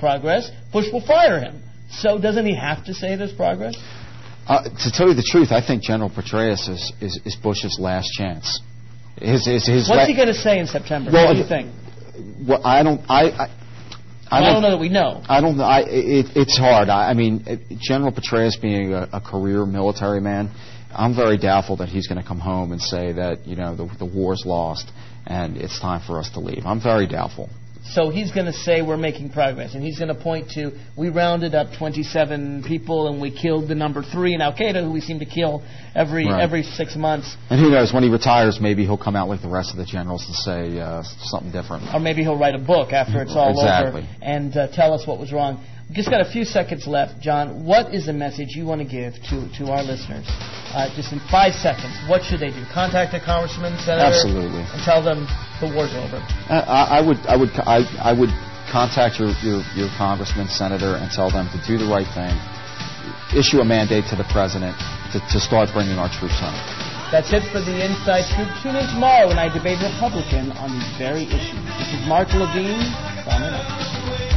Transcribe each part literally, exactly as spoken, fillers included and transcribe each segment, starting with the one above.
progress, Bush will fire him. So doesn't he have to say there's progress? Uh, to tell you the truth, I think General Petraeus is, is, is Bush's last chance. His, his, his What's la- he going to say in September? Well, what do you think? Well, I don't. I. I I don't, I don't know that we know. I don't know. I, it, it's hard. I, I mean, it, General Petraeus being a, a career military man, I'm very doubtful that he's going to come home and say that, you know, the, the war's lost and it's time for us to leave. I'm very doubtful. So he's going to say we're making progress, and he's going to point to, we rounded up twenty-seven people and we killed the number three in Al-Qaeda, who we seem to kill every right. every six months. And who knows, when he retires, maybe he'll come out like the rest of the generals and say uh, something different. Or maybe he'll write a book after it's all exactly. over and uh, tell us what was wrong. We've just got a few seconds left. John, what is the message you want to give to, to our listeners? Uh, just in five seconds, what should they do? Contact a congressman, senator, absolutely, and tell them the war's over. Uh, I, I would, I would, I, I would contact your, your, your congressman, senator, and tell them to do the right thing. Issue a mandate to the president to, to start bringing our troops home. That's it for the Inside Scoop. Tune in tomorrow when I debate a Republican on these very issues. This is Mark Levine. Signing off.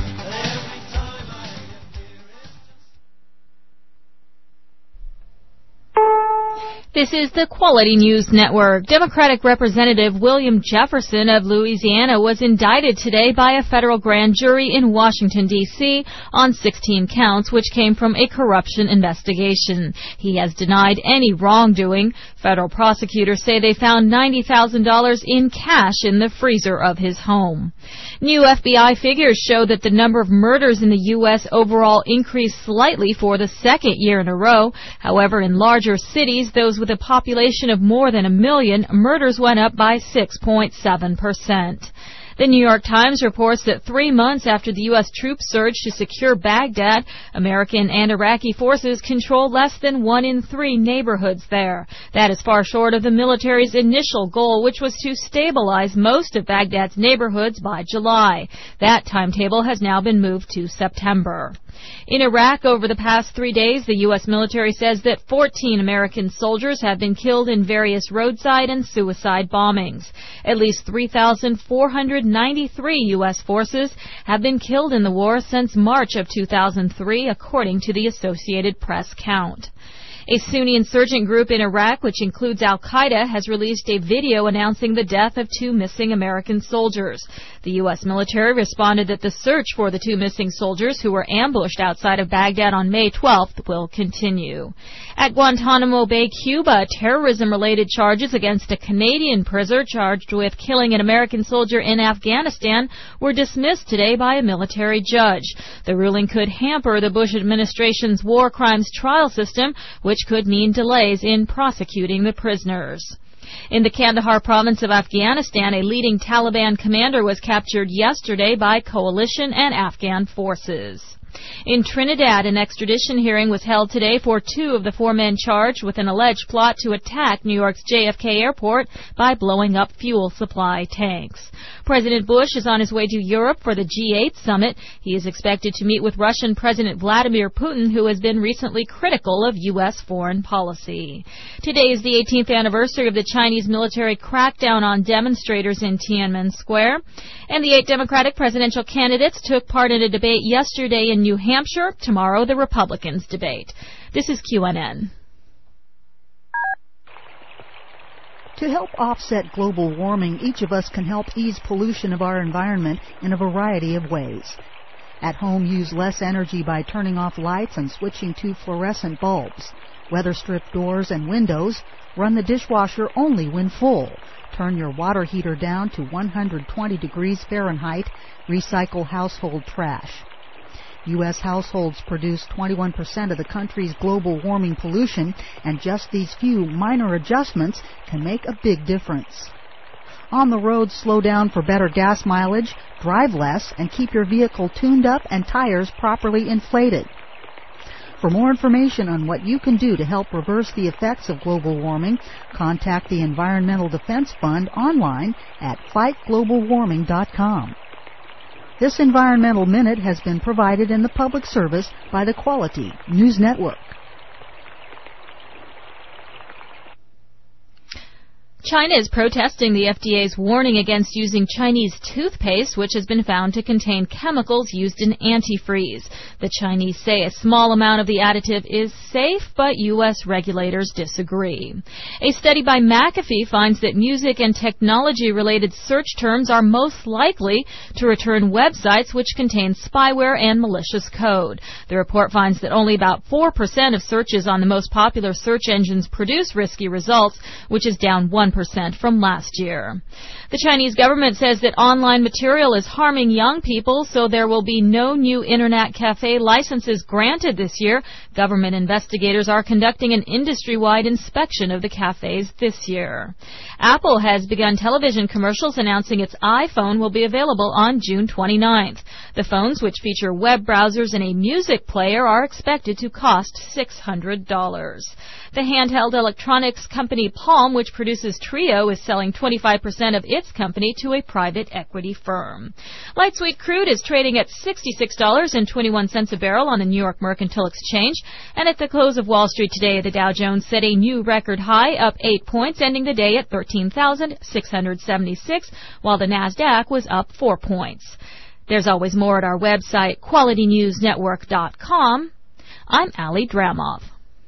This is the Quality News Network. Democratic Representative William Jefferson of Louisiana was indicted today by a federal grand jury in Washington, D C on sixteen counts, which came from a corruption investigation. He has denied any wrongdoing. Federal prosecutors say they found ninety thousand dollars in cash in the freezer of his home. New F B I figures show that the number of murders in the U S overall increased slightly for the second year in a row. However, in larger cities, those with a population of more than a million, murders went up by six point seven percent. The New York Times reports that three months after the U S troops surged to secure Baghdad, American and Iraqi forces control less than one in three neighborhoods there. That is far short of the military's initial goal, which was to stabilize most of Baghdad's neighborhoods by July. That timetable has now been moved to September. In Iraq, over the past three days, the U S military says that fourteen American soldiers have been killed in various roadside and suicide bombings. At least three thousand four hundred ninety-three U S forces have been killed in the war since March of two thousand three, according to the Associated Press count. A Sunni insurgent group in Iraq, which includes Al-Qaeda, has released a video announcing the death of two missing American soldiers. The U S military responded that the search for the two missing soldiers who were ambushed outside of Baghdad on May twelfth will continue. At Guantanamo Bay, Cuba, terrorism-related charges against a Canadian prisoner charged with killing an American soldier in Afghanistan were dismissed today by a military judge. The ruling could hamper the Bush administration's war crimes trial system, which could mean delays in prosecuting the prisoners. In the Kandahar province of Afghanistan, a leading Taliban commander was captured yesterday by coalition and Afghan forces. In Trinidad, an extradition hearing was held today for two of the four men charged with an alleged plot to attack New York's J F K airport by blowing up fuel supply tanks. President Bush is on his way to Europe for the G eight summit. He is expected to meet with Russian President Vladimir Putin, who has been recently critical of U S foreign policy. Today is the eighteenth anniversary of the Chinese military crackdown on demonstrators in Tiananmen Square. And the eight Democratic presidential candidates took part in a debate yesterday in New Hampshire. Tomorrow, the Republicans debate. This is Q N N. To help offset global warming, each of us can help ease pollution of our environment in a variety of ways. At home, use less energy by turning off lights and switching to fluorescent bulbs. Weather-strip doors and windows. Run the dishwasher only when full. Turn your water heater down to one hundred twenty degrees Fahrenheit. Recycle household trash. U S households produce twenty-one percent of the country's global warming pollution, and just these few minor adjustments can make a big difference. On the road, slow down for better gas mileage, drive less, and keep your vehicle tuned up and tires properly inflated. For more information on what you can do to help reverse the effects of global warming, contact the Environmental Defense Fund online at fight global warming dot com. This Environmental Minute has been provided in the public service by the Quality News Network. China is protesting the F D A's warning against using Chinese toothpaste, which has been found to contain chemicals used in antifreeze. The Chinese say a small amount of the additive is safe, but U S regulators disagree. A study by McAfee finds that music and technology-related search terms are most likely to return websites which contain spyware and malicious code. The report finds that only about four percent of searches on the most popular search engines produce risky results, which is down one percent from last year. The Chinese government says that online material is harming young people, so there will be no new internet cafe licenses granted this year. Government investigators are conducting an industry-wide inspection of the cafes this year. Apple has begun television commercials announcing its iPhone will be available on June twenty-ninth. The phones, which feature web browsers and a music player, are expected to cost six hundred dollars. The handheld electronics company Palm, which produces Trio, is selling twenty-five percent of its company to a private equity firm. Light sweet crude is trading at sixty-six dollars and twenty-one cents a barrel on the New York Mercantile Exchange. And at the close of Wall Street today, the Dow Jones set a new record high, up eight points, ending the day at thirteen thousand six hundred seventy-six, while the NASDAQ was up four points. There's always more at our website, quality news network dot com. I'm Ali Dramov.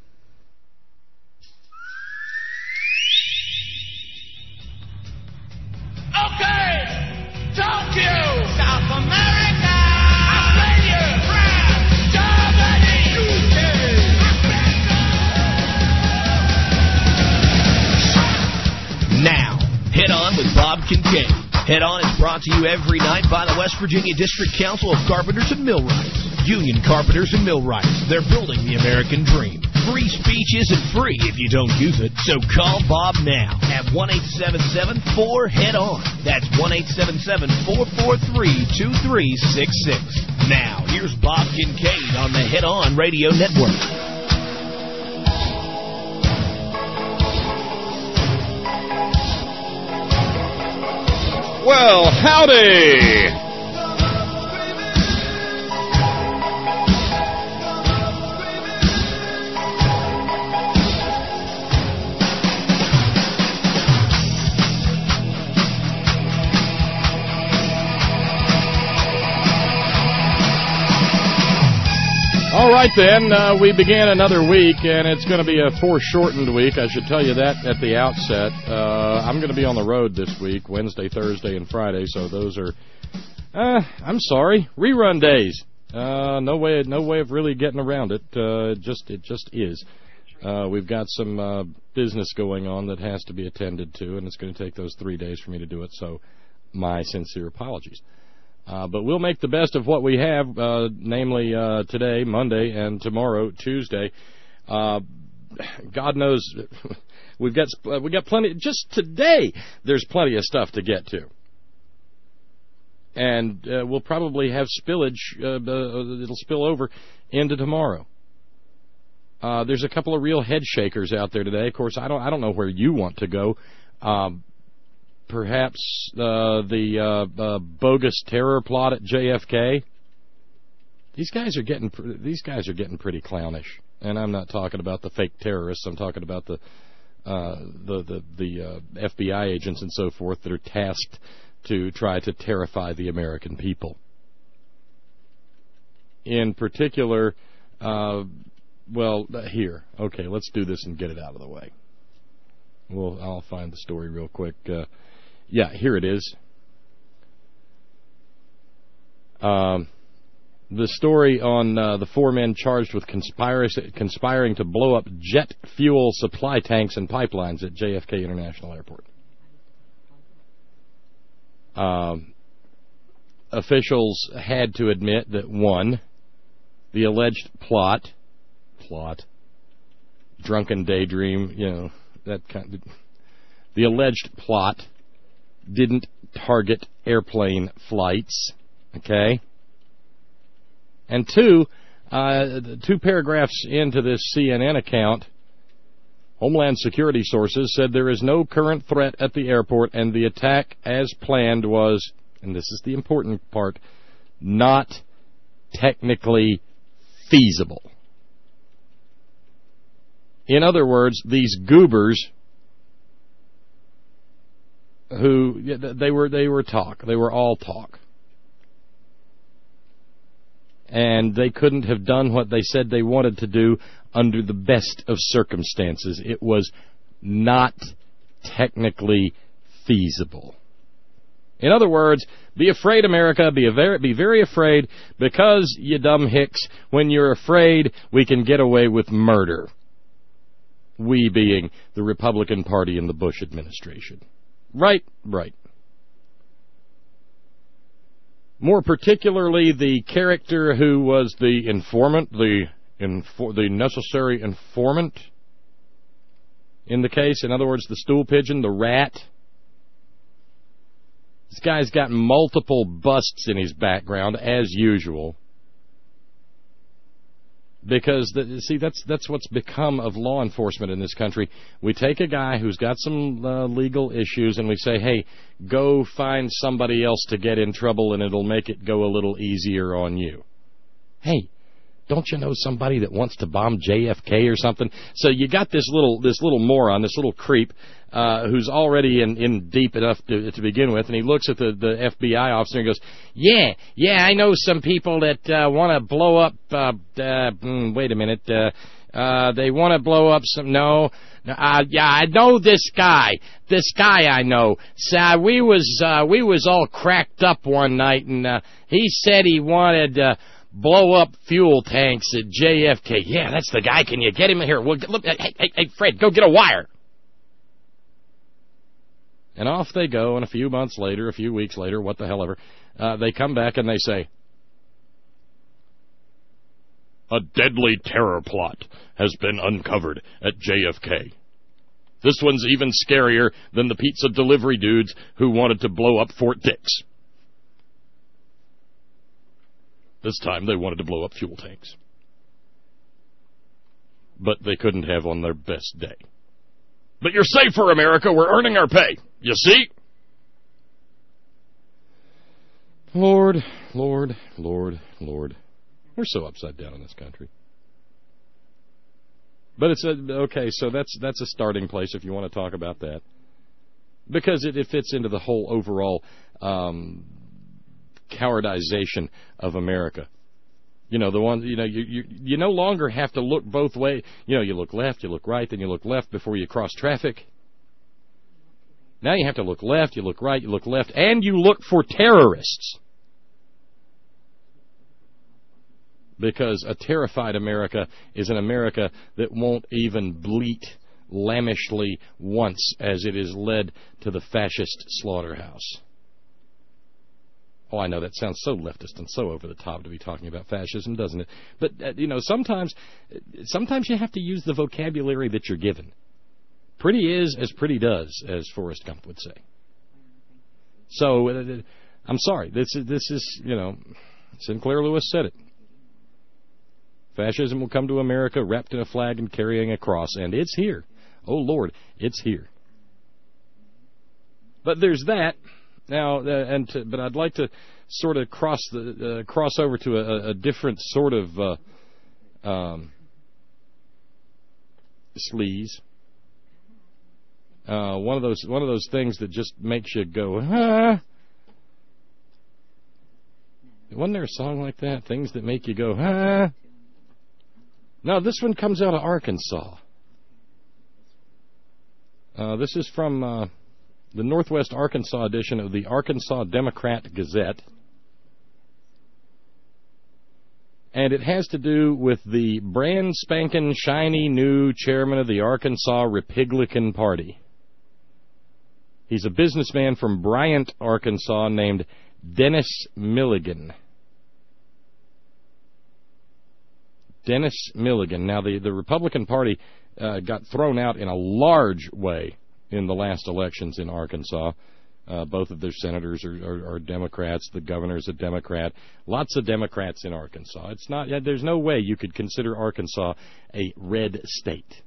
Okay, Tokyo, South America, Australia, France, Germany, U K. Now, Head On with Bob Kincaid. Head On is brought to you every night by the West Virginia District Council of Carpenters and Millwrights. Union Carpenters and Millwrights. They're building the American dream. Free speech isn't free if you don't use it, so call Bob now at one eight seven seven four head on. That's one eight seven seven four four three two three six six. Now, here's Bob Kincaid on the Head On Radio Network. Well, howdy! All right, then, uh, we began another week, and it's going to be a foreshortened week. I should tell you that at the outset. Uh, I'm going to be on the road this week, Wednesday, Thursday, and Friday, so those are, uh, I'm sorry, rerun days. Uh, no way, no way of really getting around it. Uh, it just, it just is. Uh, we've got some uh, business going on that has to be attended to, and it's going to take those three days for me to do it, so my sincere apologies. Uh, but we'll make the best of what we have, uh, namely uh, today, Monday, and tomorrow, Tuesday. Uh, God knows we've got uh, we got plenty. Just today, there's plenty of stuff to get to, and uh, we'll probably have spillage. Uh, uh, it'll spill over into tomorrow. Uh, there's a couple of real head shakers out there today. Of course, I don't I don't know where you want to go. Um, Perhaps uh, the uh, uh, bogus terror plot at J F K. These guys are getting these guys are getting pretty clownish, and I'm not talking about the fake terrorists. I'm talking about the uh, the the, the uh, F B I agents and so forth that are tasked to try to terrify the American people. In particular, uh, well, here, okay, let's do this and get it out of the way. Well, I'll find the story real quick. Uh, Yeah, here it is. Um, the story on uh, the four men charged with conspiracy, conspiring to blow up jet fuel supply tanks and pipelines at J F K International Airport. Um, officials had to admit that, one, the alleged plot, plot, drunken daydream, you know, that kind of, the alleged plot didn't target airplane flights, okay? And two, uh, two paragraphs into this C N N account, Homeland Security sources said there is no current threat at the airport, and the attack as planned was, and this is the important part, not technically feasible. In other words, these goobers who they were they were talk. They were all talk. And they couldn't have done what they said they wanted to do under the best of circumstances. It was not technically feasible. In other words, be afraid, America, be, a very, be very afraid, because, you dumb hicks, when you're afraid, we can get away with murder. We being the Republican Party and the Bush administration. Right, right. More particularly, the character who was the informant, the infor- the necessary informant in the case. In other words, the stool pigeon, the rat. This guy's got multiple busts in his background, as usual. Because, the, see, that's that's what's become of law enforcement in this country. We take a guy who's got some uh, legal issues and we say, hey, go find somebody else to get in trouble and it'll make it go a little easier on you. Hey, don't you know somebody that wants to bomb J F K or something? So you got this little this little moron, this little creep, uh, who's already in, in deep enough to, to begin with, and he looks at the, the F B I officer and goes, yeah, yeah, I know some people that uh, want to blow up, uh, uh, mm, wait a minute, uh, uh, they want to blow up some, no, uh, yeah, I know this guy, this guy I know, so uh, we was, uh, we was all cracked up one night, and uh, he said he wanted, uh, blow up fuel tanks at J F K. Yeah, that's the guy. Can you get him in here? Well, look, hey, hey, hey, Fred, go get a wire. And off they go, and a few months later, a few weeks later, what the hell ever, uh, they come back and they say, a deadly terror plot has been uncovered at J F K. This one's even scarier than the pizza delivery dudes who wanted to blow up Fort Dix. This time they wanted to blow up fuel tanks. But they couldn't have on their best day. But you're safer, America. We're earning our pay. You see? Lord, Lord, Lord, Lord. We're so upside down in this country. But it's a, okay, so that's that's a starting place if you want to talk about that. Because it, it fits into the whole overall um, cowardization of America. You know, the one, you know, you, you you no longer have to look both ways. You know, you look left, you look right, then you look left before you cross traffic. Now you have to look left, you look right, you look left, and you look for terrorists. Because a terrified America is an America that won't even bleat lamishly once as it is led to the fascist slaughterhouse. Oh, I know that sounds so leftist and so over the top to be talking about fascism, doesn't it? But, uh, you know, sometimes sometimes you have to use the vocabulary that you're given. Pretty is as pretty does, as Forrest Gump would say. So, uh, I'm sorry. This is, this is, you know, Sinclair Lewis said it. Fascism will come to America wrapped in a flag and carrying a cross, and it's here. Oh, Lord, it's here. But there's that. Now, uh, and to, but I'd like to sort of cross the uh, cross over to a, a different sort of uh, um, sleaze. Uh, one of those one of those things that just makes you go, ah. Wasn't there a song like that? Things that make you go, ah. No, this one comes out of Arkansas. Uh, this is from uh, the Northwest Arkansas edition of the Arkansas Democrat Gazette. And it has to do with the brand spanking shiny new chairman of the Arkansas Republican Party. He's a businessman from Bryant, Arkansas, named Dennis Milligan. Dennis Milligan. Now, the, the Republican Party uh, got thrown out in a large way in the last elections in Arkansas. Uh, both of their senators are, are, are Democrats. The governor's a Democrat. Lots of Democrats in Arkansas. It's not. There's no way you could consider Arkansas a red state.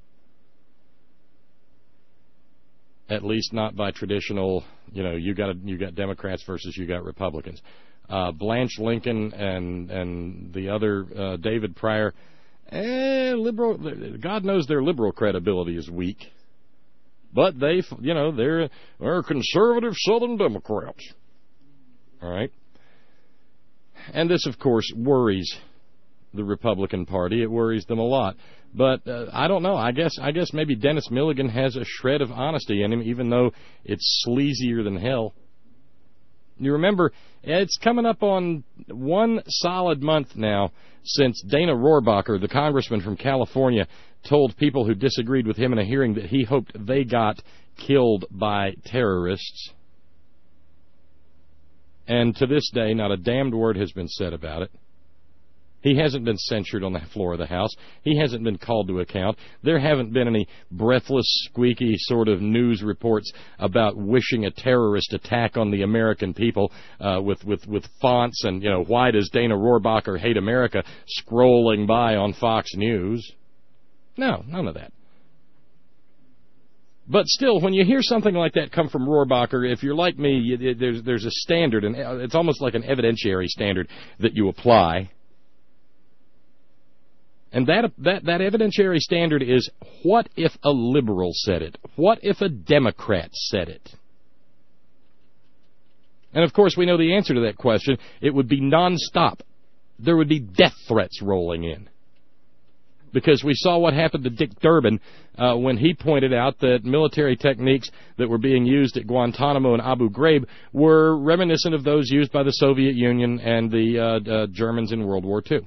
At least not by traditional. You know, you got a, you got Democrats versus you got Republicans. Uh, Blanche Lincoln and and the other uh, David Pryor. Eh, liberal. God knows their liberal credibility is weak. but they, you know, they're, they're conservative Southern Democrats. All right? And this, of course, worries the Republican Party. It worries them a lot. But uh, I don't know. I guess I guess maybe Dennis Milligan has a shred of honesty in him, even though it's sleazier than hell. You remember, it's coming up on one solid month now since Dana Rohrabacher, the congressman from California, told people who disagreed with him in a hearing that he hoped they got killed by terrorists. And to this day, not a damned word has been said about it. He hasn't been censured on the floor of the House. He hasn't been called to account. There haven't been any breathless, squeaky sort of news reports about wishing a terrorist attack on the American people uh, with, with, with fonts and, you know, why does Dana Rohrabacher hate America scrolling by on Fox News. No, none of that. But still, when you hear something like that come from Rohrabacher, if you're like me, you, there's, there's a standard, and it's almost like an evidentiary standard that you apply. And that, that that evidentiary standard is, what if a liberal said it? What if a Democrat said it? And, of course, we know the answer to that question. It would be nonstop. There would be death threats rolling in. Because we saw what happened to Dick Durbin uh, when he pointed out that military techniques that were being used at Guantanamo and Abu Ghraib were reminiscent of those used by the Soviet Union and the uh, uh, Germans in World War Two.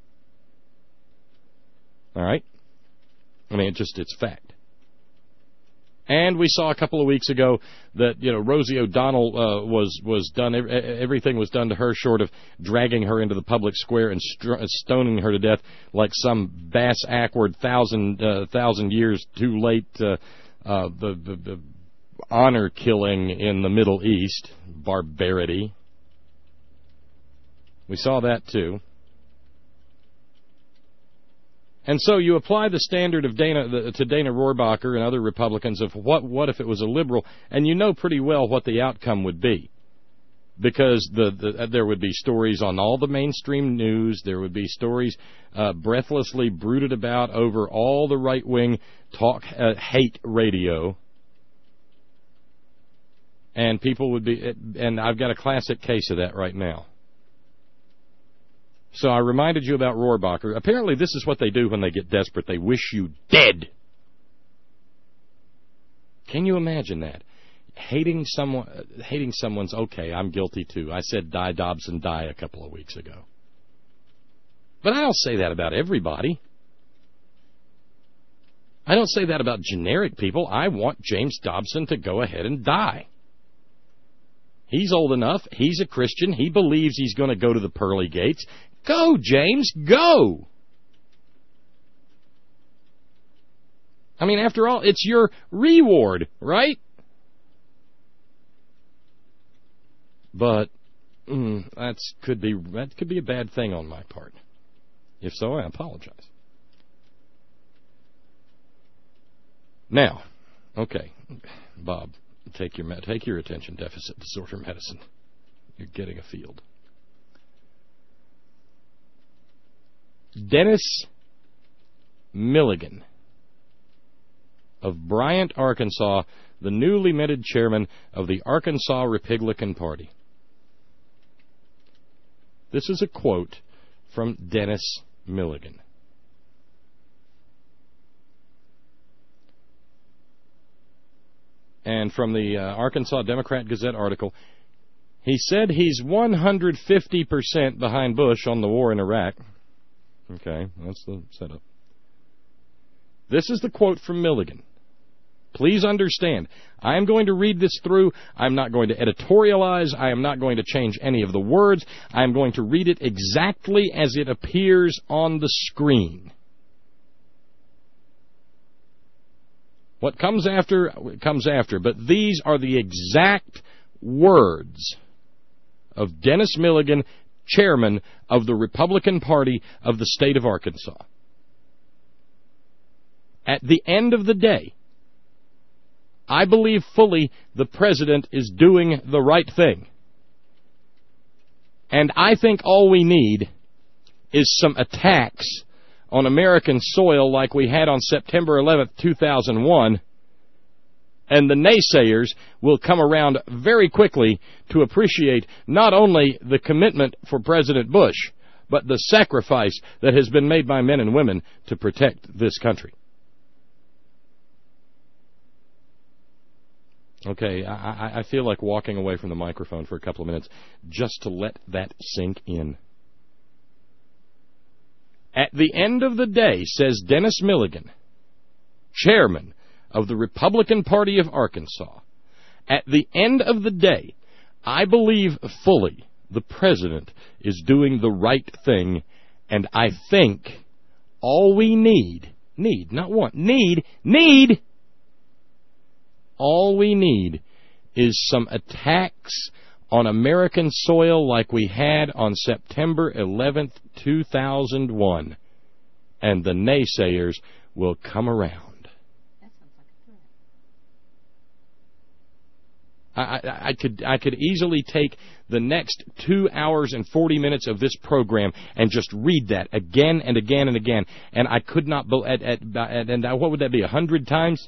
All right? I mean, it just, it's fact. And we saw a couple of weeks ago that, you know, Rosie O'Donnell uh, was, was done, everything was done to her short of dragging her into the public square and st- stoning her to death like some bass-ackward thousand, uh, thousand years too late, uh, uh, the, the, the honor killing in the Middle East. Barbarity. We saw that, too. And so you apply the standard of Dana the, to Dana Rohrabacher and other Republicans of what what if it was a liberal, and you know pretty well what the outcome would be, because the, the there would be stories on all the mainstream news, there would be stories uh, breathlessly brooded about over all the right wing talk uh, hate radio, and people would be, and I've got a classic case of that right now. So I reminded you about Rohrabacher. Apparently this is what they do when they get desperate. They wish you dead. Can you imagine that? Hating someone, hating someone's okay, I'm guilty too. I said die Dobson die a couple of weeks ago. But I don't say that about everybody. I don't say that about generic people. I want James Dobson to go ahead and die. He's old enough. He's a Christian. He believes he's going to go to the pearly gates. Go, James, go! I mean, after all, it's your reward, right? But mm, that's could be that could be a bad thing on my part. If so, I apologize. Now, okay, Bob, take your take your attention deficit disorder medicine. You're getting a field. Dennis Milligan of Bryant, Arkansas, the newly minted chairman of the Arkansas Republican Party. This is a quote from Dennis Milligan. And from the uh, Arkansas Democrat Gazette article, he said he's one hundred fifty percent behind Bush on the war in Iraq. Okay, that's the setup. This is the quote from Milligan. Please understand, I am going to read this through. I'm not going to editorialize. I am not going to change any of the words. I am going to read it exactly as it appears on the screen. What comes after, comes after, but these are the exact words of Dennis Milligan, chairman of the Republican Party of the state of Arkansas. At the end of the day, I believe fully the president is doing the right thing. And I think all we need is some attacks on American soil like we had on September eleventh, two thousand one, And the naysayers will come around very quickly to appreciate not only the commitment for President Bush, but the sacrifice that has been made by men and women to protect this country. Okay, I, I feel like walking away from the microphone for a couple of minutes just to let that sink in. At the end of the day, says Dennis Milligan, chairman of the Republican Party of Arkansas, at the end of the day, I believe fully the president is doing the right thing, and I think all we need, need, not want, need, need, all we need is some attacks on American soil like we had on September eleventh, two thousand one, and the naysayers will come around. That sounds like a threat. I, I, I could I could easily take the next two hours and forty minutes of this program and just read that again and again and again, and I could not. At, at, at, and what would that be? A hundred times?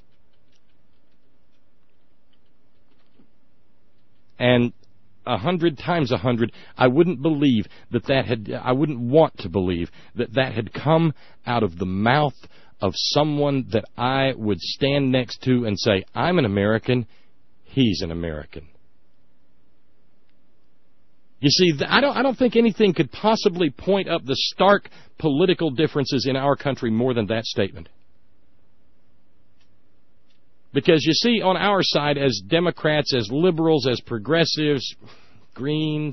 And a hundred times a hundred, I wouldn't believe that that had. I wouldn't want to believe that that had come out of the mouth of someone that I would stand next to and say, "I'm an American. He's an American." You see, I don't. I don't think anything could possibly point up the stark political differences in our country more than that statement. Because, you see, on our side, as Democrats, as liberals, as progressives, Greens,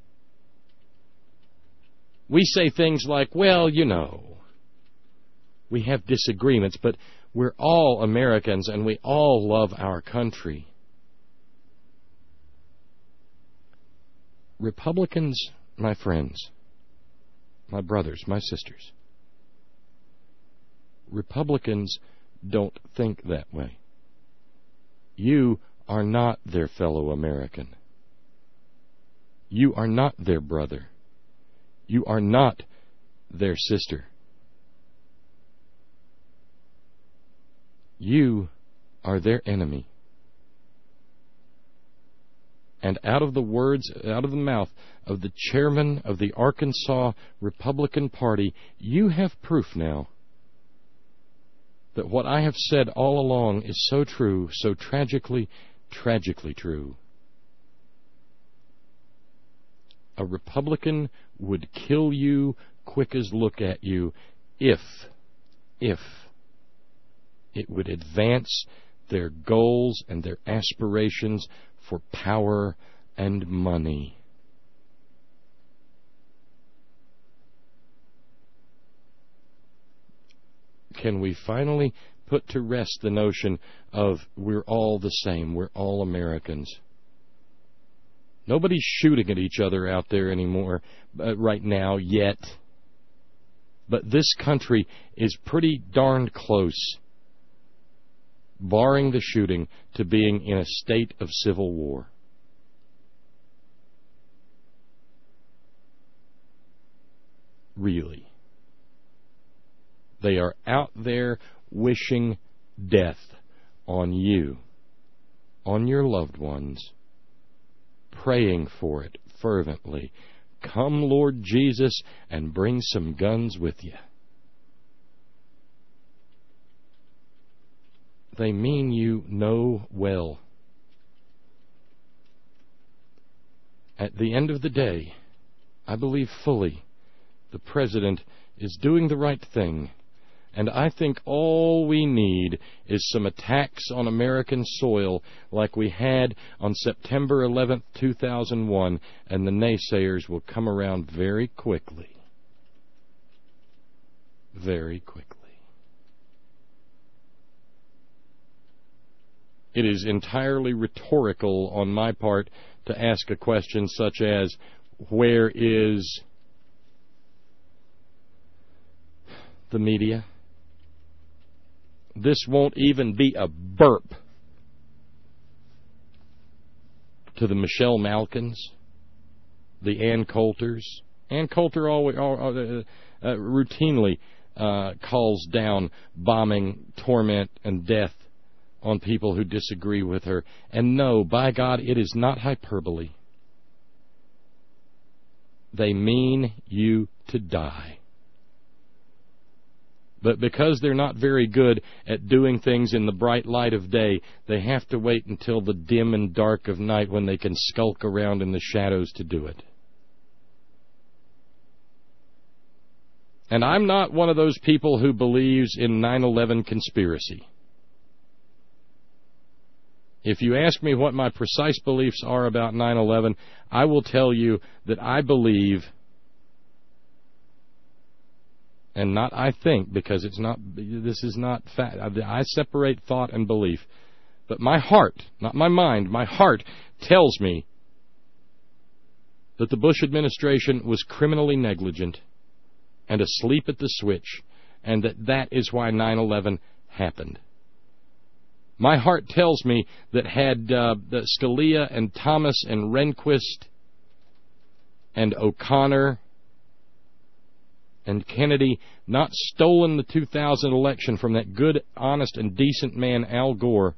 we say things like, well, you know, we have disagreements, but we're all Americans and we all love our country. Republicans, my friends, my brothers, my sisters, Republicans don't think that way. You are not their fellow American. You are not their brother. You are not their sister. You are their enemy. And out of the words, out of the mouth of the chairman of the Arkansas Republican Party, you have proof now that what I have said all along is so true, so tragically, tragically true. A Republican would kill you quick as look at you if, if it would advance their goals and their aspirations for power and money. Can we finally put to rest the notion of we're all the same, we're all Americans? Nobody's shooting at each other out there anymore uh, right now yet. But this country is pretty darned close, barring the shooting, to being in a state of civil war. Really. They are out there wishing death on you, on your loved ones, praying for it fervently. Come, Lord Jesus, and bring some guns with you. They mean you no well. At the end of the day, I believe fully the President is doing the right thing. And I think all we need is some attacks on American soil like we had on September eleventh, two thousand one, and the naysayers will come around very quickly. Very quickly. It is entirely rhetorical on my part to ask a question such as, where is the media? This won't even be a burp to the Michelle Malkins, the Ann Coulters. Ann Coulter always, uh, uh, routinely uh, calls down bombing, torment, and death on people who disagree with her. And no, by God, it is not hyperbole. They mean you to die. But because they're not very good at doing things in the bright light of day, they have to wait until the dim and dark of night when they can skulk around in the shadows to do it. And I'm not one of those people who believes in nine eleven conspiracy. If you ask me what my precise beliefs are about nine eleven, I will tell you that I believe, and not I think, because it's not, this is not fact. I separate thought and belief. But my heart, not my mind, my heart tells me that the Bush administration was criminally negligent and asleep at the switch, and that that is why nine eleven happened. My heart tells me that had uh, the Scalia and Thomas and Rehnquist and O'Connor and Kennedy not stolen the two thousand election from that good, honest, and decent man Al Gore,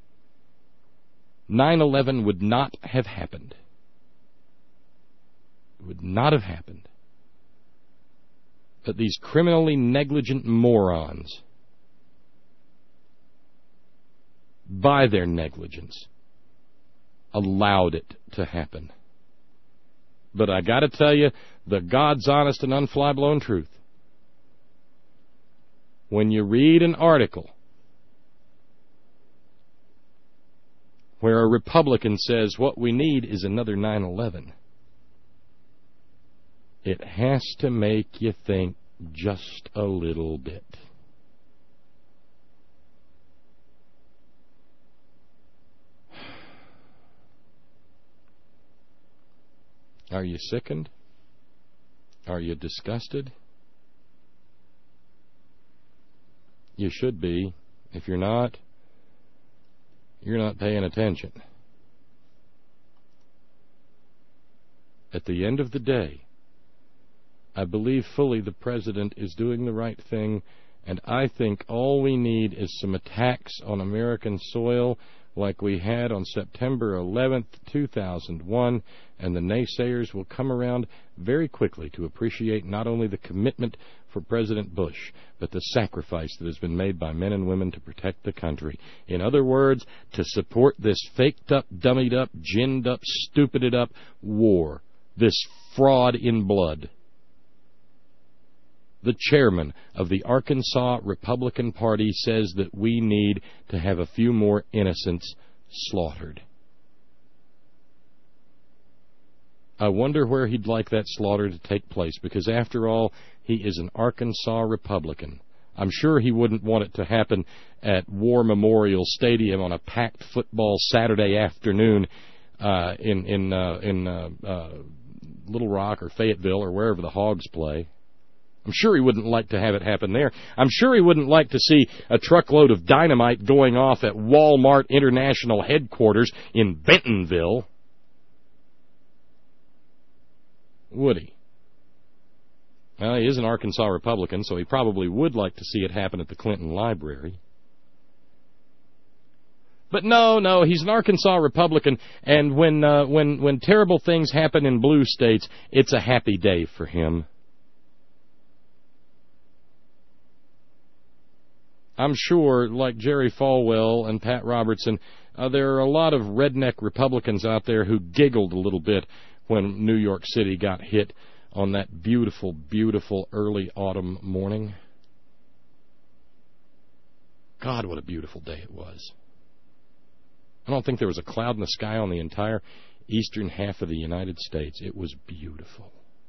nine eleven would not have happened. It would not have happened. But these criminally negligent morons, by their negligence, allowed it to happen. But I got to tell you, the God's honest and unfly-blown truth, when you read an article where a Republican says what we need is another nine eleven, it has to make you think just a little bit. Are you sickened? Are you disgusted? You should be. If you're not, you're not paying attention. At the end of the day, I believe fully the president is doing the right thing, and I think all we need is some attacks on American soil like we had on September eleventh, two thousand one, and the naysayers will come around very quickly to appreciate not only the commitment for President Bush, but the sacrifice that has been made by men and women to protect the country. In other words, to support this faked-up, dummied-up, ginned-up, stupided-up war, this fraud in blood. The chairman of the Arkansas Republican Party says that we need to have a few more innocents slaughtered. I wonder where he'd like that slaughter to take place, because after all, he is an Arkansas Republican. I'm sure he wouldn't want it to happen at War Memorial Stadium on a packed football Saturday afternoon uh, in in uh, in uh, uh, Little Rock or Fayetteville or wherever the Hogs play. I'm sure he wouldn't like to have it happen there. I'm sure he wouldn't like to see a truckload of dynamite going off at Walmart International Headquarters in Bentonville. Would he? Well, he is an Arkansas Republican, so he probably would like to see it happen at the Clinton Library. But no, no, he's an Arkansas Republican, and when uh, when when terrible things happen in blue states, it's a happy day for him. I'm sure, like Jerry Falwell and Pat Robertson, uh, there are a lot of redneck Republicans out there who giggled a little bit when New York City got hit on that beautiful, beautiful early autumn morning. God, what a beautiful day it was. I don't think there was a cloud in the sky on the entire eastern half of the United States. It was beautiful.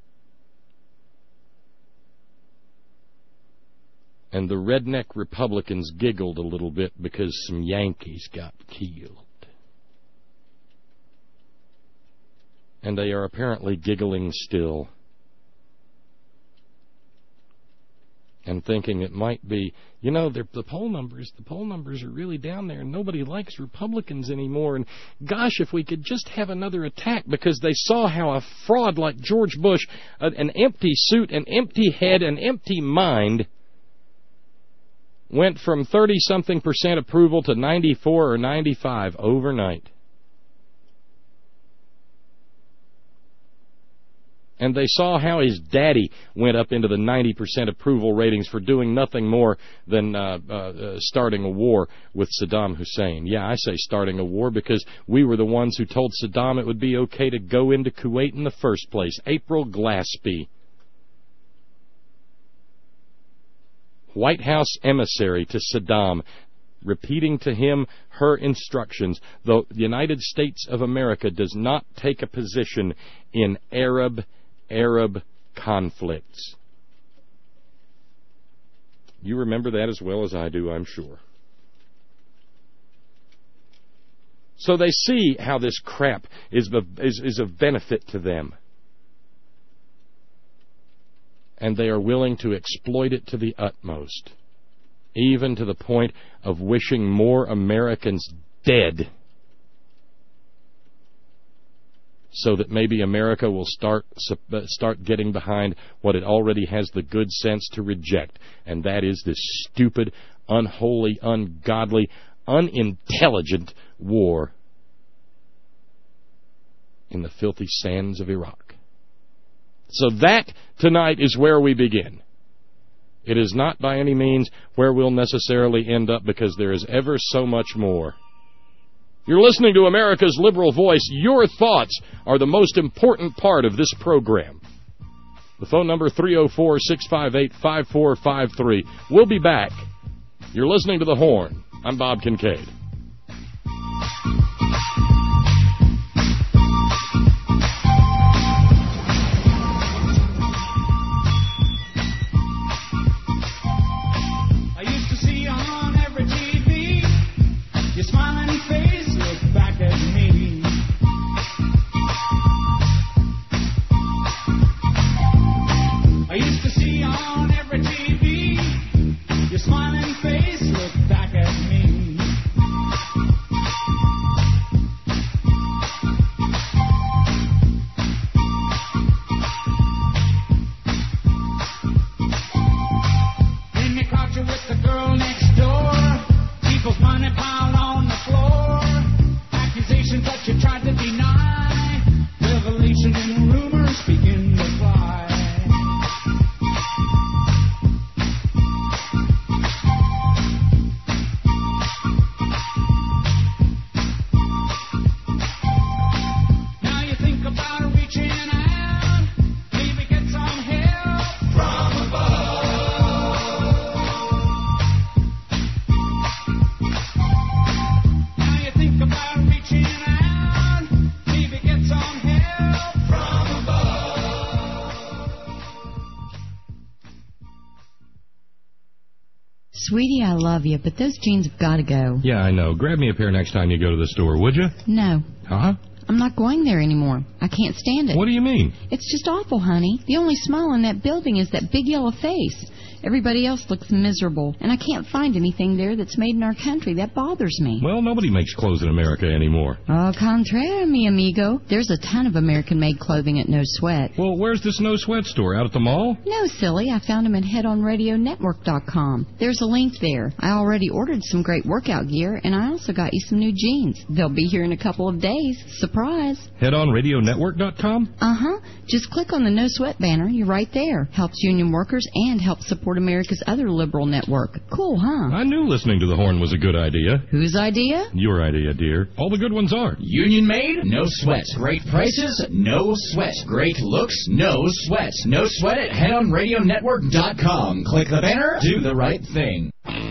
And the redneck Republicans giggled a little bit because some Yankees got killed. And they are apparently giggling still. And thinking it might be, you know, the poll numbers, the poll numbers are really down there, and nobody likes Republicans anymore. And gosh, if we could just have another attack, because they saw how a fraud like George Bush, an empty suit, an empty head, an empty mind, went from thirty-something percent approval to ninety-four or ninety-five overnight. And they saw how his daddy went up into the ninety percent approval ratings for doing nothing more than uh, uh, starting a war with Saddam Hussein. Yeah, I say starting a war because we were the ones who told Saddam it would be okay to go into Kuwait in the first place. April Glaspie, White House emissary to Saddam, repeating to him her instructions. The United States of America does not take a position in Arab Arab conflicts. You remember that as well as I do, I'm sure. So they see how this crap is, is, is of benefit to them. And they are willing to exploit it to the utmost, even to the point of wishing more Americans dead, so that maybe America will start start getting behind what it already has the good sense to reject, and that is this stupid, unholy, ungodly, unintelligent war in the filthy sands of Iraq. So that, tonight, is where we begin. It is not by any means where we'll necessarily end up, because there is ever so much more. You're listening to America's Liberal Voice. Your thoughts are the most important part of this program. The phone number, three oh four, six five eight, five four five three. We'll be back. You're listening to The Horn. I'm Bob Kincaid. Sweetie, I love you, but those jeans have got to go. Yeah, I know. Grab me a pair next time you go to the store, would you? No. Huh? I'm not going there anymore. I can't stand it. What do you mean? It's just awful, honey. The only smile in that building is that big yellow face. Everybody else looks miserable, and I can't find anything there that's made in our country. That bothers me. Well, nobody makes clothes in America anymore. Au contraire, mi amigo. There's a ton of American-made clothing at No Sweat. Well, where's this No Sweat store? Out at the mall? No, silly. I found them at head on radio network dot com. There's a link there. I already ordered some great workout gear, and I also got you some new jeans. They'll be here in a couple of days. Surprise. head on radio network dot com? Uh-huh. Just click on the No Sweat banner. You're right there. Helps union workers and helps support America's other liberal network. Cool, huh? I knew listening to The Horn was a good idea. Whose idea? Your idea, dear. All the good ones are. Union made? No sweat. Great prices? No sweat. Great looks? No sweat. No sweat at head on radio network dot com. Click the banner. Do the right thing.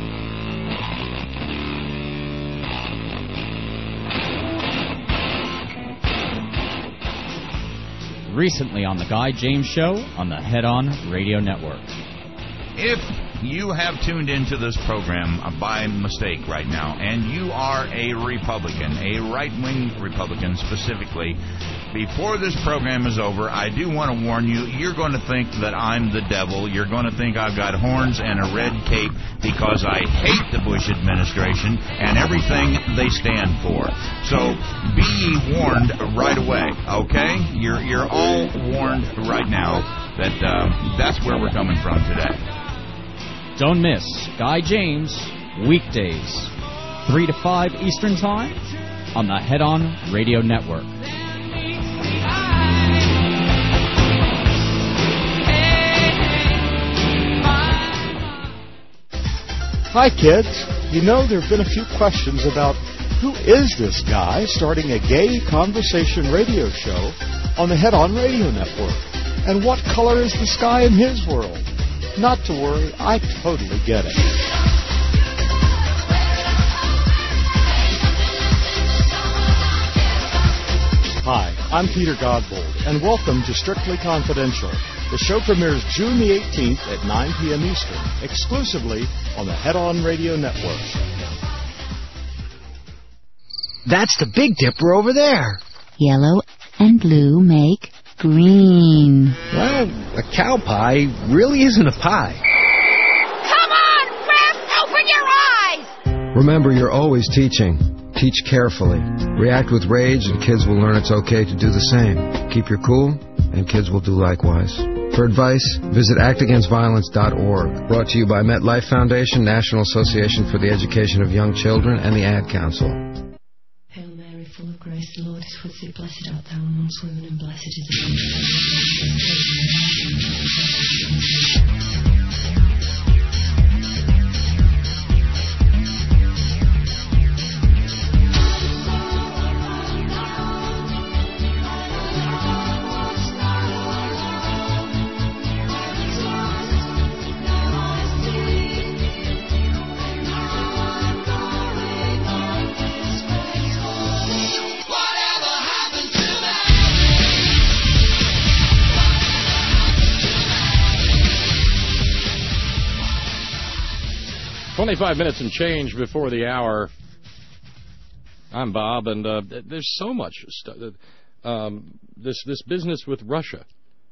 Recently on The Guy James Show on the Head On Radio Network. If you have tuned into this program by mistake right now, and you are a Republican, a right-wing Republican specifically, before this program is over, I do want to warn you, you're going to think that I'm the devil. You're going to think I've got horns and a red cape because I hate the Bush administration and everything they stand for. So be ye warned right away, okay? You're, you're all warned right now that uh, that's where we're coming from today. Don't miss Guy James, weekdays, three to five Eastern Time, on the Head On Radio Network. Hi, kids. You know, there have been a few questions about who is this guy starting a gay conversation radio show on the Head On Radio Network? And what color is the sky in his world? Not to worry, I totally get it. Hi, I'm Peter Godbold, and welcome to Strictly Confidential. The show premieres June the eighteenth at nine p.m. Eastern, exclusively on the Head On Radio Network. That's the Big Dipper over there. Yellow and blue make green. Well, a cow pie really isn't a pie. Come on, Biff! Open your eyes! Remember, you're always teaching. Teach carefully. React with rage, and kids will learn it's okay to do the same. Keep your cool, and kids will do likewise. For advice, visit act against violence dot org. Brought to you by MetLife Foundation, National Association for the Education of Young Children, and the Ad Council. Hail Mary, full of grace, the Lord is with thee. Blessed art thou amongst women, and blessed is the fruit of thy womb. twenty-five minutes and change before the hour. I'm Bob, and uh, there's so much stuff. Um, this this business with Russia,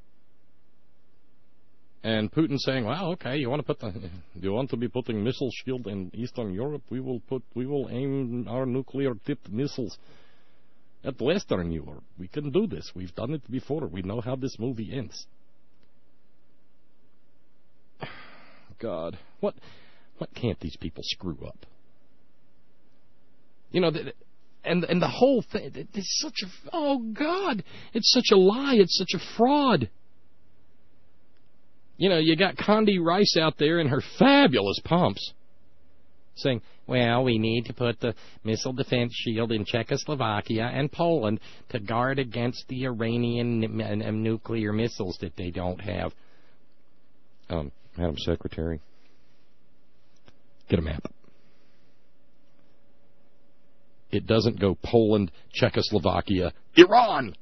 and Putin saying, "Well, okay, you want to put the, you want to be putting missile shield in Eastern Europe? We will put, we will aim our nuclear-tipped missiles at Western Europe. We can do this. We've done it before. We know how this movie ends." God, what? What can't these people screw up? You know, and and the whole thing, it's such a, oh, God, it's such a lie, it's such a fraud. You know, you got Condi Rice out there in her fabulous pumps saying, well, we need to put the missile defense shield in Czechoslovakia and Poland to guard against the Iranian n- n- nuclear missiles that they don't have. Um, Madam Secretary, get a map. It doesn't go Poland, Czechoslovakia, Iran.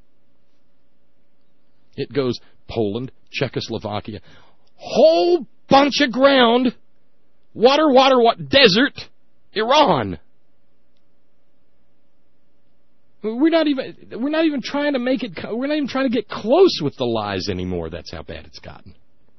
It goes Poland, Czechoslovakia, whole bunch of ground, water, water, what, desert, Iran. We're not even we're not even trying to make it. We're not even trying to get close with the lies anymore. That's how bad it's gotten.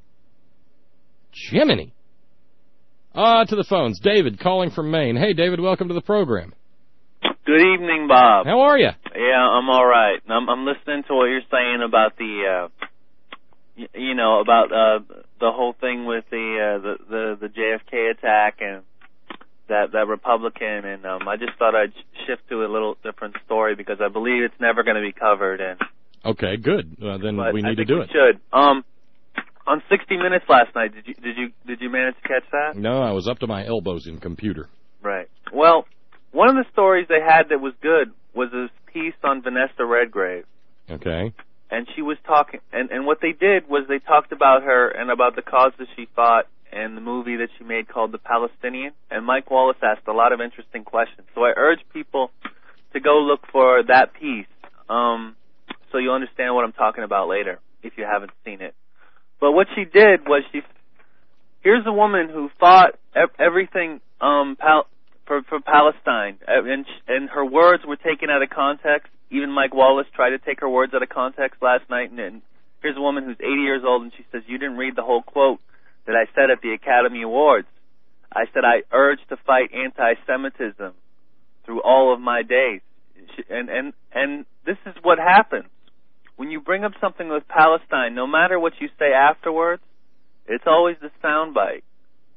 Jiminy. Ah, to the phones. David calling from Maine. Hey, David, welcome to the program. Good evening, Bob. How are you? Yeah, I'm all right. I'm, I'm listening to what you're saying about the, uh, y- you know, about uh, the whole thing with the, uh, the the the J F K attack and that that Republican, and um, I just thought I'd shift to a little different story because I believe it's never going to be covered. And okay, good. Uh, then we need I to do we it. Should. Um. On sixty minutes last night, did you did you did you manage to catch that? No, I was up to my elbows in computer. Right. Well, one of the stories they had that was good was this piece on Vanessa Redgrave. Okay. And she was talking, and and what they did was they talked about her and about the causes she fought and the movie that she made called The Palestinian. And Mike Wallace asked a lot of interesting questions. So I urge people to go look for that piece, um, so you'll understand what I'm talking about later if you haven't seen it. But what she did was she, here's a woman who fought everything um, pal, for, for Palestine, and, and her words were taken out of context. Even Mike Wallace tried to take her words out of context last night. And, and here's a woman who's eighty years old, and she says, you didn't read the whole quote that I said at the Academy Awards. I said I urge to fight anti-Semitism through all of my days. And, and, and this is what happens. When you bring up something with Palestine, no matter what you say afterwards, it's always the soundbite.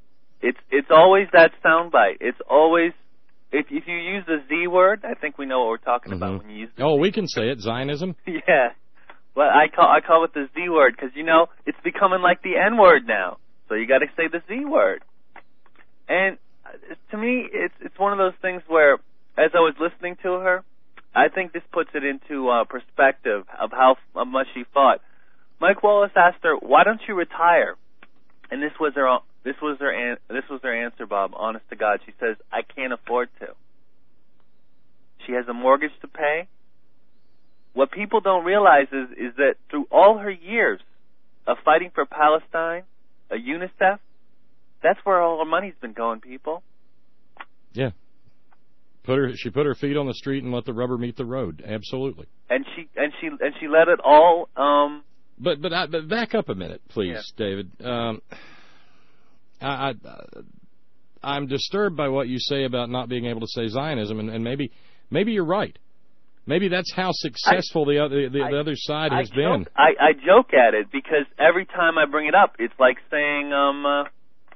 It's it's always that soundbite. It's always if if you use the Z word, I think we know what we're talking Mm-hmm. about when you use. The oh, we can say it, Zionism. Yeah, well, I call I call it the Z word because you know it's becoming like the N word now. So you got to say the Z word. And to me, it's it's one of those things where, as I was listening to her, I think this puts it into uh, perspective of how, how much she fought. Mike Wallace asked her, "Why don't you retire?" And this was her this was her an, this was her answer, Bob. Honest to God, she says, "I can't afford to." She has a mortgage to pay. What people don't realize is is that through all her years of fighting for Palestine, a UNICEF, that's where all her money's been going, people. Yeah. Put her. She put her feet on the street and let the rubber meet the road. Absolutely. And she and she and she let it all. Um, But but, I, but back up a minute, please, yeah. David. Um, I, I I'm disturbed by what you say about not being able to say Zionism, and, and maybe maybe you're right. Maybe that's how successful I, the other the, I, the other side has I been. Joke, I, I joke at it because every time I bring it up, it's like saying. Um, uh,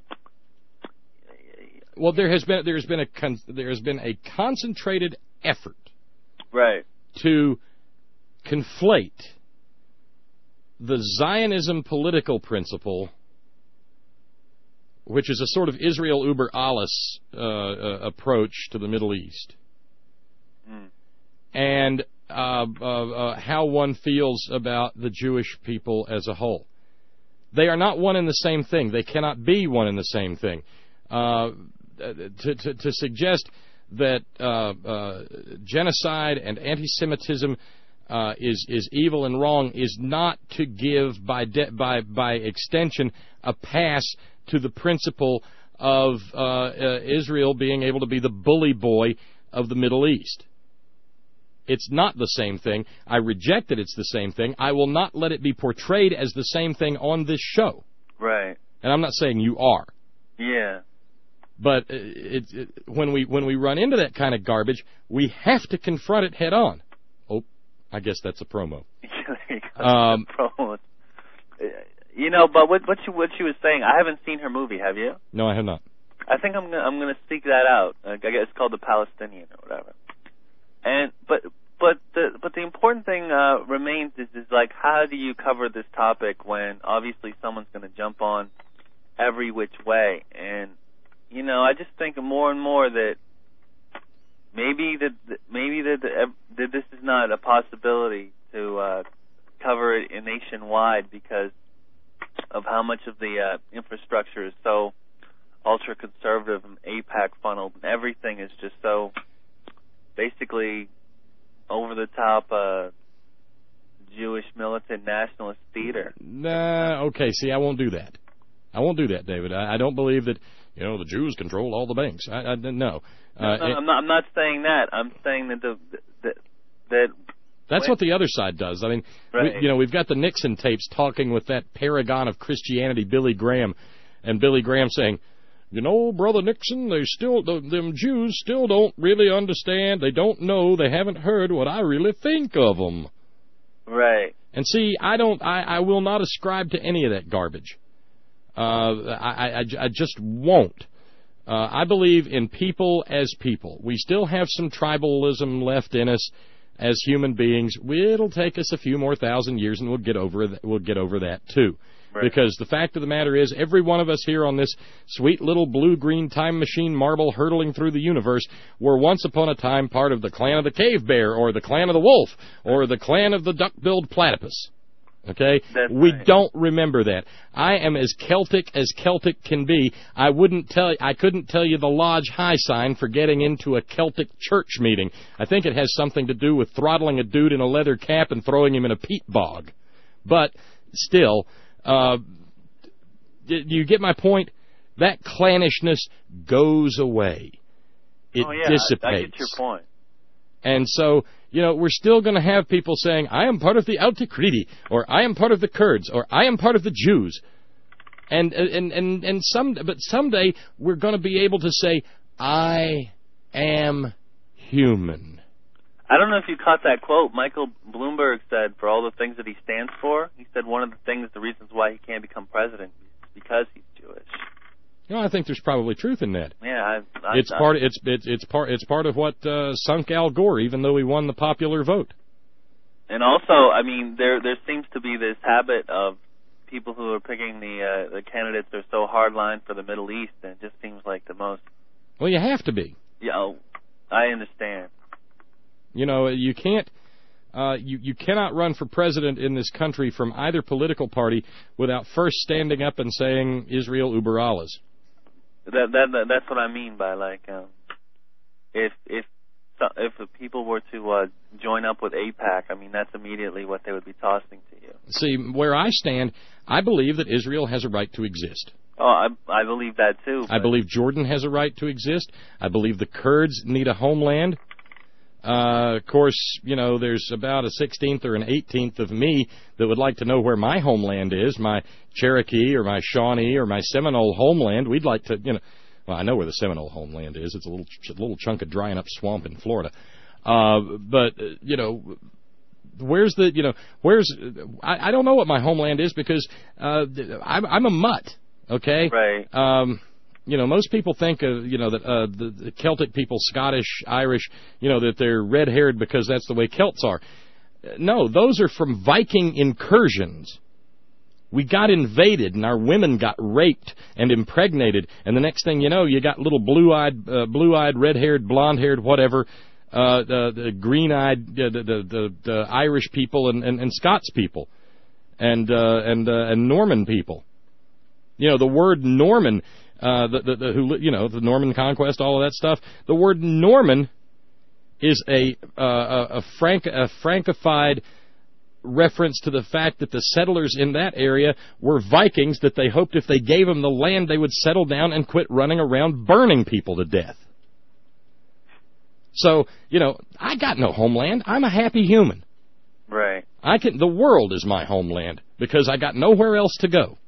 well, there has been there's been a con, there has been a concentrated effort, right, to conflate the Zionism political principle, which is a sort of Israel über alles uh, uh, approach to the Middle East, mm. and uh, uh, uh, how one feels about the Jewish people as a whole. They are not one and the same thing. They cannot be one and the same thing. Uh, to, to, to suggest that uh, uh, genocide and anti-Semitism Uh, is is evil and wrong is not to give by de- by by extension a pass to the principle of uh, uh, Israel being able to be the bully boy of the Middle East. It's not the same thing. I reject that it's the same thing. I will not let it be portrayed as the same thing on this show. Right. And I'm not saying you are. Yeah. But it, it, when we when we run into that kind of garbage, we have to confront it head on. Oh. I guess that's a promo. um, promo. You know, but what what she what she was saying, I haven't seen her movie. Have you? No, I have not. I think I'm gonna, I'm going to seek that out. I guess it's called The Palestinian or whatever. And but but the but the important thing uh, remains is is like how do you cover this topic when obviously someone's going to jump on every which way, and you know I just think more and more that. Maybe that maybe that, that this is not a possibility to uh, cover it nationwide because of how much of the uh, infrastructure is so ultra conservative and AIPAC funneled, and everything is just so basically over the top uh, Jewish militant nationalist theater. Nah, okay. See, I won't do that. I won't do that, David. I, I don't believe that. You know, the Jews control all the banks. I, I no. Uh, no, no it, I'm not. I'm not saying that. I'm saying that the that that. That's when, what the other side does. I mean, right. we, you know, we've got the Nixon tapes talking with that paragon of Christianity, Billy Graham, and Billy Graham saying, you know, Brother Nixon, they still, the, them Jews still don't really understand. They don't know. They haven't heard what I really think of them. Right. And see, I don't. I, I will not ascribe to any of that garbage. Uh, I, I, I just won't. Uh, I believe in people as people. We still have some tribalism left in us as human beings. It'll take us a few more thousand years, and we'll get over that. We'll get over that too. Right. Because the fact of the matter is, every one of us here on this sweet little blue-green time machine marble hurtling through the universe were once upon a time part of the clan of the cave bear, or the clan of the wolf, or the clan of the duck-billed platypus. Okay? That's we right. don't remember that. I am as Celtic as Celtic can be. I wouldn't tell I couldn't tell you the Lodge High sign for getting into a Celtic church meeting. I think it has something to do with throttling a dude in a leather cap and throwing him in a peat bog. But still, uh, do you get my point? That clannishness goes away. It oh, yeah, dissipates. I, I get your point. And so, you know, we're still going to have people saying, I am part of the Altikriti, or I am part of the Kurds, or I am part of the Jews. And and and, and some, but someday we're going to be able to say, I am human. I don't know if you caught that quote. Michael Bloomberg said, for all the things that he stands for, he said one of the things, the reasons why he can't become president is because he's Jewish. You know, I think there's probably truth in that. Yeah, I, I, it's I, part. It's it's it's part. It's part of what uh, sunk Al Gore, even though he won the popular vote. And also, I mean, there there seems to be this habit of people who are picking the uh, the candidates are so hardline for the Middle East, and it just seems like the most. Well, you have to be. Yeah, you know, I understand. You know, you can't. Uh, you you cannot run for president in this country from either political party without first standing up and saying Israel über alles. That, that that that's what I mean by like um, if if if the people were to uh, join up with AIPAC, I mean that's immediately what they would be tossing to you. See, where I stand, I believe that Israel has a right to exist. Oh, I I believe that too. I believe Jordan has a right to exist. I believe the Kurds need a homeland. Uh, of course, you know, there's about a sixteenth or an eighteenth of me that would like to know where my homeland is, my Cherokee or my Shawnee or my Seminole homeland. We'd like to, you know, well, I know where the Seminole homeland is. It's a little a little chunk of drying up swamp in Florida. Uh, but, uh, you know, where's the, you know, where's, I, I don't know what my homeland is because uh, I'm, I'm a mutt, okay? Right. Um You know, most people think of, you know, that uh, the, the Celtic people, Scottish, Irish, you know, that they're red-haired because that's the way Celts are. No, those are from Viking incursions. We got invaded, and our women got raped and impregnated, and the next thing you know, you got little blue-eyed, uh, blue-eyed, red-haired, blonde-haired, whatever, uh, the, the green-eyed, uh, the, the, the, the Irish people and, and, and Scots people, and uh, and uh, and Norman people. You know, the word Norman. Uh, the, the, the who you know the Norman conquest, all of that stuff. The word Norman is a uh, a, a, frank, a frankified reference to the fact that the settlers in that area were Vikings that they hoped if they gave them the land they would settle down and quit running around burning people to death. So you know I got no homeland. I'm a happy human. Right. I can. The world is my homeland because I got nowhere else to go.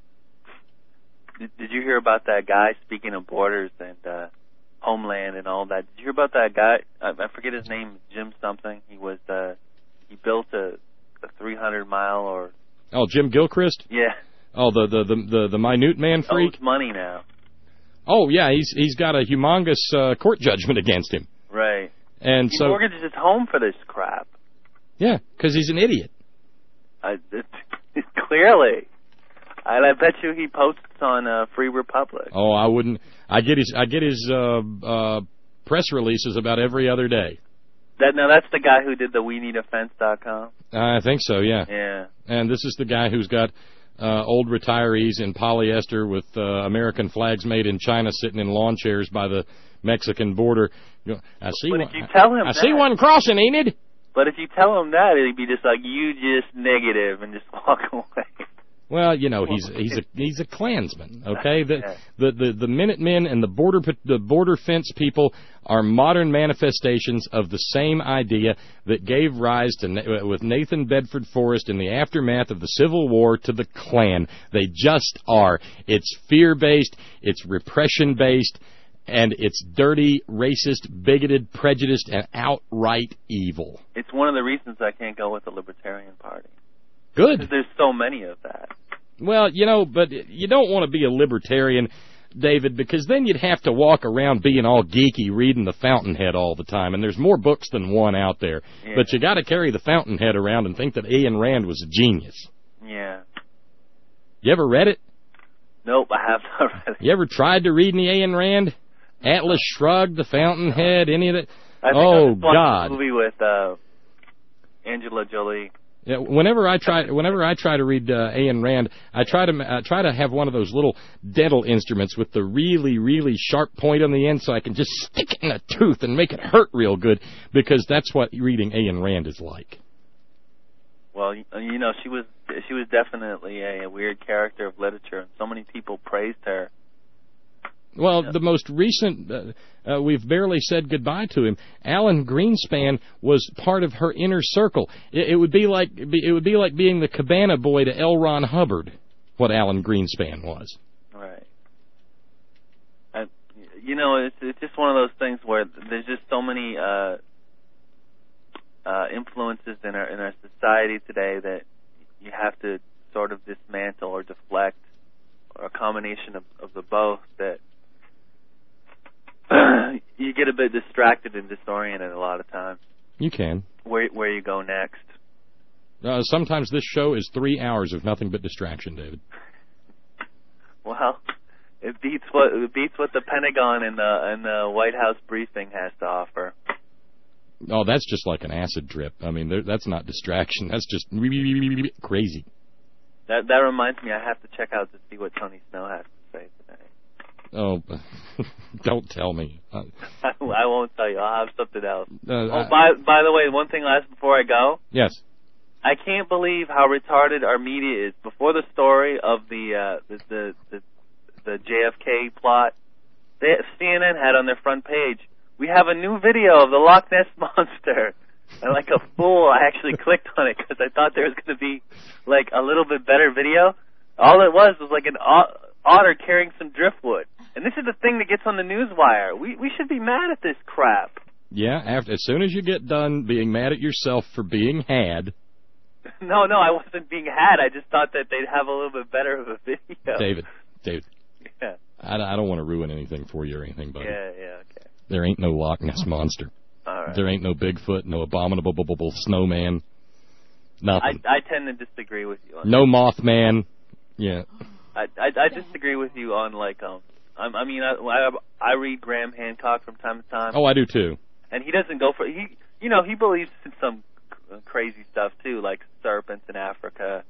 Did you hear about that guy, speaking of borders and uh, homeland and all that? Did you hear about that guy? I, I forget his name, Jim something. He was uh, he built a, a three hundred mile or. Oh, Jim Gilchrist? Yeah. Oh, the the the the, the minute man freak. Owes money now. Oh yeah, he's he's got a humongous uh, court judgment against him. Right. And he so mortgaged his home for this crap. Yeah, because he's an idiot. I, it, it, clearly. And I bet you he posts on uh, Free Republic. Oh, I wouldn't. I get his I get his uh, uh, press releases about every other day. That now that's the guy who did the we need a fence dot com. I think so, yeah. Yeah. And this is the guy who's got uh, old retirees in polyester with uh, American flags made in China sitting in lawn chairs by the Mexican border. You know, I see but one. If you tell him I that, see one crossing, Enid. But if you tell him that, he'd be just like, you just negative and just walk away. Well, you know, he's he's a he's a Klansman, okay? The the the, the Minutemen and the border the border fence people are modern manifestations of the same idea that gave rise to with Nathan Bedford Forrest in the aftermath of the Civil War to the Klan. They just are. It's fear-based, it's repression-based, and it's dirty, racist, bigoted, prejudiced, and outright evil. It's one of the reasons I can't go with the Libertarian Party. Good. Because there's so many of that. Well, you know, but you don't want to be a libertarian, David, because then you'd have to walk around being all geeky reading the Fountainhead all the time, and there's more books than one out there. Yeah. But you got to carry the Fountainhead around and think that Ayn Rand was a genius. Yeah. You ever read it? Nope, I have not read it. You ever tried to read any Ayn Rand? Atlas Shrugged, the Fountainhead, any of that? I think oh, I just watched God. a movie with uh, Angela Jolie. Yeah, whenever I try, whenever I try to read uh, Ayn Rand, I try to uh, try to have one of those little dental instruments with the really, really sharp point on the end, so I can just stick it in a tooth and make it hurt real good, because that's what reading Ayn Rand is like. Well, you know, she was she was definitely a, a weird character of literature, and so many people praised her. Well, yeah. The most recent, uh, uh, we've barely said goodbye to him. Alan Greenspan was part of her inner circle. It, it would be like it would be like being the cabana boy to L. Ron Hubbard, what Alan Greenspan was. Right. I, you know, it's it's just one of those things where there's just so many uh, uh, influences in our in our society today that you have to sort of dismantle or deflect, or a combination of, of the both, get a bit distracted and disoriented a lot of times. You can. Where where you go next? Uh, sometimes this show is three hours of nothing but distraction, David. Well, it beats what it beats what the Pentagon and the and the White House briefing has to offer. Oh, that's just like an acid drip. I mean, there, that's not distraction. That's just crazy. That that reminds me, I have to check out to see what Tony Snow has to say today. Oh, don't tell me. Uh, I won't tell you. I'll have something else. Uh, oh, I, by by the way, one thing last before I go. Yes. I can't believe how retarded our media is. Before the story of the uh, the, the the the J F K plot, they, C N N had on their front page, "We have a new video of the Loch Ness Monster." And like a fool, I actually clicked on it because I thought there was going to be like a little bit better video. All it was was like an otter carrying some driftwood. And this is the thing that gets on the news wire. We we should be mad at this crap. Yeah, after, as soon as you get done being mad at yourself for being had. No, no, I wasn't being had. I just thought that they'd have a little bit better of a video. David, David. Yeah. I, I don't want to ruin anything for you or anything, buddy. Yeah, yeah, okay. There ain't no Loch Ness Monster. All right. There ain't no Bigfoot, no abominable snowman. Nothing. I, I tend to disagree with you on No that. Mothman. Yeah. I, I I disagree with you on like um I, I mean I, I I read Graham Hancock from time to time. Oh, I do too. And he doesn't go for he you know he believes in some crazy stuff too, like serpents in Africa,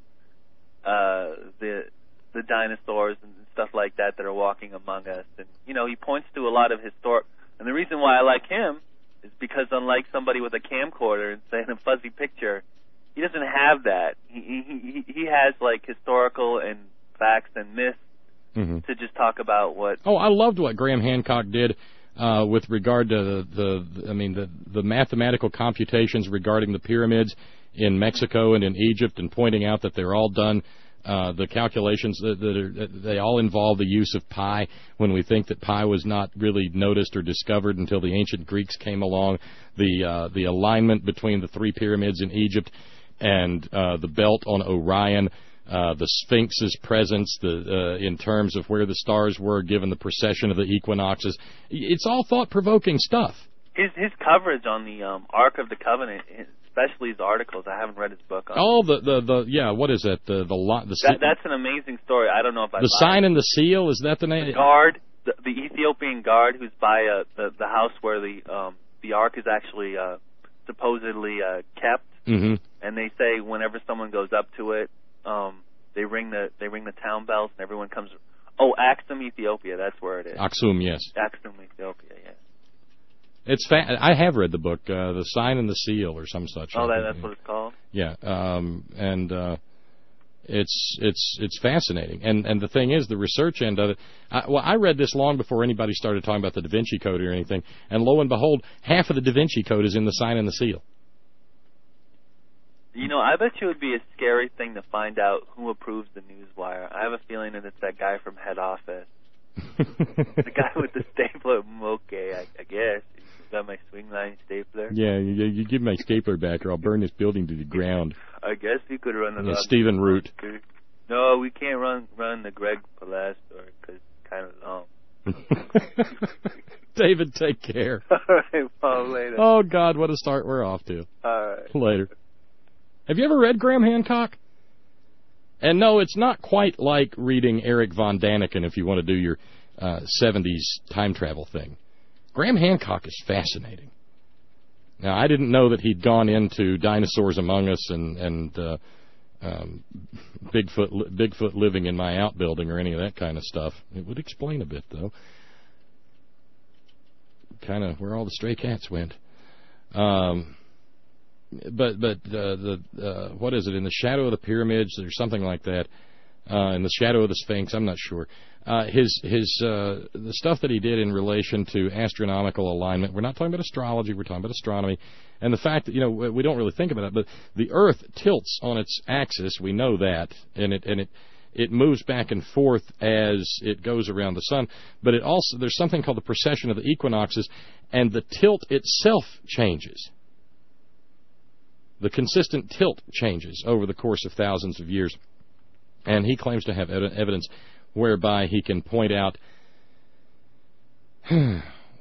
uh the the dinosaurs and stuff like that that are walking among us, and you know he points to a lot of historic. And the reason why I like him is because unlike somebody with a camcorder and saying a fuzzy picture, he doesn't have that. He he he has like historical and facts and myths mm-hmm. to just talk about what. Oh, I loved what Graham Hancock did uh, with regard to the, the I mean the the mathematical computations regarding the pyramids in Mexico and in Egypt, and pointing out that they're all done. Uh, the calculations that, that are, that they all involve the use of pi, when we think that pi was not really noticed or discovered until the ancient Greeks came along. The uh, the alignment between the three pyramids in Egypt and uh, the belt on Orion, uh, the Sphinx's presence, the uh, in terms of where the stars were given the precession of the equinoxes. It's all thought-provoking stuff. His his coverage on the um, Ark of the Covenant, especially his articles. I haven't read his book. On oh, the, the the yeah, what is that? The the, the, the that, that's an amazing story. I don't know if I. The sign and the seal, is that the name? The guard, the, the Ethiopian guard, who's by uh, the the house where the um the Ark is actually uh, supposedly uh, kept. Mm-hmm. And they say whenever someone goes up to it, um, they ring the they ring the town bells and everyone comes. Oh, Axum, Ethiopia. That's where it is. Axum, yes. Axum, Ethiopia. Yes. It's fa- I have read the book, uh, The Sign and the Seal, or some such. Oh, that, that's what it's called? Yeah, um, and uh, it's it's it's fascinating. And and the thing is, the research end of it. I, well, I read this long before anybody started talking about the Da Vinci Code or anything. And lo and behold, half of the Da Vinci Code is in The Sign and the Seal. You know, I bet you it would be a scary thing to find out who approves the Newswire. I have a feeling that it's that guy from head office. The guy with the stapler. Okay, I, I guess. Got my swing line stapler. Yeah, you, you give my stapler back, or I'll burn this building to the ground. I guess you could run the. Yeah, Stephen Root. No, we can't run run the Greg Palast story because it's kind of long. David, take care. All right, well, later. Oh God, what a start we're off to. All right, later. Have you ever read Graham Hancock? And no, it's not quite like reading Eric von Daniken if you want to do your uh, seventies time travel thing. Graham Hancock is fascinating. Now, I didn't know that he'd gone into Dinosaurs Among Us and, and uh, um, Bigfoot Bigfoot living in my outbuilding or any of that kind of stuff. It would explain a bit, though. Kind of where all the stray cats went. Um, but but uh, the uh, what is it? In the Shadow of the Pyramids, there's something like that. Uh, in the Shadow of the Sphinx, I'm not sure. Uh, his his uh, the stuff that he did in relation to astronomical alignment. We're not talking about astrology. We're talking about astronomy, and the fact that you know we don't really think about it, but the Earth tilts on its axis. We know that, and it and it it moves back and forth as it goes around the sun. But it also there's something called the precession of the equinoxes, and the tilt itself changes. The consistent tilt changes over the course of thousands of years, and he claims to have evidence whereby he can point out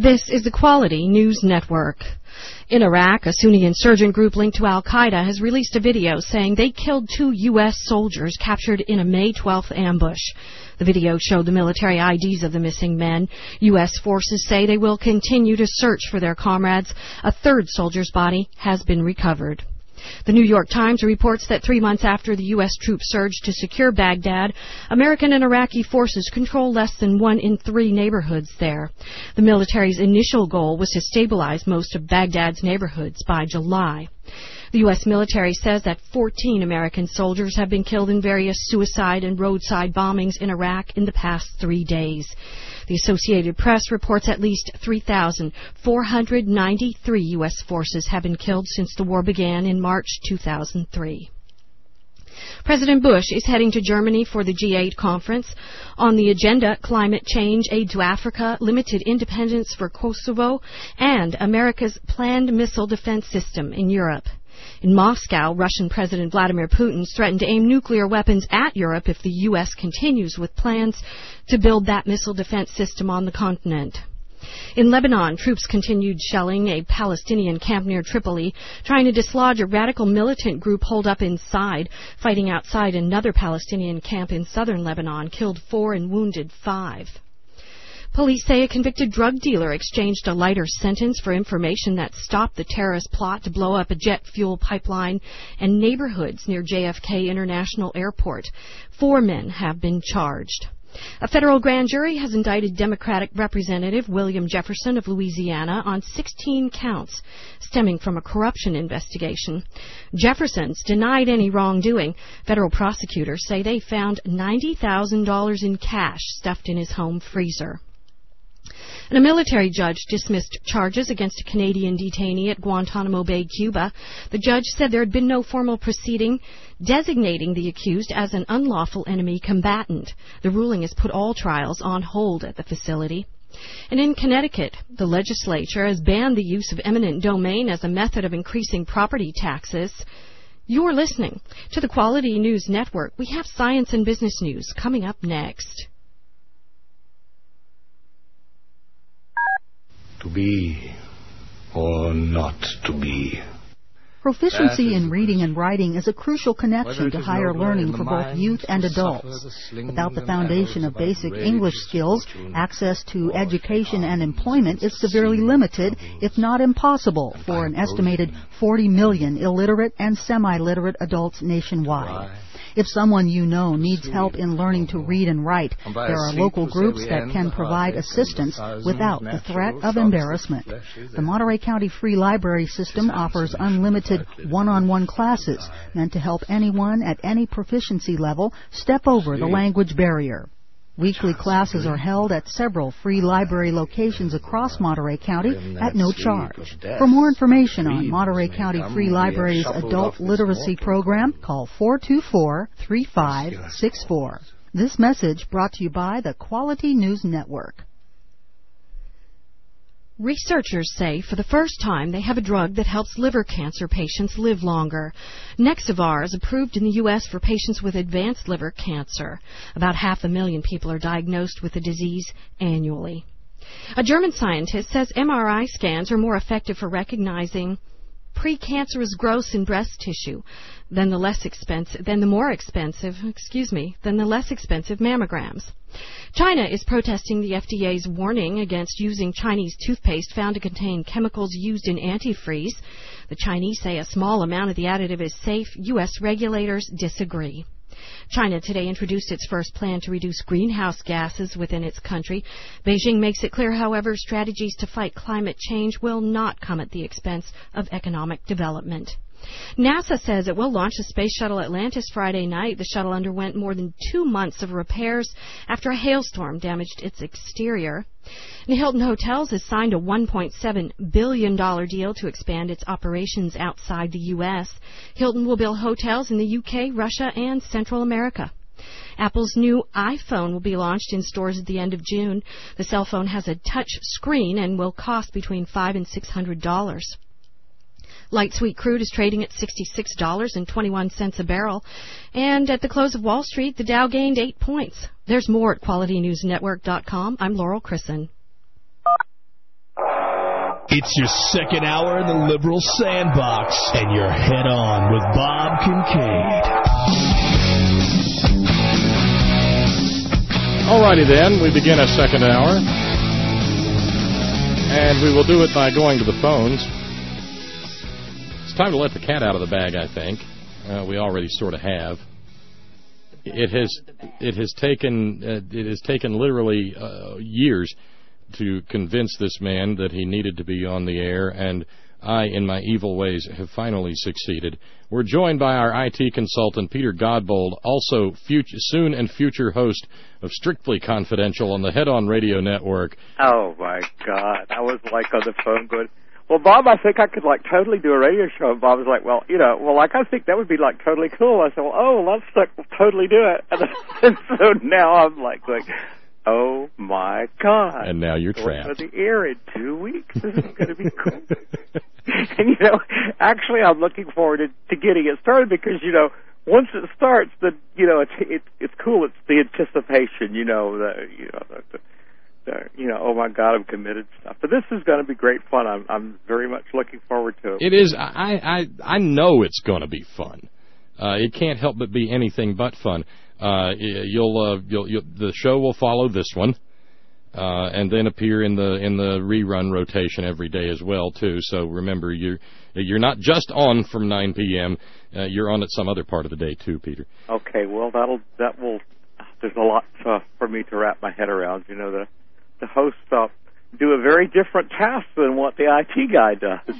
This is the Quality News Network. In Iraq, a Sunni insurgent group linked to al-Qaeda has released a video saying they killed two U S soldiers captured in a May twelfth ambush. The video showed the military I Ds of the missing men. U S forces say they will continue to search for their comrades. A third soldier's body has been recovered. The New York Times reports that three months after the U S troops surged to secure Baghdad, American and Iraqi forces control less than one in three neighborhoods there. The military's initial goal was to stabilize most of Baghdad's neighborhoods by July. The U S military says that fourteen American soldiers have been killed in various suicide and roadside bombings in Iraq in the past three days. The Associated Press reports at least three thousand four hundred ninety-three U S forces have been killed since the war began in March two thousand three. President Bush is heading to Germany for the G eight conference. On the agenda, climate change, aid to Africa, limited independence for Kosovo, and America's planned missile defense system in Europe. In Moscow, Russian President Vladimir Putin threatened to aim nuclear weapons at Europe if the U S continues with plans to build that missile defense system on the continent. In Lebanon, troops continued shelling a Palestinian camp near Tripoli, trying to dislodge a radical militant group holed up inside. Fighting outside another Palestinian camp in southern Lebanon killed four and wounded five. Police say a convicted drug dealer exchanged a lighter sentence for information that stopped the terrorist plot to blow up a jet fuel pipeline and neighborhoods near J F K International Airport. Four men have been charged. A federal grand jury has indicted Democratic Representative William Jefferson of Louisiana on sixteen counts stemming from a corruption investigation. Jefferson's denied any wrongdoing. Federal prosecutors say they found ninety thousand dollars in cash stuffed in his home freezer. And a military judge dismissed charges against a Canadian detainee at Guantanamo Bay, Cuba. The judge said there had been no formal proceeding designating the accused as an unlawful enemy combatant. The ruling has put all trials on hold at the facility. And in Connecticut, the legislature has banned the use of eminent domain as a method of increasing property taxes. You're listening to the Quality News Network. We have science and business news coming up next. To be or not to be. Proficiency in reading and writing is a crucial connection to higher learning for both youth and adults. Without the foundation of basic English skills, access to education and employment is severely limited, if not impossible, for an estimated forty million illiterate and semi-literate adults nationwide. If someone you know needs help in learning to read and write, there are local groups that can provide assistance without the threat of embarrassment. The Monterey County Free Library System offers unlimited one-on-one classes meant to help anyone at any proficiency level step over the language barrier. Weekly classes are held at several free library locations across Monterey County at no charge. For more information on Monterey County Free Library's Adult Literacy Program, call four two four, three five six four. This message brought to you by the Quality News Network. Researchers say for the first time they have a drug that helps liver cancer patients live longer. Nexavar is approved in the U S for patients with advanced liver cancer. About half a million people are diagnosed with the disease annually. A German scientist says M R I scans are more effective for recognizing precancerous growths in breast tissue than the less expensive, than the more expensive, excuse me, than the less expensive mammograms. China is protesting the F D A's warning against using Chinese toothpaste found to contain chemicals used in antifreeze. The Chinese say a small amount of the additive is safe. U S regulators disagree. China today introduced its first plan to reduce greenhouse gases within its country. Beijing makes it clear, however, strategies to fight climate change will not come at the expense of economic development. NASA says it will launch the Space Shuttle Atlantis Friday night. The shuttle underwent more than two months of repairs after a hailstorm damaged its exterior. And Hilton Hotels has signed a one point seven billion dollars deal to expand its operations outside the U S. Hilton will build hotels in the U K, Russia, and Central America. Apple's new iPhone will be launched in stores at the end of June. The cell phone has a touch screen and will cost between five and six hundred dollars. Light sweet crude is trading at sixty-six dollars and twenty-one cents a barrel. And at the close of Wall Street, the Dow gained eight points. There's more at quality news network dot com. I'm Laurel Chrisson. It's your second hour in the liberal sandbox, and you're head on with Bob Kincaid. Alrighty then, we begin a second hour, and we will do it by going to the phones. It's time to let the cat out of the bag, I think. Uh, we already sort of have. It has it has taken uh, it has taken literally uh, years to convince this man that he needed to be on the air, and I, in my evil ways, have finally succeeded. We're joined by our I T consultant, Peter Godbold, also future, soon and future host of Strictly Confidential on the Head On Radio Network. Oh, my God. I was, like, on the phone going, well, Bob, I think I could, like, totally do a radio show. And Bob was like, well, you know, well, like, I think that would be, like, totally cool. I said, well, oh, let's like, totally do it. And, and so now I'm, like, like, oh, my God. And now you're trapped. Going to the air in two weeks. This is going to be cool. And, you know, actually, I'm looking forward to, to getting it started because, you know, once it starts, the you know, it's it, it's cool. It's the anticipation, you know, the you know, the, the, the you know, oh my God, I'm committed stuff. But this is going to be great fun. I'm I'm very much looking forward to it. It is. I I I know it's going to be fun. Uh, it can't help but be anything but fun. Uh, you'll uh, you'll, you'll the show will follow this one. Uh, and then appear in the in the rerun rotation every day as well too. So remember, you're you're not just on from nine p.m. Uh, you're on at some other part of the day too, Peter. Okay, well that'll that will. There's a lot uh, for me to wrap my head around. You know, the the hosts uh, do a very different task than what the I T guy does.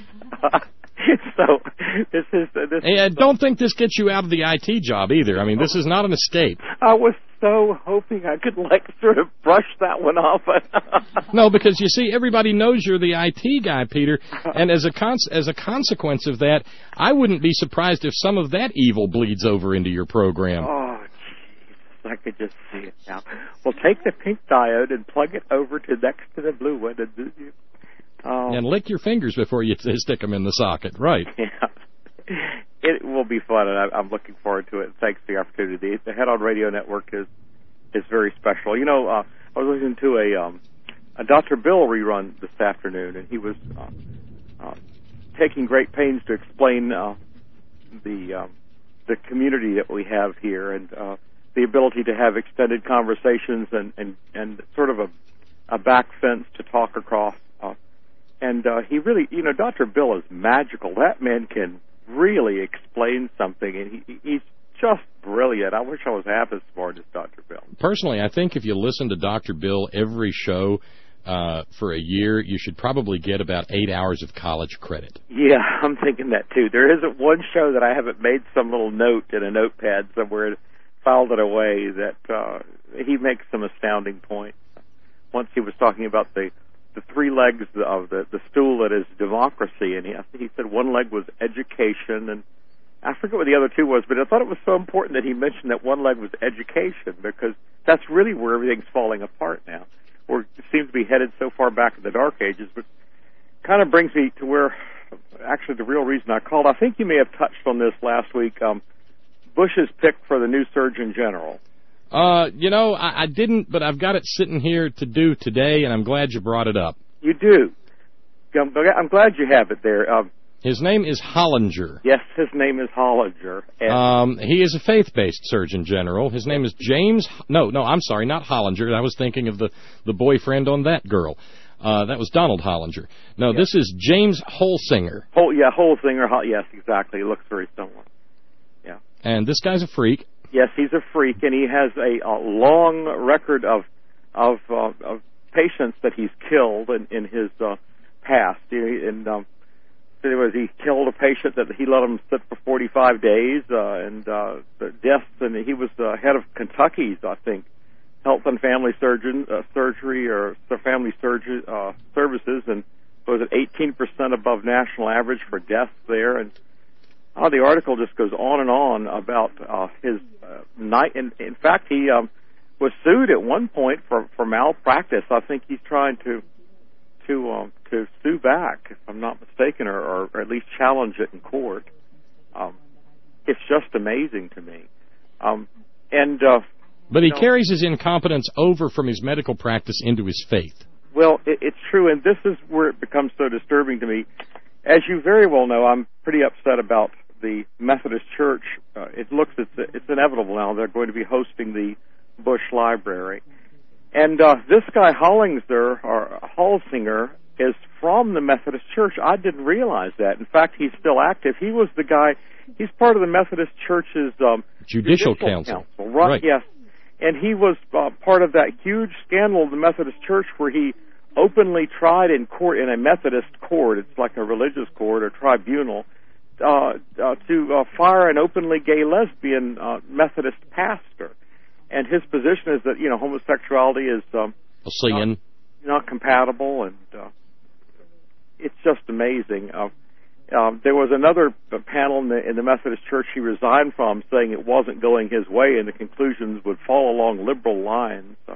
So this is this. Hey, I don't think this gets you out of the I T job either. I mean, this is not an escape. I was so hoping I could like sort of brush that one off. No, because you see, everybody knows you're the I T guy, Peter, and as a cons- as a consequence of that, I wouldn't be surprised if some of that evil bleeds over into your program. Oh, jeez, I could just see it now. Well, take the pink diode and plug it over to next to the blue one, and you. Um, and lick your fingers before you t- stick them in the socket, right? Yeah. It will be fun, and I, I'm looking forward to it. Thanks for the opportunity. The Head On Radio Network is is very special. You know, uh, I was listening to a, um, a Doctor Bill rerun this afternoon, and he was uh, uh, taking great pains to explain uh, the um, the community that we have here and uh, the ability to have extended conversations and, and, and sort of a, a back fence to talk across. Uh, And uh, he really, you know, Doctor Bill is magical. That man can really explain something, and he, he's just brilliant. I wish I was half as smart as Doctor Bill. Personally, I think if you listen to Doctor Bill every show uh, for a year, you should probably get about eight hours of college credit. Yeah, I'm thinking that, too. There isn't one show that I haven't made some little note in a notepad somewhere and filed it away that uh, he makes some astounding points. Once he was talking about the the three legs of the, the stool that is democracy, and he, he said one leg was education, and I forget what the other two was, but I thought it was so important that he mentioned that one leg was education, because that's really where everything's falling apart now. Or it seems to be headed so far back in the Dark Ages, but kind of brings me to where, actually the real reason I called, I think you may have touched on this last week, um, Bush's pick for the new Surgeon General. Uh, you know, I, I didn't, but I've got it sitting here to do today, and I'm glad you brought it up. You do. I'm, I'm glad you have it there. Um, his name is Hollinger. Yes, his name is Hollinger. Um, he is a faith-based Surgeon General. His name is James... No, no, I'm sorry, not Hollinger. I was thinking of the, the boyfriend on that girl. Uh, that was Donald Hollinger. No, yes. This is James Holsinger. Hol, yeah, Holsinger. Yes, exactly. He looks very similar. Yeah. And this guy's a freak. Yes, he's a freak, and he has a, a long record of of, uh, of patients that he's killed in, in his uh, past. And um, was he killed a patient that he let him sit for forty-five days, uh, and uh, the deaths. And he was uh, head of Kentucky's, I think, Health and Family Surgeon uh, Surgery or Family Surgery uh, Services, and was it eighteen percent above national average for deaths there, and. Oh, the article just goes on and on about uh, his uh, night. In, in fact, he um, was sued at one point for, for malpractice. I think he's trying to to um, to sue back, if I'm not mistaken, or, or, or at least challenge it in court. Um, it's just amazing to me. Um, and uh, but he you know, carries his incompetence over from his medical practice into his faith. Well, it, it's true, and this is where it becomes so disturbing to me. As you very well know, I'm pretty upset about the Methodist Church. Uh, it looks it's it's inevitable now. They're going to be hosting the Bush Library, and uh, this guy Hollinger or Holsinger is from the Methodist Church. I didn't realize that. In fact, he's still active. He was the guy. He's part of the Methodist Church's um, Judicial, Judicial Council. Council, right? Right. Yes, and he was uh, part of that huge scandal of the Methodist Church where he openly tried in court, in a Methodist court, it's like a religious court or tribunal, uh, uh, to uh, fire an openly gay lesbian uh, Methodist pastor. And his position is that, you know, homosexuality is um, a sin, not, not compatible, and uh, it's just amazing. Uh, um, there was another panel in the, in the Methodist Church he resigned from, saying it wasn't going his way and the conclusions would fall along liberal lines. So.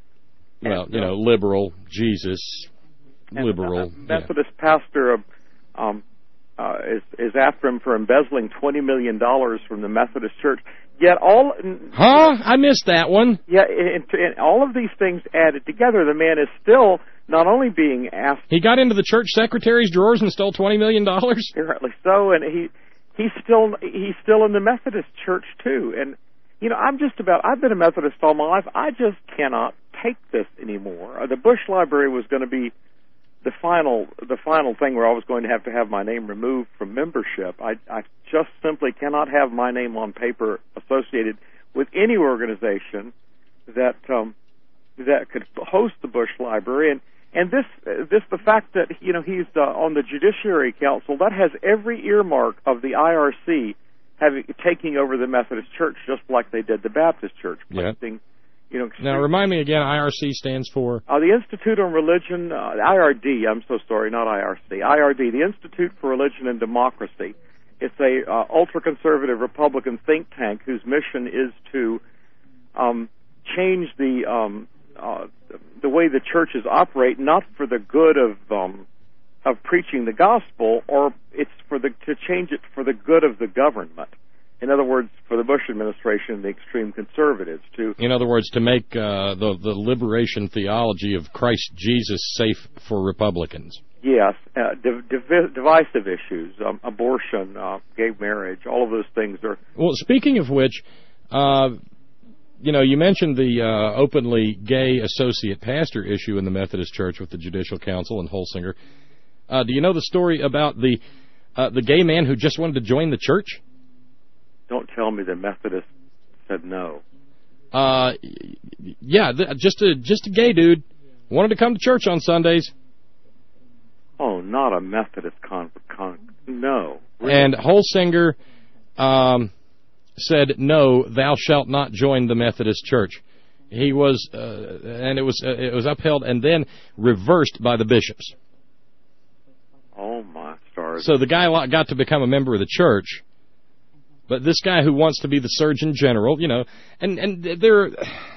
Well, And, you uh, know, liberal, Jesus, and, liberal. Uh, Methodist yeah. pastor um, uh, is is after him for embezzling twenty million dollars from the Methodist Church. Yet all... Huh? I missed that one. Yeah, and, and all of these things added together, the man is still not only being asked... He got into the church secretary's drawers and stole twenty million dollars? Apparently so, and he he's still he's still in the Methodist Church, too. And, you know, I'm just about... I've been a Methodist all my life. I just cannot take this anymore. Uh, the Bush Library was going to be the final the final thing where I was going to have to have my name removed from membership. I, I just simply cannot have my name on paper associated with any organization that um, that could host the Bush Library. And and this this the fact that, you know, he's uh, on the Judiciary Council, that has every earmark of the I R C having taking over the Methodist Church, just like they did the Baptist Church, placing. Yeah. You know, now, remind me again, I R C stands for? Uh, the Institute on Religion, uh, I R D, I'm so sorry, not I R C, I R D, the Institute for Religion and Democracy. It's a uh, ultra-conservative Republican think tank whose mission is to um, change the um, uh, the way the churches operate, not for the good of um, of preaching the gospel, or it's for the to change it for the good of the government. In other words, for the Bush administration, the extreme conservatives, to... In other words, to make uh, the, the liberation theology of Christ Jesus safe for Republicans. Yes, uh, div- div- divisive issues, um, abortion, uh, gay marriage, all of those things are... Well, speaking of which, uh, you know, you mentioned the uh, openly gay associate pastor issue in the Methodist Church with the Judicial Council and Holsinger. Uh, do you know the story about the uh, the gay man who just wanted to join the church? Don't tell me the Methodists said no. Uh, yeah, th- just a just a gay dude wanted to come to church on Sundays. Oh, not a Methodist con, con no. Really? And Holsinger um, said, "No, thou shalt not join the Methodist Church." He was, uh, and it was uh, it was upheld and then reversed by the bishops. Oh my stars! So the guy got to become a member of the church. But this guy who wants to be the Surgeon General, you know, and and they're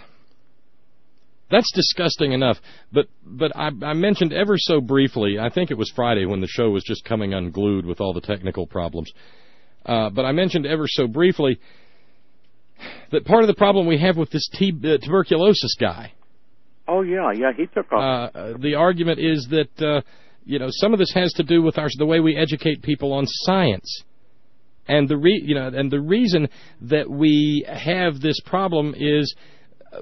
that's disgusting enough. But but I, I mentioned ever so briefly, I think it was Friday when the show was just coming unglued with all the technical problems. Uh, but I mentioned ever so briefly that part of the problem we have with this t- uh, tuberculosis guy. Oh yeah, yeah, he took off. Uh, the argument is that uh, you know some of this has to do with our the way we educate people on science. And the re, you know, and the reason that we have this problem is uh,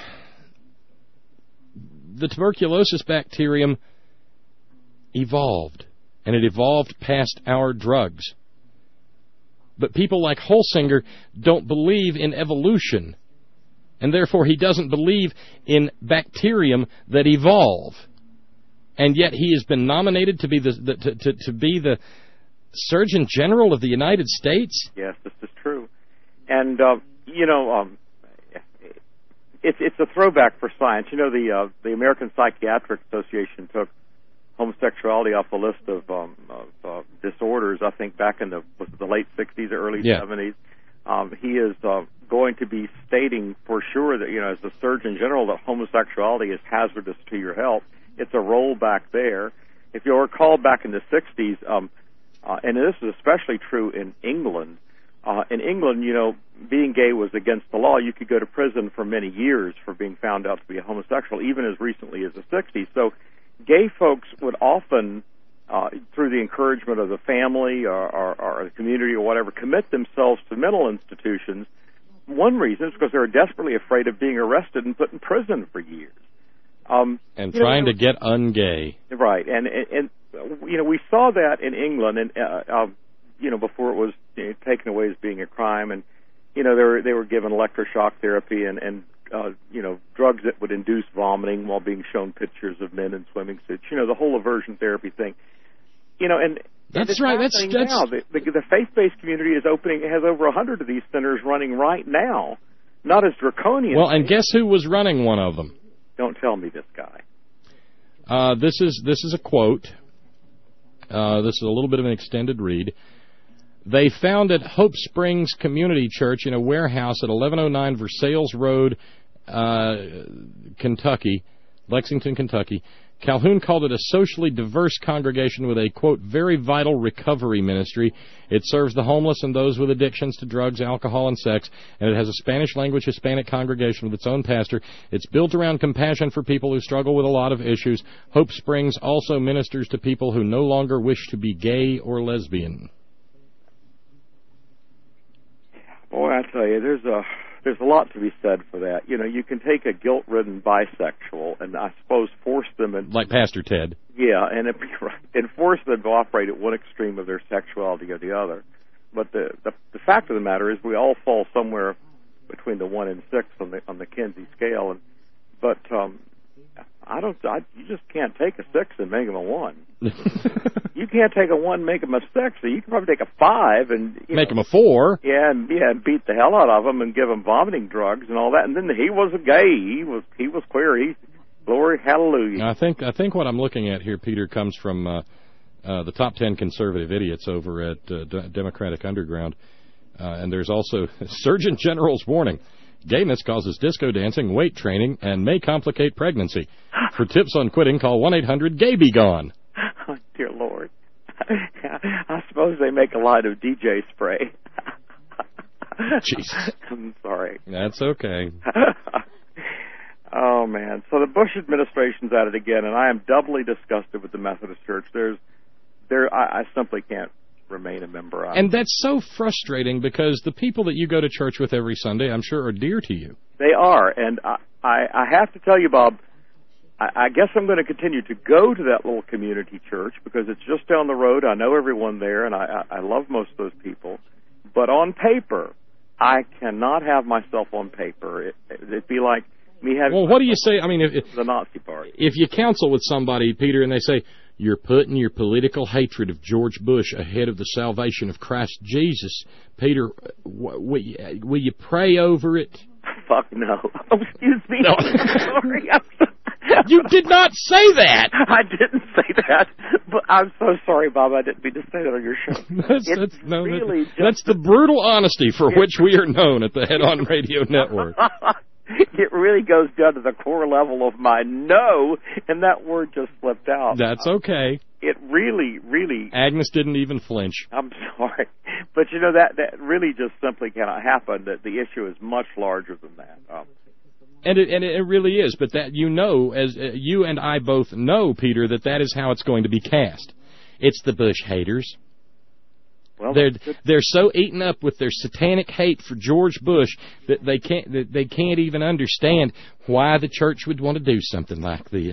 the tuberculosis bacterium evolved, and it evolved past our drugs. But people like Holsinger don't believe in evolution, and therefore he doesn't believe in bacterium that evolve. And yet he has been nominated to be the, the to, to, to be the Surgeon General of the United States? Yes, this is true. And, uh, you know, um, it's it's a throwback for science. You know, the uh, the American Psychiatric Association took homosexuality off the list of, um, of uh, disorders, I think, back in the, was it the late sixties or early yeah. seventies. Um, he is uh, going to be stating for sure that, you know, as the Surgeon General, that homosexuality is hazardous to your health. It's a rollback there. If you'll recall, back in the sixties, um, Uh, and this is especially true in England, uh, in England, you know, being gay was against the law. You could go to prison for many years for being found out to be a homosexual, even as recently as the sixties. So gay folks would often, uh, through the encouragement of the family or, or, or the community or whatever, commit themselves to mental institutions. One reason is because they were desperately afraid of being arrested and put in prison for years. Um, and trying know, to get ungay. Right, and, and, and, you know, we saw that in England, and uh, uh, you know, before it was you know, taken away as being a crime, and you know, they were they were given electroshock therapy and and uh, you know, drugs that would induce vomiting while being shown pictures of men in swimming suits. You know, the whole aversion therapy thing. You know, and that's and right. That's that's now. The, the, the faith-based community is opening has over a hundred of these centers running right now. Not as draconian. Well, and guess who was running one of them? Don't tell me this guy. Uh, this is this is a quote. Uh, this is a little bit of an extended read. They founded Hope Springs Community Church in a warehouse at eleven oh nine Versailles Road, uh, Kentucky, Lexington, Kentucky. Calhoun called it a socially diverse congregation with a, quote, very vital recovery ministry. It serves the homeless and those with addictions to drugs, alcohol, and sex, and it has a Spanish-language Hispanic congregation with its own pastor. It's built around compassion for people who struggle with a lot of issues. Hope Springs also ministers to people who no longer wish to be gay or lesbian. Boy, I tell you, there's a... There's a lot to be said for that. You know, you can take a guilt-ridden bisexual and I suppose force them... In, like Pastor Ted. Yeah, and, it, and force them to operate at one extreme of their sexuality or the other. But the, the the fact of the matter is we all fall somewhere between the one and six on the on the Kinsey scale. And But um, I don't... I, you just can't take a six and make them a one. You can't take a one and make them a six, so you can probably take a five and... You make know, them a four. Yeah, and, yeah, and beat the hell out of them and give them vomiting drugs and all that. And then he was a gay. He was he was queer. He, glory, hallelujah. I think I think what I'm looking at here, Peter, comes from uh, uh, the top ten conservative idiots over at uh, D- Democratic Underground. Uh, and there's also Surgeon General's warning. Gayness causes disco dancing, weight training, and may complicate pregnancy. For tips on quitting, call one eight hundred gay be gone. Oh, dear Lord. I suppose they make a line of D J spray. Jesus. I'm sorry. That's okay. Oh, man. So the Bush administration's at it again, and I am doubly disgusted with the Methodist Church. There's, there, I, I simply can't remain a member of. And that's so frustrating because the people that you go to church with every Sunday, I'm sure, are dear to you. They are, and I, I, I have to tell you, Bob, I, I guess I'm going to continue to go to that little community church because it's just down the road. I know everyone there, and I, I, I love most of those people. But on paper, I cannot have myself on paper. It, it'd be like me having... Well, what do you say? I mean, if, the Nazi Party. If you counsel with somebody, Peter, and they say, you're putting your political hatred of George Bush ahead of the salvation of Christ Jesus, Peter, w- will, you, will you pray over it? Fuck no. Oh, excuse me. No. Sorry. I'm so You did not say that. I didn't say that, but I'm so sorry, Bob. I didn't mean to say that on your show. that's, it's that's, no, really that's, that's the brutal honesty for which we are known at the Head On Radio Network. It really goes down to the core level of my no, and that word just slipped out. That's okay. It really, really... Agnes didn't even flinch. I'm sorry. But, you know, that, that really just simply cannot happen. That the issue is much larger than that. Um, And it, and it really is, but that you know, as uh, you and I both know, Peter, that that is how it's going to be cast. It's the Bush haters. Well, they're they're so eaten up with their satanic hate for George Bush that they can't that they can't even understand why the church would want to do something like this.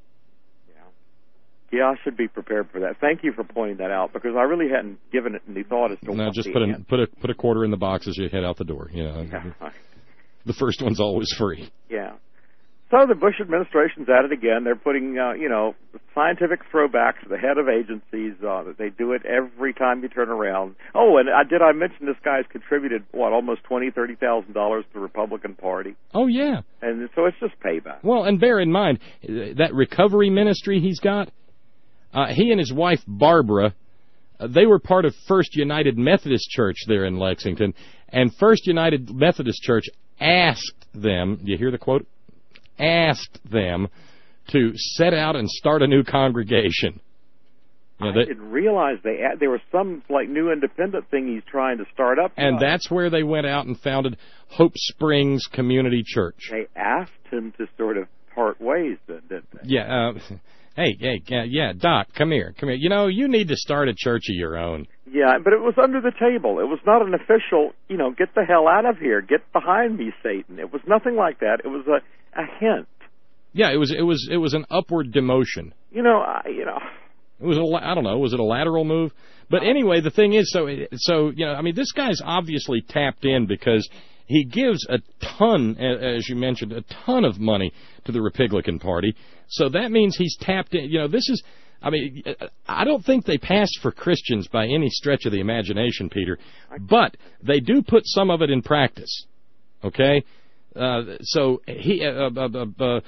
Yeah, yeah, I should be prepared for that. Thank you for pointing that out because I really hadn't given it any thought as to. No, just put a put a put a quarter in the box as you head out the door. You know. Yeah. The first one's always free. Yeah. So the Bush administration's at it again. They're putting, uh, you know, scientific throwbacks to the head of agencies. Uh, they do it every time you turn around. Oh, and I, did I mention this guy's contributed, what, almost twenty thousand dollars, thirty thousand dollars to the Republican Party? Oh, yeah. And so it's just payback. Well, and bear in mind, that recovery ministry he's got, uh, he and his wife, Barbara, uh, they were part of First United Methodist Church there in Lexington. And First United Methodist Church asked them, you hear the quote? Asked them to set out and start a new congregation. You know, I they, didn't realize they had, there was some like new independent thing he's trying to start up. And now. that's where they went out and founded Hope Springs Community Church. They asked him to sort of part ways, didn't they? Yeah. Uh, hey, hey, yeah, yeah, Doc, come here, come here. You know, you need to start a church of your own. Yeah, but it was under the table. It was not an official, you know, get the hell out of here, get behind me, Satan. It was nothing like that. It was a, a hint. Yeah, it was, it was, it was an upward demotion. You know, I, you know. It was a, I don't know, was it a lateral move? But anyway, the thing is, so, so you know, I mean, this guy's obviously tapped in because he gives a ton, as you mentioned, a ton of money to the Republican Party. So that means he's tapped in. You know, this is, I mean, I don't think they passed for Christians by any stretch of the imagination, Peter, but they do put some of it in practice. Okay? Uh, so he, uh, uh, uh, uh,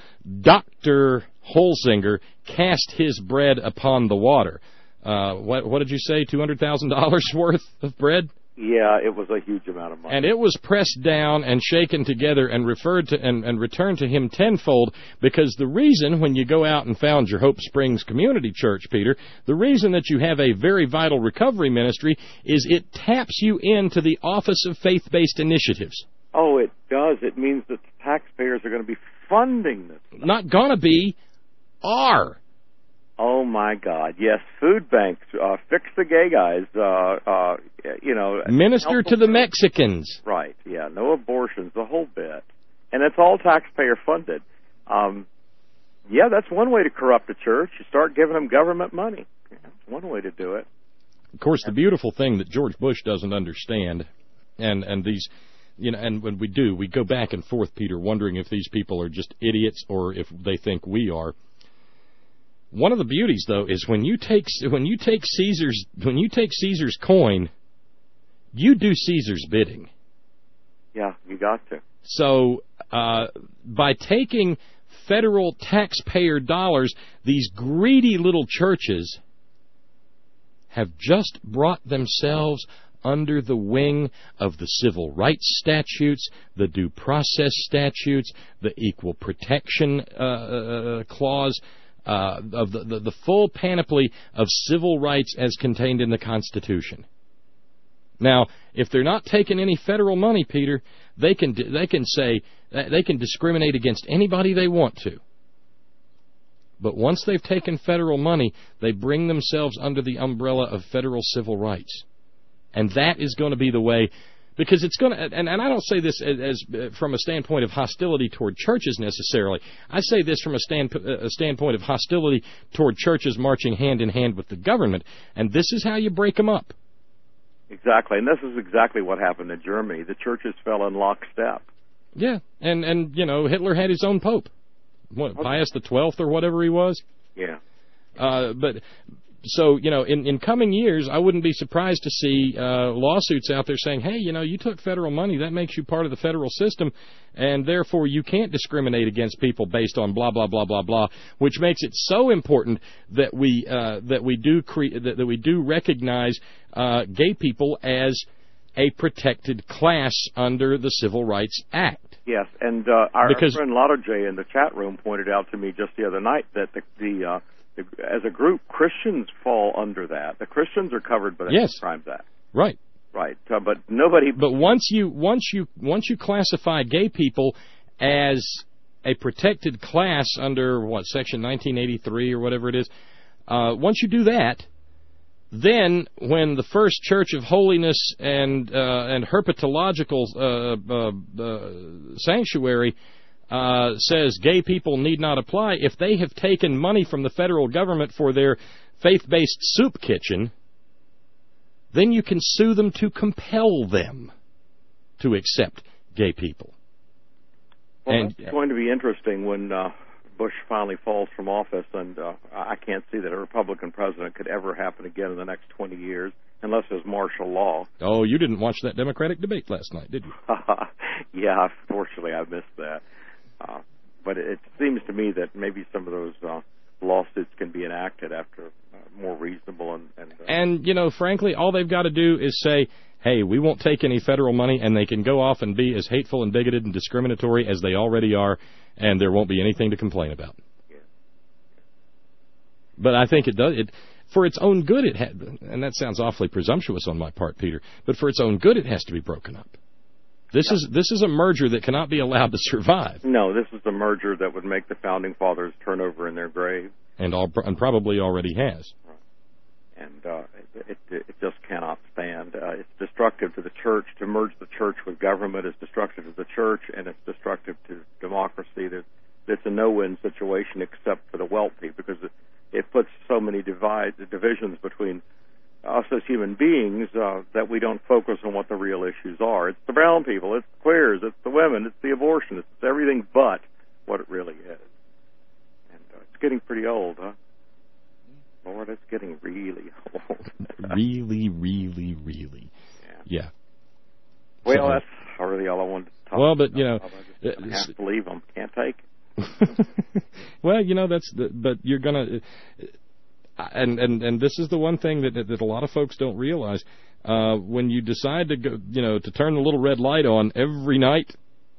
Doctor Holsinger cast his bread upon the water. Uh, what, what did you say? Two hundred thousand dollars worth of bread? Yeah, it was a huge amount of money. And it was pressed down and shaken together and referred to and, and returned to him tenfold, because the reason when you go out and found your Hope Springs Community Church, Peter, the reason that you have a very vital recovery ministry is it taps you into the Office of Faith-Based Initiatives. Oh, it does. It means that the taxpayers are going to be funding this. Not gonna be, are. Oh, my God. Yes, food banks, uh, fix the gay guys, uh, uh, you know. Minister to the Mexicans. Right, yeah, no abortions, the whole bit. And it's all taxpayer funded. Um, yeah, that's one way to corrupt a church. You start giving them government money. Yeah, that's one way to do it. Of course, the beautiful thing that George Bush doesn't understand, and, and these... You know, and when we do, we go back and forth, Peter, wondering if these people are just idiots or if they think we are. One of the beauties, though, is when you take when you take Caesar's when you take Caesar's coin, you do Caesar's bidding. Yeah, you got to. So uh, by taking federal taxpayer dollars, these greedy little churches have just brought themselves under the wing of the civil rights statutes, the due process statutes, the equal protection uh, uh, clause, uh, of the, the, the full panoply of civil rights as contained in the Constitution. Now, if they're not taking any federal money, Peter, they can they can say they can discriminate against anybody they want to. But once they've taken federal money, they bring themselves under the umbrella of federal civil rights. And that is going to be the way, because it's going to, and, and I don't say this as, as from a standpoint of hostility toward churches necessarily. I say this from a, stand, a standpoint of hostility toward churches marching hand in hand with the government. And this is how you break them up. Exactly, and this is exactly what happened in Germany. The churches fell in lockstep. Yeah, and, and you know, Hitler had his own pope. What, okay. Pius the twelfth or whatever he was? Yeah. Uh, but... So, you know, in, in coming years, I wouldn't be surprised to see uh, lawsuits out there saying, hey, you know, you took federal money, that makes you part of the federal system, and therefore you can't discriminate against people based on blah, blah, blah, blah, blah, which makes it so important that we uh, that we do cre- that, that we do recognize uh, gay people as a protected class under the Civil Rights Act. Yes, and uh, our, because, our friend Lotto J in the chat room pointed out to me just the other night that the... the uh, as a group, Christians fall under that. The Christians are covered by the yes. Crimes Act. Right. Right. Uh, but nobody. But once you once you once you classify gay people as a protected class under what Section nineteen eighty-three or whatever it is, uh, once you do that, then when the First Church of Holiness and uh, and Herpetological uh, uh, uh, Sanctuary Uh, says gay people need not apply, if they have taken money from the federal government for their faith-based soup kitchen, then you can sue them to compel them to accept gay people. Well, and it's going to be interesting when uh, Bush finally falls from office, and uh, I can't see that a Republican president could ever happen again in the next twenty years, unless there's martial law. Oh, you didn't watch that Democratic debate last night, did you? Yeah, fortunately I missed that. Uh, but it seems to me that maybe some of those uh, lawsuits can be enacted after uh, more reasonable and... And, uh, and, you know, frankly, all they've got to do is say, hey, we won't take any federal money, and they can go off and be as hateful and bigoted and discriminatory as they already are, and there won't be anything to complain about. Yeah. But I think it does... It, for its own good, it had, and that sounds awfully presumptuous on my part, Peter, but for its own good, it has to be broken up. This is this is a merger that cannot be allowed to survive. No, this is a merger that would make the Founding Fathers turn over in their grave. And, all, and probably already has. And uh, it, it, it just cannot stand. Uh, it's destructive to the church. To merge the church with government is destructive to the church, and it's destructive to democracy. There's, it's a no-win situation except for the wealthy, because it, it puts so many divide, divisions between us as human beings uh, that we don't focus on what the real issues are. It's the brown people, it's the queers, it's the women, it's the abortionists, it's everything but what it really is. And uh, it's getting pretty old, huh? Lord, it's getting really old. really, really, really. Yeah. yeah. Well, so, that's really all I wanted to talk well, about. Well, but, you know... I just have to leave them. Can't take Well, you know, that's... The, but you're going to... And, and and this is the one thing that that a lot of folks don't realize. Uh, when you decide to go, you know, to turn the little red light on every night,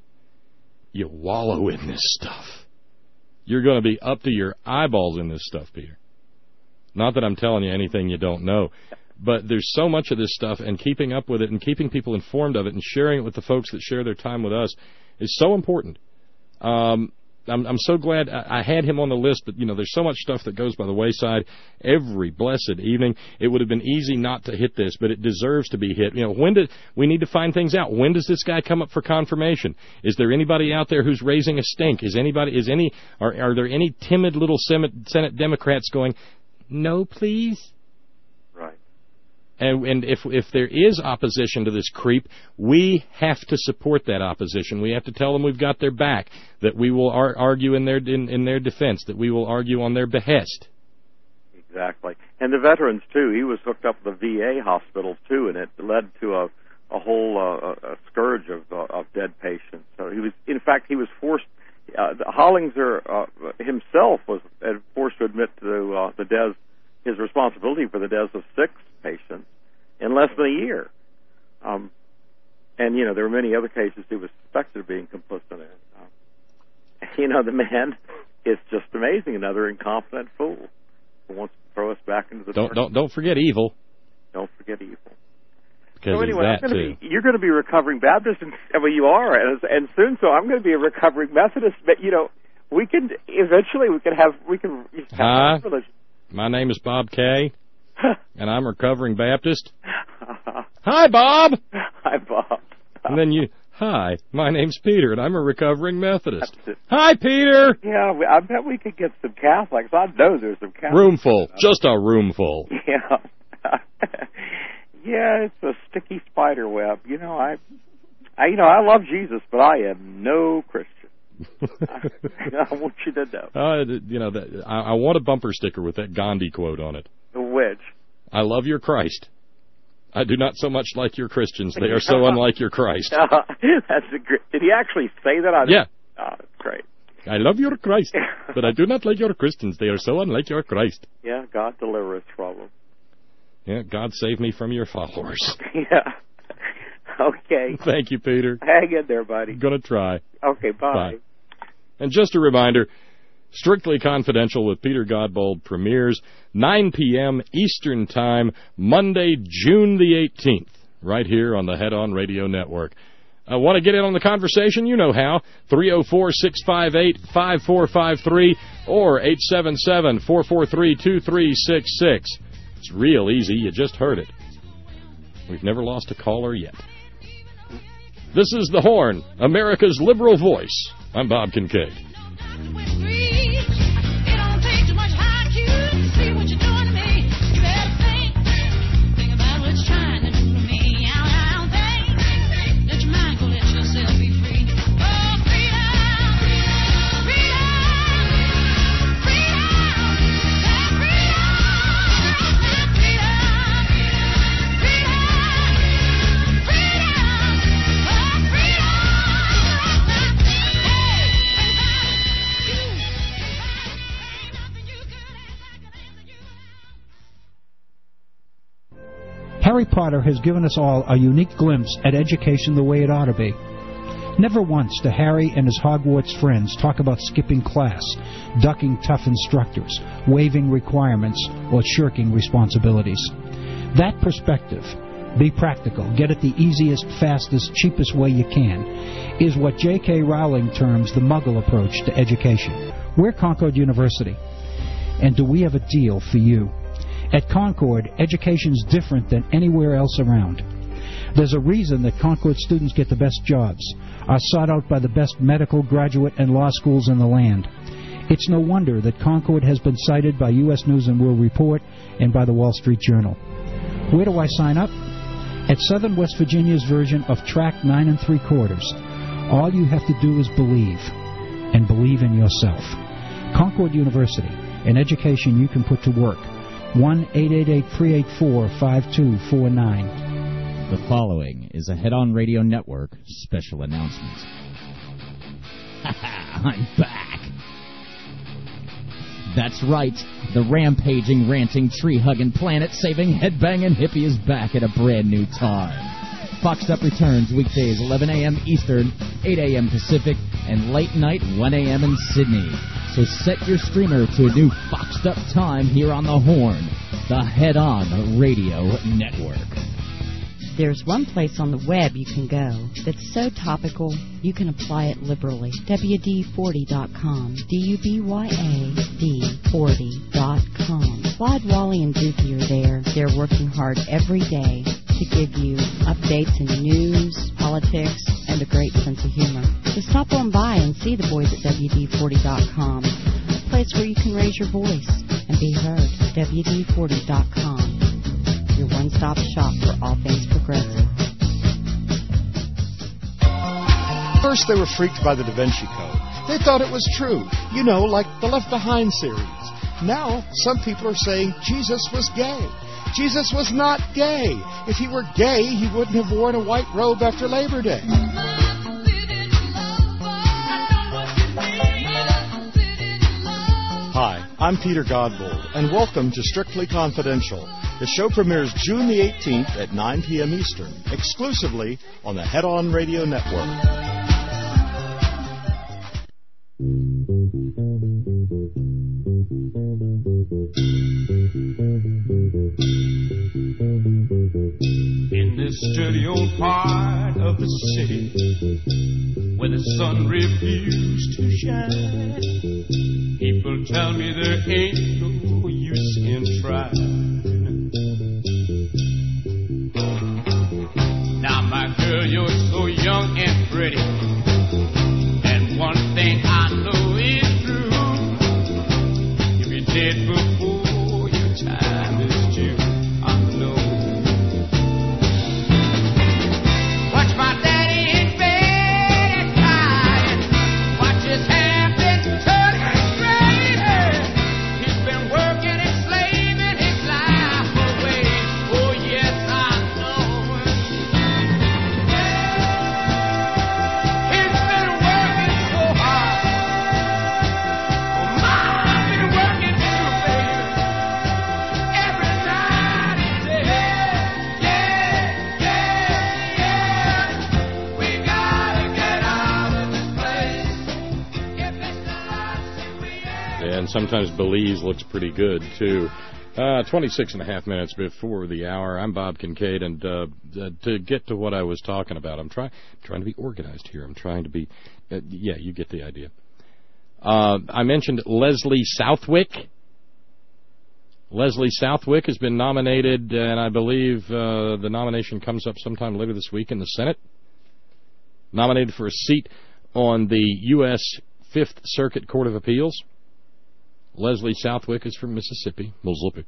you wallow in this stuff. You're going to be up to your eyeballs in this stuff, Peter. Not that I'm telling you anything you don't know, but there's so much of this stuff, and keeping up with it and keeping people informed of it and sharing it with the folks that share their time with us is so important. Um, I'm, I'm so glad I, I had him on the list, but, you know, there's so much stuff that goes by the wayside every blessed evening. It would have been easy not to hit this, but it deserves to be hit. You know, when did we need to find things out? When does this guy come up for confirmation? Is there anybody out there who's raising a stink? Is anybody, is any, are, are there any timid little Senate Democrats going, no, please? Right. And, and if if there is opposition to this creep, we have to support that opposition. We have to tell them we've got their back, that we will ar- argue in their in, in their defense, that we will argue on their behest. Exactly. And the veterans, too. He was hooked up with the V A hospitals, too, and it led to a, a whole uh, a scourge of, uh, of dead patients. So he was, in fact, he was forced, uh, Hollinger uh, himself was forced to admit to uh, the deaths, his responsibility for the deaths of six patients in less than a year. Um, and, you know, there were many other cases he was suspected of being complicit in. Uh, you know, the man is just amazing, another incompetent fool who wants to throw us back into the don't dark. don't don't forget evil. Don't forget evil. Because so anyway, that I'm gonna too. Be, you're going to be a recovering Baptist, and well, you are, and, and soon. So I'm going to be a recovering Methodist. But you know, we can eventually we can have we can. Hi, have my name is Bob Kay, and I'm a recovering Baptist. Hi, Bob. Hi, Bob. And then you. Hi, my name's Peter, and I'm a recovering Methodist. Hi, Peter! Yeah, I bet we could get some Catholics. I know there's some Catholics. Room full. Just a room full. Yeah. Yeah, it's a sticky spider web. You know, I, I, you know, I love Jesus, but I am no Christian. I, I want you to know. Uh, you know, that, I, I want a bumper sticker with that Gandhi quote on it. Which? I love your Christ. I do not so much like your Christians. They are so unlike your Christ. Uh, that's a great. Did he actually say that? I yeah. Oh, that's great. I love your Christ, but I do not like your Christians. They are so unlike your Christ. Yeah, God deliver us from them. Yeah, God save me from your followers. Yeah. Okay. Thank you, Peter. Hang in there, buddy. Gonna try. Okay, bye. Bye. And just a reminder, Strictly Confidential with Peter Godbold premieres nine p.m. Eastern Time, Monday, June the eighteenth, right here on the Head On Radio Network. Uh, want to get in on the conversation? You know how. three oh four, six five eight, five four five three or eight seven seven, four four three, two three six six. It's real easy. You just heard it. We've never lost a caller yet. This is The Horn, America's liberal voice. I'm Bob Kincaid. Harry Potter has given us all a unique glimpse at education the way it ought to be. Never once do Harry and his Hogwarts friends talk about skipping class, ducking tough instructors, waiving requirements, or shirking responsibilities. That perspective, be practical, get it the easiest, fastest, cheapest way you can, is what J K Rowling terms the Muggle approach to education. We're Concord University, and do we have a deal for you? At Concord, education's different than anywhere else around. There's a reason that Concord students get the best jobs, are sought out by the best medical, graduate, and law schools in the land. It's no wonder that Concord has been cited by U S News and World Report and by the Wall Street Journal. Where do I sign up? At Southern West Virginia's version of Track nine and three quarters. All you have to do is believe, and believe in yourself. Concord University, an education you can put to work. one eight eight eight, three eight four, five two four nine. The following is a Head-On Radio Network special announcement. I'm back. That's right. The rampaging, ranting, tree-hugging, planet-saving, headbanging hippie is back at a brand new time. Foxed Up returns weekdays eleven a.m. Eastern, eight a.m. Pacific, and late night one a.m. in Sydney. So set your streamer to a new Foxed Up time here on the Horn, the Head-On Radio Network. There's one place on the web you can go that's so topical you can apply it liberally. W D forty dot com. D U B Y A D forty dot com. Clyde, Wally, and Dookie are there. They're working hard every day to give you updates in news, politics, and a great sense of humor. So stop on by and see the boys at W D forty dot com, a place where you can raise your voice and be heard. W D forty dot com. Your one-stop shop for all things progressive. First, they were freaked by the Da Vinci Code. They thought it was true, you know, like the Left Behind series. Now, some people are saying Jesus was gay. Jesus was not gay. If he were gay, he wouldn't have worn a white robe after Labor Day. Hi, I'm Peter Godbold, and welcome to Strictly Confidential. The show premieres June the eighteenth at nine p.m. Eastern, exclusively on the Head-On Radio Network. In this dirty old part of the city where the sun refused to shine, people tell me there ain't no use in trying. Now, my girl, you're so young and pretty, and one thing I know is true: if you're dead before your time is due, I know. Watch my daddy in bed crying, watch his hair been turning straight. He's been working and slaving his life away. Oh yes, I know. He's been working so hard. Oh, I've been working too, baby. Every night and day. Yeah, yeah, yeah. We gotta get out of this place. If it's the last thing we ever. And sometimes Belize looks pretty good, too. Uh, twenty-six and a half minutes before the hour. I'm Bob Kincaid, and uh, uh, to get to what I was talking about, I'm trying trying to be organized here. I'm trying to be, uh, yeah, you get the idea. Uh, I mentioned Leslie Southwick. Leslie Southwick has been nominated, and I believe uh, the nomination comes up sometime later this week in the Senate. Nominated for a seat on the U S Fifth Circuit Court of Appeals. Leslie Southwick is from Mississippi, Mississippi.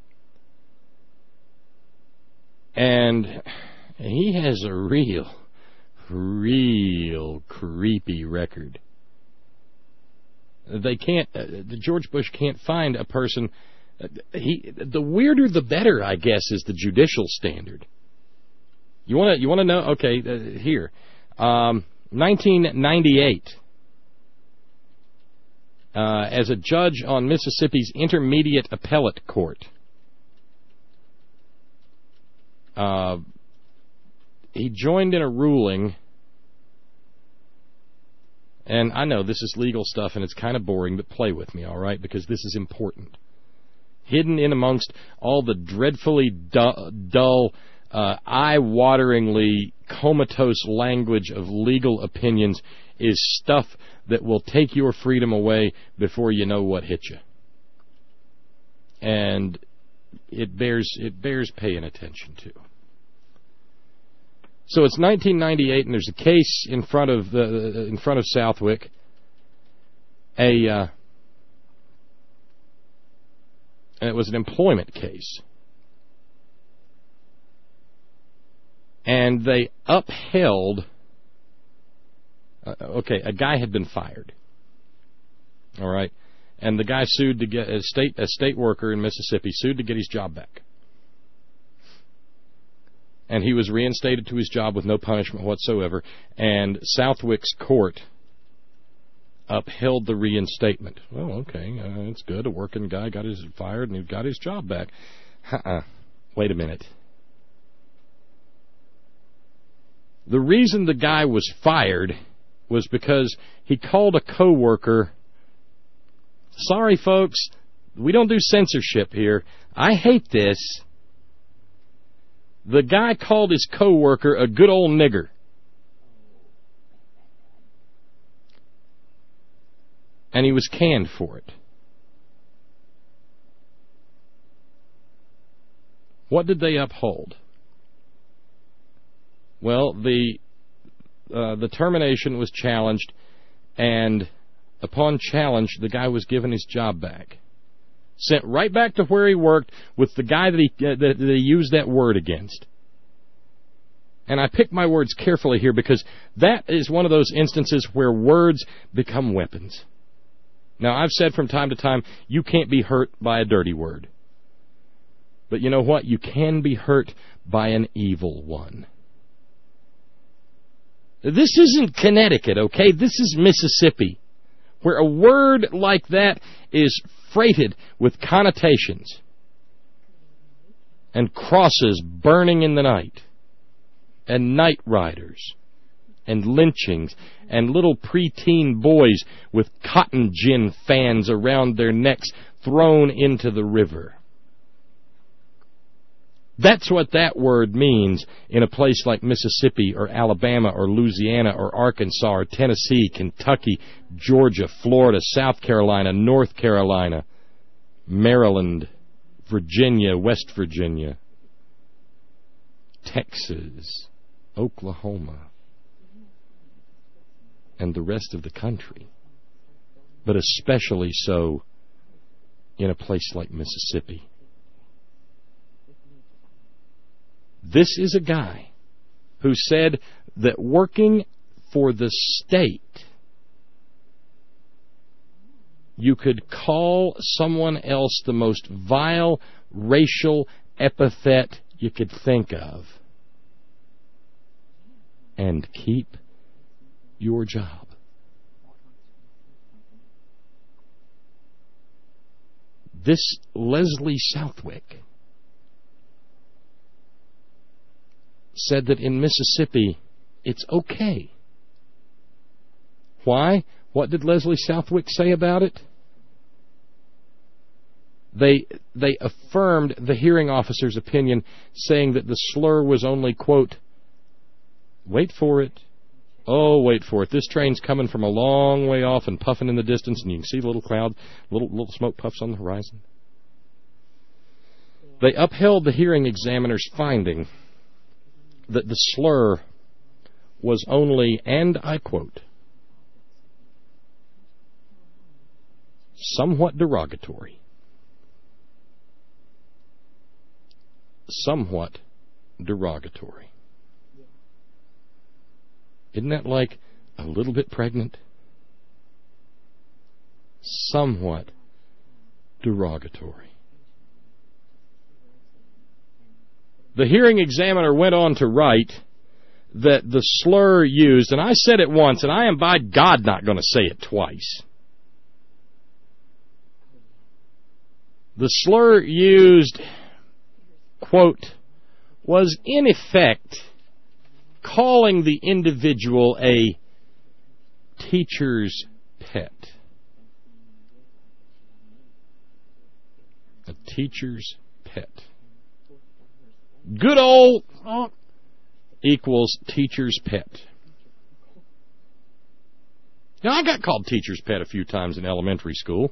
And he has a real, real creepy record. They can't, uh, George Bush can't find a person, uh, he, the weirder the better, I guess, is the judicial standard. You want to, you want to know? Okay, uh, here. Um, nineteen ninety-eight. Uh, as a judge on Mississippi's Intermediate Appellate Court. Uh, he joined in a ruling And I know this is legal stuff and it's kind of boring, but play with me, all right, because this is important. Hidden in amongst all the dreadfully du- dull, uh, eye-wateringly comatose language of legal opinions is stuff that will take your freedom away before you know what hit you. And it bears it bears paying attention to. So it's nineteen ninety-eight, and there's a case in front of the in front of Southwick. A uh, and it was an employment case, and they upheld. Uh, okay, a guy had been fired. All right, and the guy sued to get a state a state worker in Mississippi sued to get his job back. And he was reinstated to his job with no punishment whatsoever. And Southwick's court upheld the reinstatement. Well, okay, uh, it's good. A working guy got his fired and he got his job back. Uh-uh. Wait a minute. The reason the guy was fired was because he called a coworker. Sorry, folks, we don't do censorship here. I hate this. The guy called his coworker a good old nigger. And he was canned for it. What did they uphold? Well, the uh, the termination was challenged, and upon challenge, the guy was given his job back. Sent right back to where he worked with the guy that he uh, that they used that word against. And I pick my words carefully here because that is one of those instances where words become weapons. Now, I've said from time to time, you can't be hurt by a dirty word. But you know what? You can be hurt by an evil one. This isn't Connecticut, okay? This is Mississippi, where a word like that is freighted with connotations and crosses burning in the night and night riders and lynchings and little preteen boys with cotton gin fans around their necks thrown into the river. That's what that word means in a place like Mississippi or Alabama or Louisiana or Arkansas or Tennessee, Kentucky, Georgia, Florida, South Carolina, North Carolina, Maryland, Virginia, West Virginia, Texas, Oklahoma, and the rest of the country. But especially so in a place like Mississippi. This is a guy who said that working for the state, you could call someone else the most vile racial epithet you could think of and keep your job. This Leslie Southwick said that in Mississippi, it's okay. Why? What did Leslie Southwick say about it? They they affirmed the hearing officer's opinion, saying that the slur was only, quote, wait for it. Oh, wait for it. This train's coming from a long way off and puffing in the distance, and you can see little cloud, little little smoke puffs on the horizon. They upheld the hearing examiner's finding that the slur was only, and I quote, somewhat derogatory. Somewhat derogatory. Isn't that like a little bit pregnant? Somewhat derogatory. The hearing examiner went on to write that the slur used, and I said it once, and I am by God not going to say it twice. The slur used, quote, was in effect calling the individual a teacher's pet. A teacher's pet. Good old uh, equals teacher's pet. Now, I got called teacher's pet a few times in elementary school.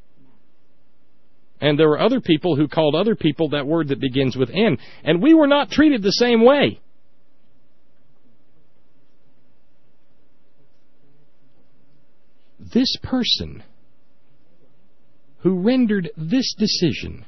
And there were other people who called other people that word that begins with N. And we were not treated the same way. This person who rendered this decision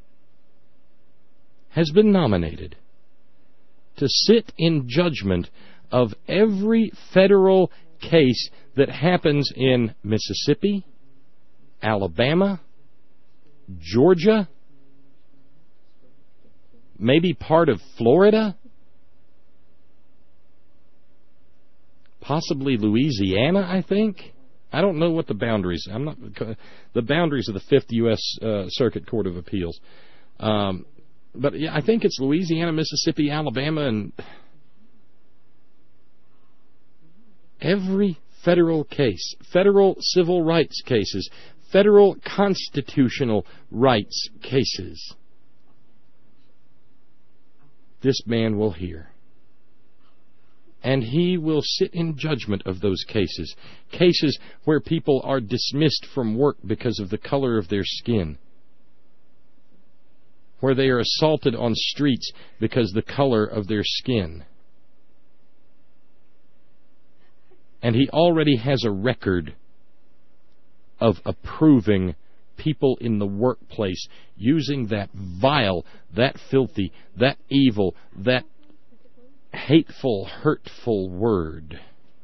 has been nominated to sit in judgment of every federal case that happens in Mississippi, Alabama, Georgia, maybe part of Florida, possibly Louisiana, I think. I don't know what the boundaries. I'm not the boundaries of the Fifth U S Uh, Circuit Court of Appeals. Um, but yeah, I think it's Louisiana, Mississippi, Alabama, and every federal case, federal civil rights cases, federal constitutional rights cases, this man will hear. And he will sit in judgment of those cases. Cases where people are dismissed from work because of the color of their skin. Where they are assaulted on streets because of the color of their skin. And he already has a record of approving people in the workplace using that vile, that filthy, that evil, that hateful, hurtful word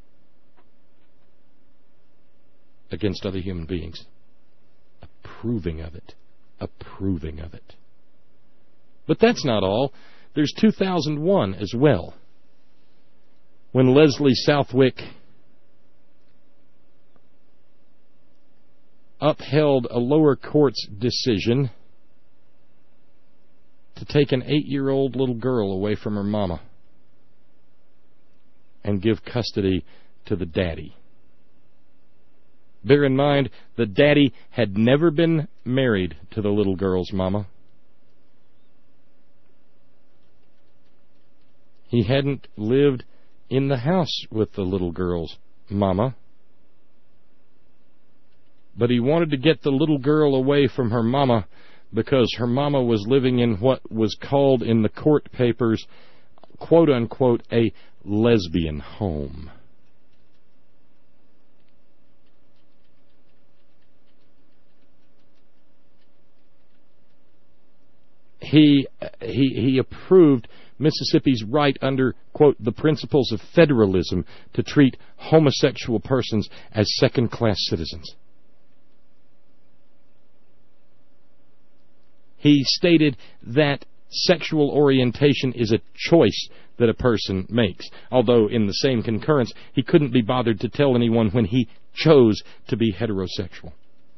against other human beings. Approving of it. Approving of it. But that's not all. There's two thousand one as well, when Leslie Southwick upheld a lower court's decision to take an eight-year-old little girl away from her mama and give custody to the daddy. Bear in mind, the daddy had never been married to the little girl's mama. He hadn't lived in the house with the little girl's mama. But he wanted to get the little girl away from her mama because her mama was living in what was called in the court papers, quote-unquote, a lesbian home. He, he, he approved Mississippi's right under, quote, the principles of federalism to treat homosexual persons as second-class citizens. He stated that sexual orientation is a choice that a person makes, although in the same concurrence, he couldn't be bothered to tell anyone when he chose to be heterosexual.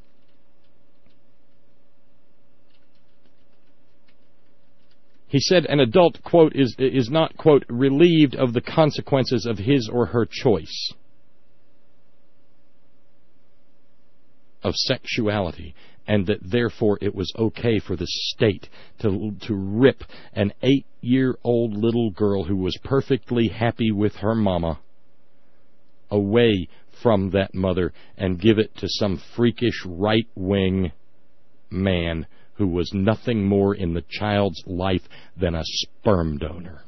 He said an adult, quote, is, is not, quote, relieved of the consequences of his or her choice of sexuality, and that therefore it was okay for the state to to rip an eight-year-old little girl who was perfectly happy with her mama away from that mother and give it to some freakish right-wing man who was nothing more in the child's life than a sperm donor.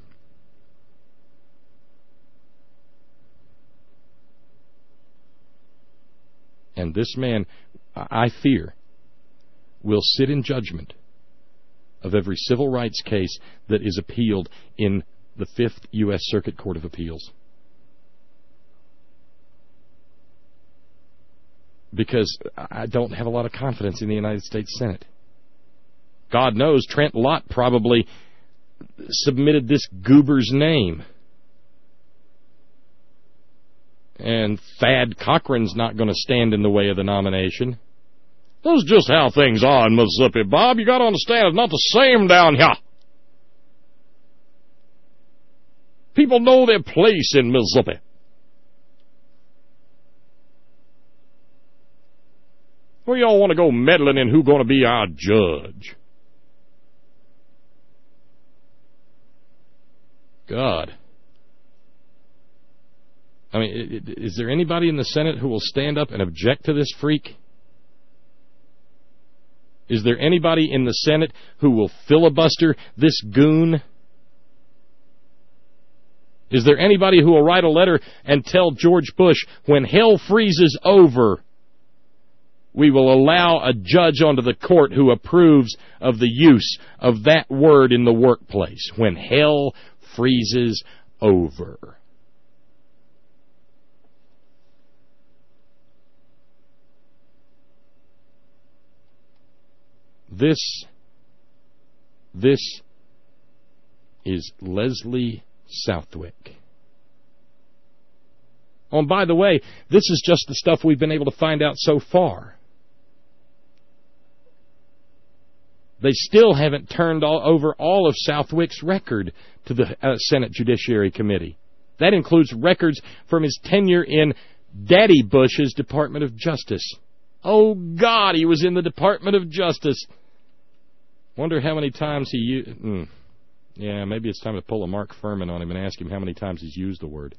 And this man, I fear, will sit in judgment of every civil rights case that is appealed in the Fifth U S Circuit Court of Appeals. Because I don't have a lot of confidence in the United States Senate. God knows Trent Lott probably submitted this goober's name. And Thad Cochran's not going to stand in the way of the nomination. That's just how things are in Mississippi, Bob. You got to understand, it's not the same down here. People know their place in Mississippi. Well, y'all want to go meddling in who's going to be our judge. God. I mean, is there anybody in the Senate who will stand up and object to this freak? Is there anybody in the Senate who will filibuster this goon? Is there anybody who will write a letter and tell George Bush, when hell freezes over, we will allow a judge onto the court who approves of the use of that word in the workplace, when hell freezes over? This, this is Leslie Southwick. Oh, and by the way, this is just the stuff we've been able to find out so far. They still haven't turned all over all of Southwick's record to the uh, Senate Judiciary Committee. That includes records from his tenure in Daddy Bush's Department of Justice. Oh, God, he was in the Department of Justice. Wonder how many times he used... Mm. Yeah, maybe it's time to pull a Mark Furman on him and ask him how many times he's used the word.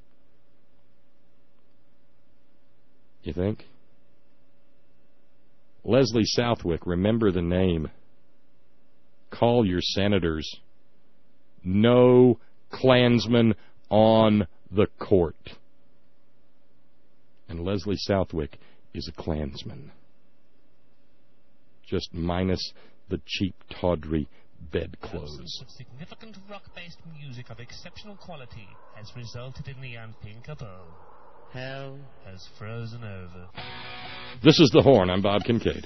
You think? Leslie Southwick, remember the name. Call your senators. No Klansman on the court. And Leslie Southwick is a Klansman. Just minus the cheap, tawdry bedclothes. The absence of significant rock-based music of exceptional quality has resulted in the unthinkable. Hell has frozen over. This is The Horn. I'm Bob Kincaid.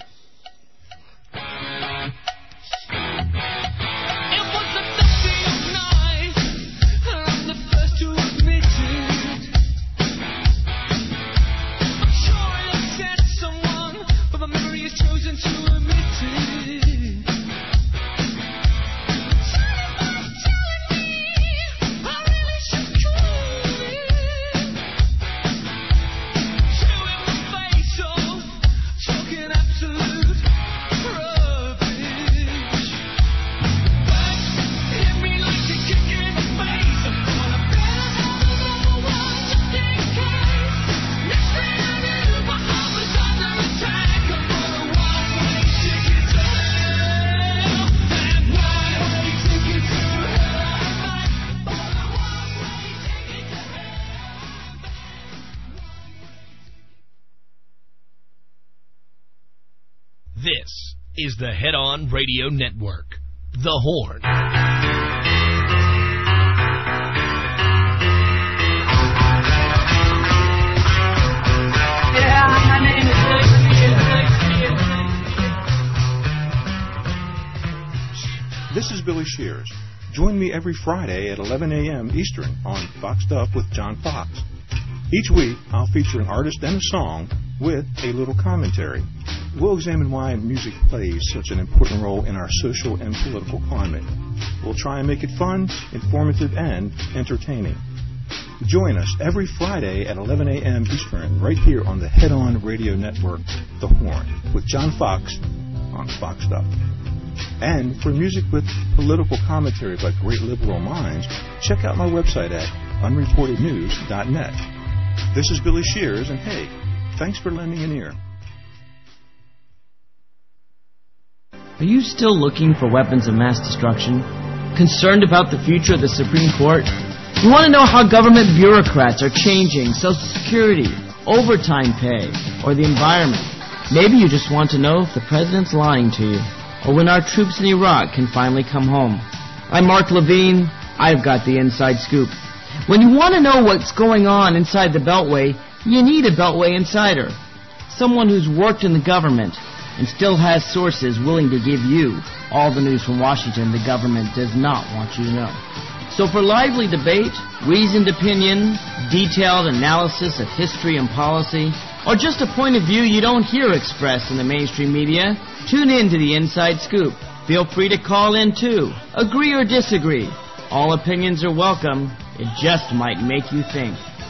This is the Head On Radio Network, The Horn. Yeah, my name is Billy Shears. This is Billy Shears. Join me every Friday at eleven a.m. Eastern on Foxed Up with John Fox. Each week, I'll feature an artist and a song with a little commentary. We'll examine why music plays such an important role in our social and political climate. We'll try and make it fun, informative, and entertaining. Join us every Friday at eleven a.m. Eastern, right here on the Head On Radio Network, The Horn, with John Fox on Foxed Up. And for music with political commentary by great liberal minds, check out my website at unreported news dot net. This is Billy Shears, and hey, thanks for lending an ear. Are you still looking for weapons of mass destruction? Concerned about the future of the Supreme Court? You want to know how government bureaucrats are changing Social Security, overtime pay, or the environment? Maybe you just want to know if the president's lying to you, or when our troops in Iraq can finally come home. I'm Mark Levine. I've got the inside scoop. When you want to know what's going on inside the Beltway, you need a Beltway insider. Someone who's worked in the government and still has sources willing to give you all the news from Washington the government does not want you to know. So for lively debate, reasoned opinion, detailed analysis of history and policy, or just a point of view you don't hear expressed in the mainstream media, tune in to the Inside Scoop. Feel free to call in too. Agree or disagree. All opinions are welcome. It just might make you think.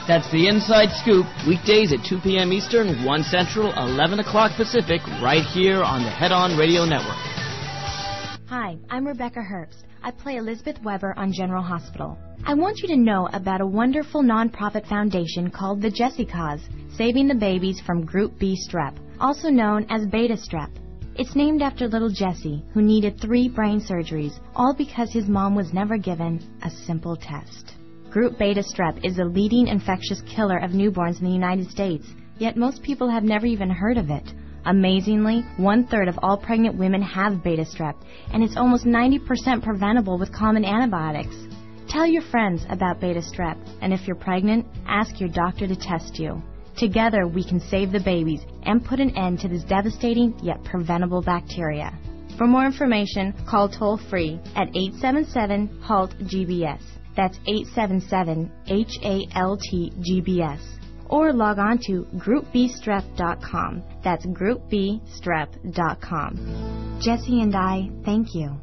That's The Inside Scoop, weekdays at two p.m. Eastern, one Central, eleven o'clock Pacific, right here on the Head On Radio Network. Hi, I'm Rebecca Herbst. I play Elizabeth Weber on General Hospital. I want you to know about a wonderful nonprofit foundation called the Jessie Cause, saving the babies from Group B strep, also known as beta strep. It's named after little Jesse, who needed three brain surgeries, all because his mom was never given a simple test. Group beta strep is the leading infectious killer of newborns in the United States, yet most people have never even heard of it. Amazingly, one-third of all pregnant women have beta strep, and it's almost ninety percent preventable with common antibiotics. Tell your friends about beta strep, and if you're pregnant, ask your doctor to test you. Together, we can save the babies and put an end to this devastating yet preventable bacteria. For more information, call toll-free at eight seven seven, H A L T G B S. That's eight seven seven, H A L T G B S. Or log on to group b strep dot com. That's group b strep dot com. Jesse and I thank you.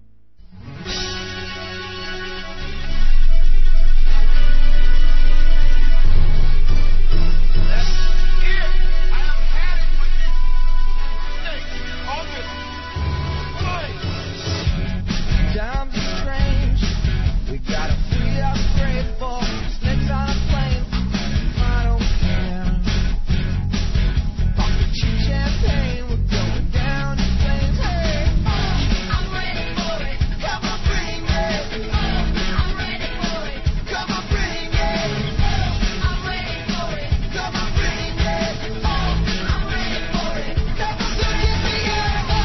Times are strange. We gotta free up grateful. Snakes on a plane. I don't care. Pop the cheap champagne. We're going down in flames. Hey, oh, I'm ready for it. Come on, bring it. Oh, I'm ready for it. Come on, bring it. Oh, I'm ready for it. Come on, bring it. Oh, I'm ready for it. Come on, so give me a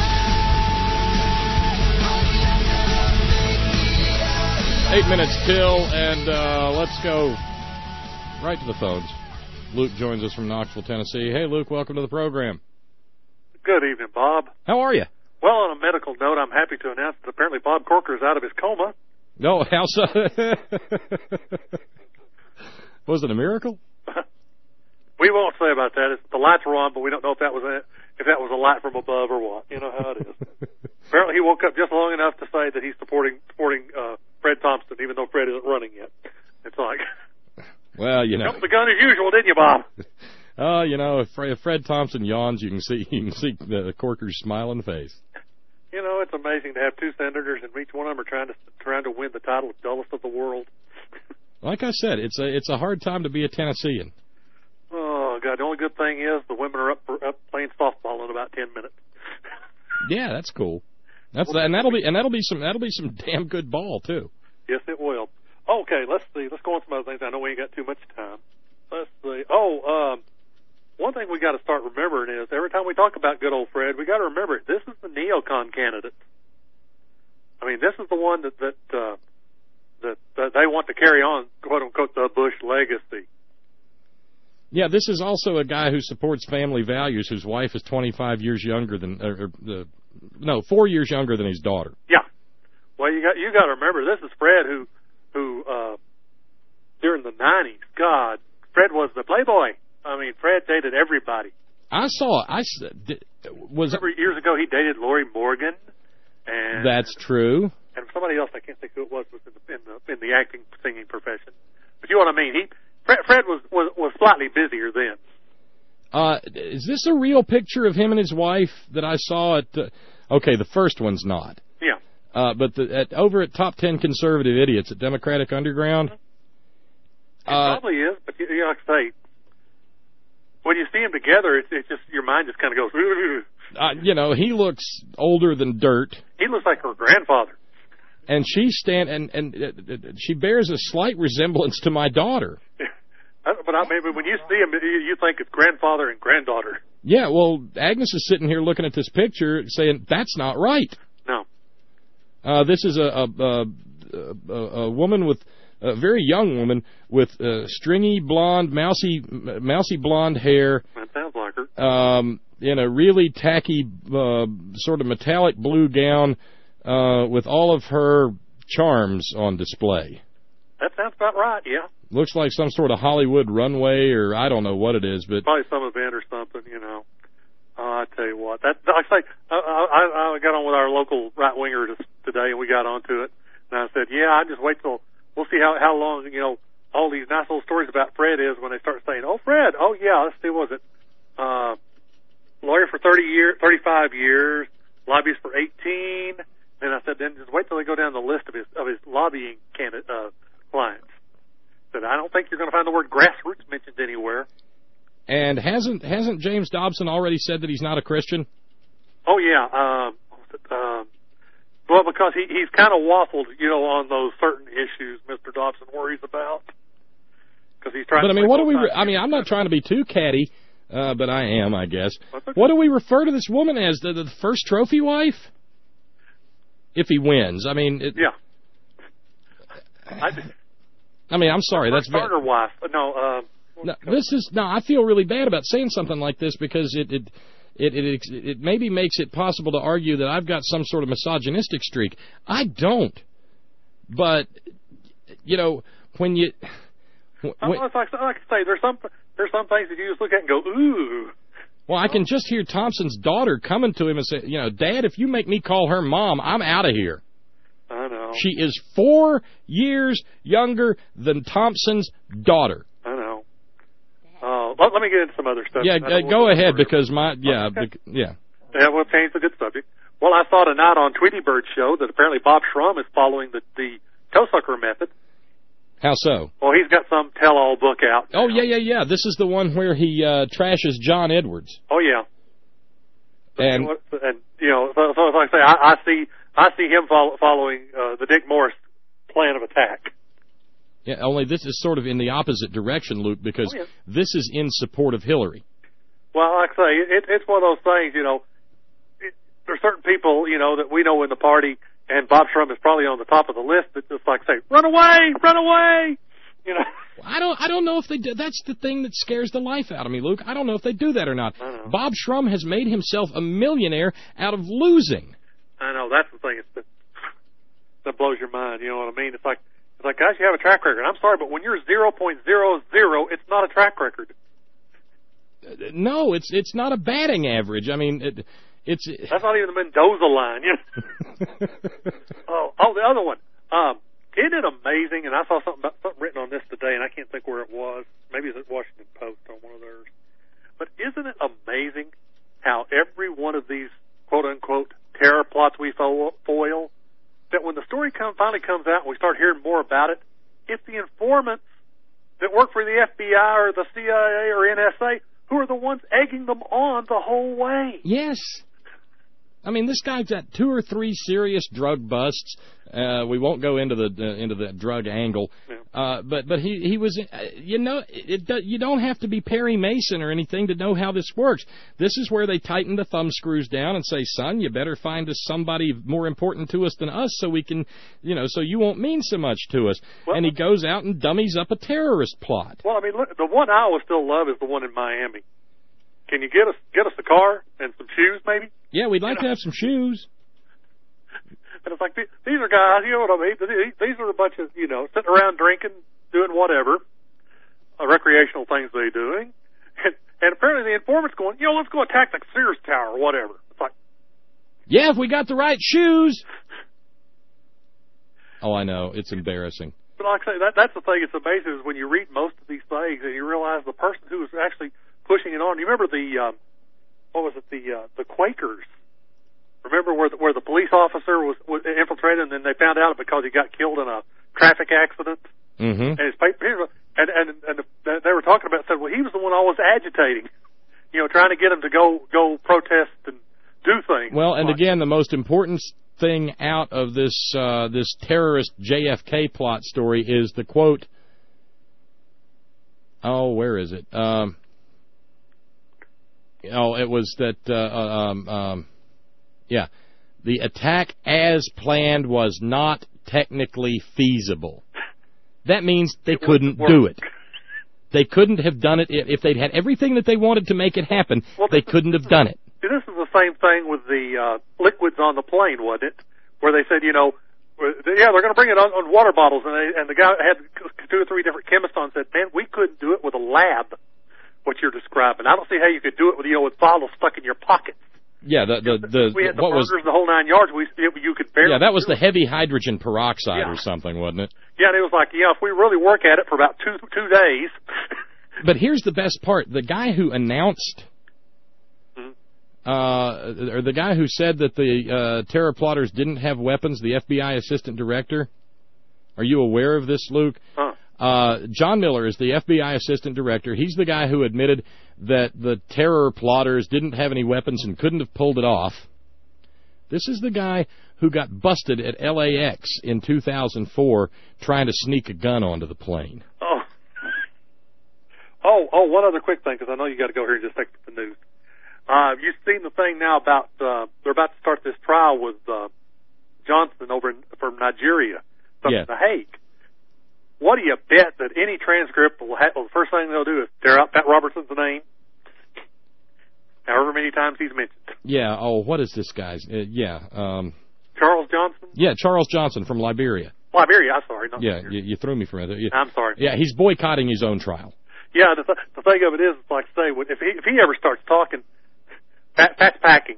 Eight minutes till, and uh, let's go right to the phones. Luke joins us from Knoxville, Tennessee. Hey, Luke, welcome to the program. Good evening, Bob. How are you? Well, on a medical note, I'm happy to announce that apparently Bob Corker is out of his coma. No, how so? Was it a miracle? We won't say about that. It's, the lights were on, but we don't know if that was a, if that was a light from above or what. You know how it is. Apparently, he woke up just long enough to say that he's supporting supporting uh, Fred Thompson, even though Fred isn't running yet. It's like, well, you know, jumped the gun as usual, didn't you, Bob? Oh, uh, you know, if Fred, if Fred Thompson yawns, you can see you can see the Corker's smiling face. You know, it's amazing to have two senators, and each one of them are trying to trying to win the title of dullest of the world. Like I said, it's a it's a hard time to be a Tennessean. Oh God! The only good thing is the women are up up playing softball in about ten minutes. Yeah, that's cool. That's well, and that'll be and that'll be some that'll be some damn good ball too. Yes, it will. Okay, let's see. Let's go on some other things. I know we ain't got too much time. Let's see. Oh, um, one thing we got to start remembering is every time we talk about good old Fred, we got to remember it. This is the neocon candidate. I mean, this is the one that that uh, that, that they want to carry on, quote unquote, the Bush legacy. Yeah, this is also a guy who supports family values, whose wife is twenty-five years younger than, or, or, uh, no, four years younger than his daughter. Yeah. Well, you got you got to remember, this is Fred who, who uh, during the nineties, God, Fred was the playboy. I mean, Fred dated everybody. I saw, I was. Remember years ago he dated Lori Morgan, and that's true. And somebody else, I can't think who it was, was in the in the, in the acting singing profession. But you know what I mean? He. Fred, Fred was, was was slightly busier then. Uh, is this a real picture of him and his wife that I saw at? Uh, okay, the first one's not. Yeah. Uh, but the, at, over at Top Ten Conservative Idiots at Democratic Underground. Mm-hmm. It uh, probably is, but you, you know, like I say, when you see them together, it's, it's just your mind just kind of goes. Uh, you know, he looks older than dirt. He looks like her grandfather. And she stand and and uh, she bears a slight resemblance to my daughter. But I, maybe when you see him, you think it's grandfather and granddaughter. Yeah, well, Agnes is sitting here looking at this picture, saying that's not right. No. Uh, this is a a, a a a woman with a very young woman with uh, stringy blonde, mousy mousy blonde hair. That sounds like her. Um, in a really tacky, uh, sort of metallic blue gown. Uh, with all of her charms on display. That sounds about right, yeah. Looks like some sort of Hollywood runway, or I don't know what it is, but probably some event or something, you know. Uh, I tell you what, that like I say, I, I, I got on with our local right winger today, and we got onto it. And I said, yeah, I just wait till we'll see how how long you know all these nice little stories about Fred is when they start saying, "Oh, Fred, oh yeah, let's see, what was it? Uh, lawyer for thirty years, thirty-five years, lobbyist for eighteen." And I said, then just wait till they go down the list of his of his lobbying candidate uh, clients. I said, I don't think you're going to find the word grassroots mentioned anywhere. And hasn't hasn't James Dobson already said that he's not a Christian? Oh yeah, um, um, well, because he he's kind of waffled, you know, on those certain issues Mister Dobson worries about. Because he's trying. But I mean, to what do we? Re- I mean, I'm not trying to be too catty, uh, but I am, I guess. Okay. What do we refer to this woman as? The, the first trophy wife? If he wins, I mean. It, yeah. I, I mean, I'm sorry. That's starter wife. No. Uh, no, this is no. I feel really bad about saying something like this because it it, it it it maybe makes it possible to argue that I've got some sort of misogynistic streak. I don't. But you know, when you. When, like, like I say, there's some there's some things that you just look at and go, ooh. Well, I can just hear Thompson's daughter coming to him and say, you know, Dad, if you make me call her Mom, I'm out of here. I know. She is four years younger than Thompson's daughter. I know. Uh, let, let me get into some other stuff. Yeah, uh, go ahead because my, yeah, okay. bec- yeah. Yeah, we'll change the good subject. Well, I saw tonight on Tweety Bird's show that apparently Bob Schrum is following the, the toe sucker method. How so? Well, he's got some tell-all book out now. Oh, yeah, yeah, yeah. This is the one where he uh, trashes John Edwards. Oh, yeah. And, and you know, so, so like I say, I, I see I see him follow, following uh, the Dick Morris plan of attack. Yeah, only this is sort of in the opposite direction, Luke, because oh, yeah. this is in support of Hillary. Well, like I say, it, it's one of those things, you know, it, there are certain people, you know, that we know in the party, and Bob Schrum is probably on the top of the list, that just like say, run away, run away, you know. I don't I don't know if they do. That's the thing that scares the life out of me, Luke. I don't know if they do that or not. Bob Schrum has made himself a millionaire out of losing. I know, that's the thing it's that, that blows your mind, you know what I mean? It's like, it's like, guys, you have a track record. I'm sorry, but when you're zero point zero zero, it's not a track record. No, it's it's not a batting average. I mean, it, it's... That's not even the Mendoza line, you know. oh, oh, the other one. Um, isn't it amazing? And I saw something about something written on this today, and I can't think where it was. Maybe it's at Washington Post on one of theirs. But isn't it amazing how every one of these quote-unquote terror plots we foil, that when the story come, finally comes out and we start hearing more about it, it's the informants that work for the F B I or the C I A or N S A who are the ones egging them on the whole way. Yes. I mean, this guy's got two or three serious drug busts. Uh, we won't go into the uh, into the drug angle, yeah. uh, but but he he was uh, you know it, it, you don't have to be Perry Mason or anything to know how this works. This is where they tighten the thumb screws down and say, son, you better find us somebody more important to us than us, so we can, you know, so you won't mean so much to us. Well, and he goes out and dummies up a terrorist plot. Well, I mean, look, the one I always still love is the one in Miami. Can you get us get us a car and some shoes, maybe? Yeah, we'd like you know? to have some shoes. And it's like, these are guys, you know what I mean? These are a bunch of, you know, sitting around drinking, doing whatever, uh, recreational things they're doing. And, and apparently the informant's going, you know, let's go attack the Sears Tower or whatever. It's like, yeah, if we got the right shoes. Oh, I know. It's embarrassing. But like I say, that, that's the thing. It's amazing is when you read most of these things and you realize the person who was actually pushing it on. You remember the, um, what was it, the uh, the Quakers? Remember where the, where the police officer was, was infiltrated, and then they found out because he got killed in a traffic accident. Mm-hmm. And his paper, and and and the, they were talking about said, well, he was the one always agitating, you know, trying to get him to go go protest and do things. Well, and like, again, the most important thing out of this uh, this terrorist J F K plot story is the quote. Oh, where is it? Um, oh, it was that. Uh, um, um, Yeah, the attack as planned was not technically feasible. That means they couldn't do it. They couldn't have done it if they'd had everything that they wanted to make it happen. Well, they couldn't have done it. This is the same thing with the uh, liquids on the plane, wasn't it? Where they said, you know, yeah, they're going to bring it on, on water bottles, and, they, and the guy had two or three different chemists on and said, man, we couldn't do it with a lab, what you're describing. I don't see how you could do it with, you know, with bottles stuck in your pockets. Yeah, the the, the we had the what burgers, was the whole nine yards. We you could barely. yeah, that was do the it. heavy hydrogen peroxide Yeah. or something, wasn't it? Yeah, and it was like, yeah, if we really work at it for about two two days. But here's the best part: the guy who announced, Mhm. uh, or the guy who said that the uh, terror plotters didn't have weapons, the F B I assistant director. Are you aware of this, Luke? Huh. Uh, John Miller is the F B I assistant director. He's the guy who admitted that the terror plotters didn't have any weapons and couldn't have pulled it off. This is the guy who got busted at L A X in two thousand four trying to sneak a gun onto the plane. Oh. Oh, oh, one other quick thing, because I know you got to go here and just take the news. Uh, you've seen the thing now about, uh, they're about to start this trial with, uh, Johnson over in, from Nigeria, from Yeah. The Hague. What do you bet that any transcript will have, well, the first thing they'll do is tear out Pat Robertson's name, however many times he's mentioned. Yeah, oh, what is this guy's? Uh, yeah, um, Charles Johnson? yeah, Charles Johnson from Liberia. Liberia, I'm sorry. Not Yeah, Liberia. you, you threw me from it. You- I'm sorry. Yeah, he's boycotting his own trial. Yeah, the, th- the thing of it is, it's like I say, when- if he, if he ever starts talking, Pat, Pat's packing.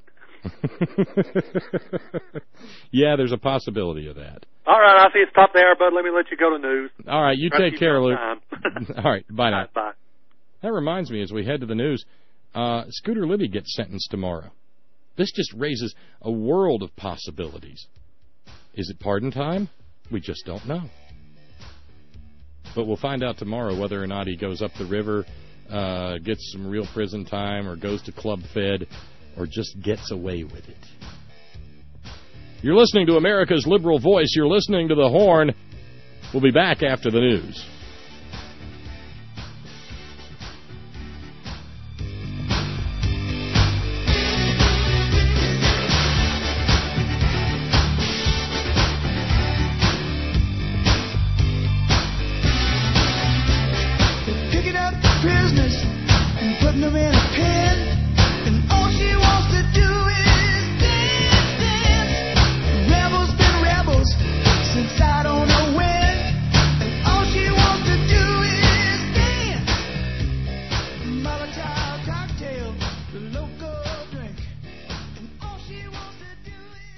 Yeah, there's a possibility of that. All right, I see it's top of the hour, bud. Let me let you go to news. All right, you Try to take keep care, you Luke. on time. All right, bye now. Bye. That reminds me, as we head to the news, uh, Scooter Libby gets sentenced tomorrow. This just raises a world of possibilities. Is it pardon time? We just don't know. But we'll find out tomorrow whether or not he goes up the river, uh, gets some real prison time, or goes to Club Fed, or just gets away with it. You're listening to America's Liberal Voice. You're listening to The Horn. We'll be back after the news. Picking up prisoners and putting them in a pen, and all she wants to do is dance, dance. Rebels been rebels since I don't know when, and all she wants to do is dance. Molotov cocktail, the local drink, and all she wants to do is.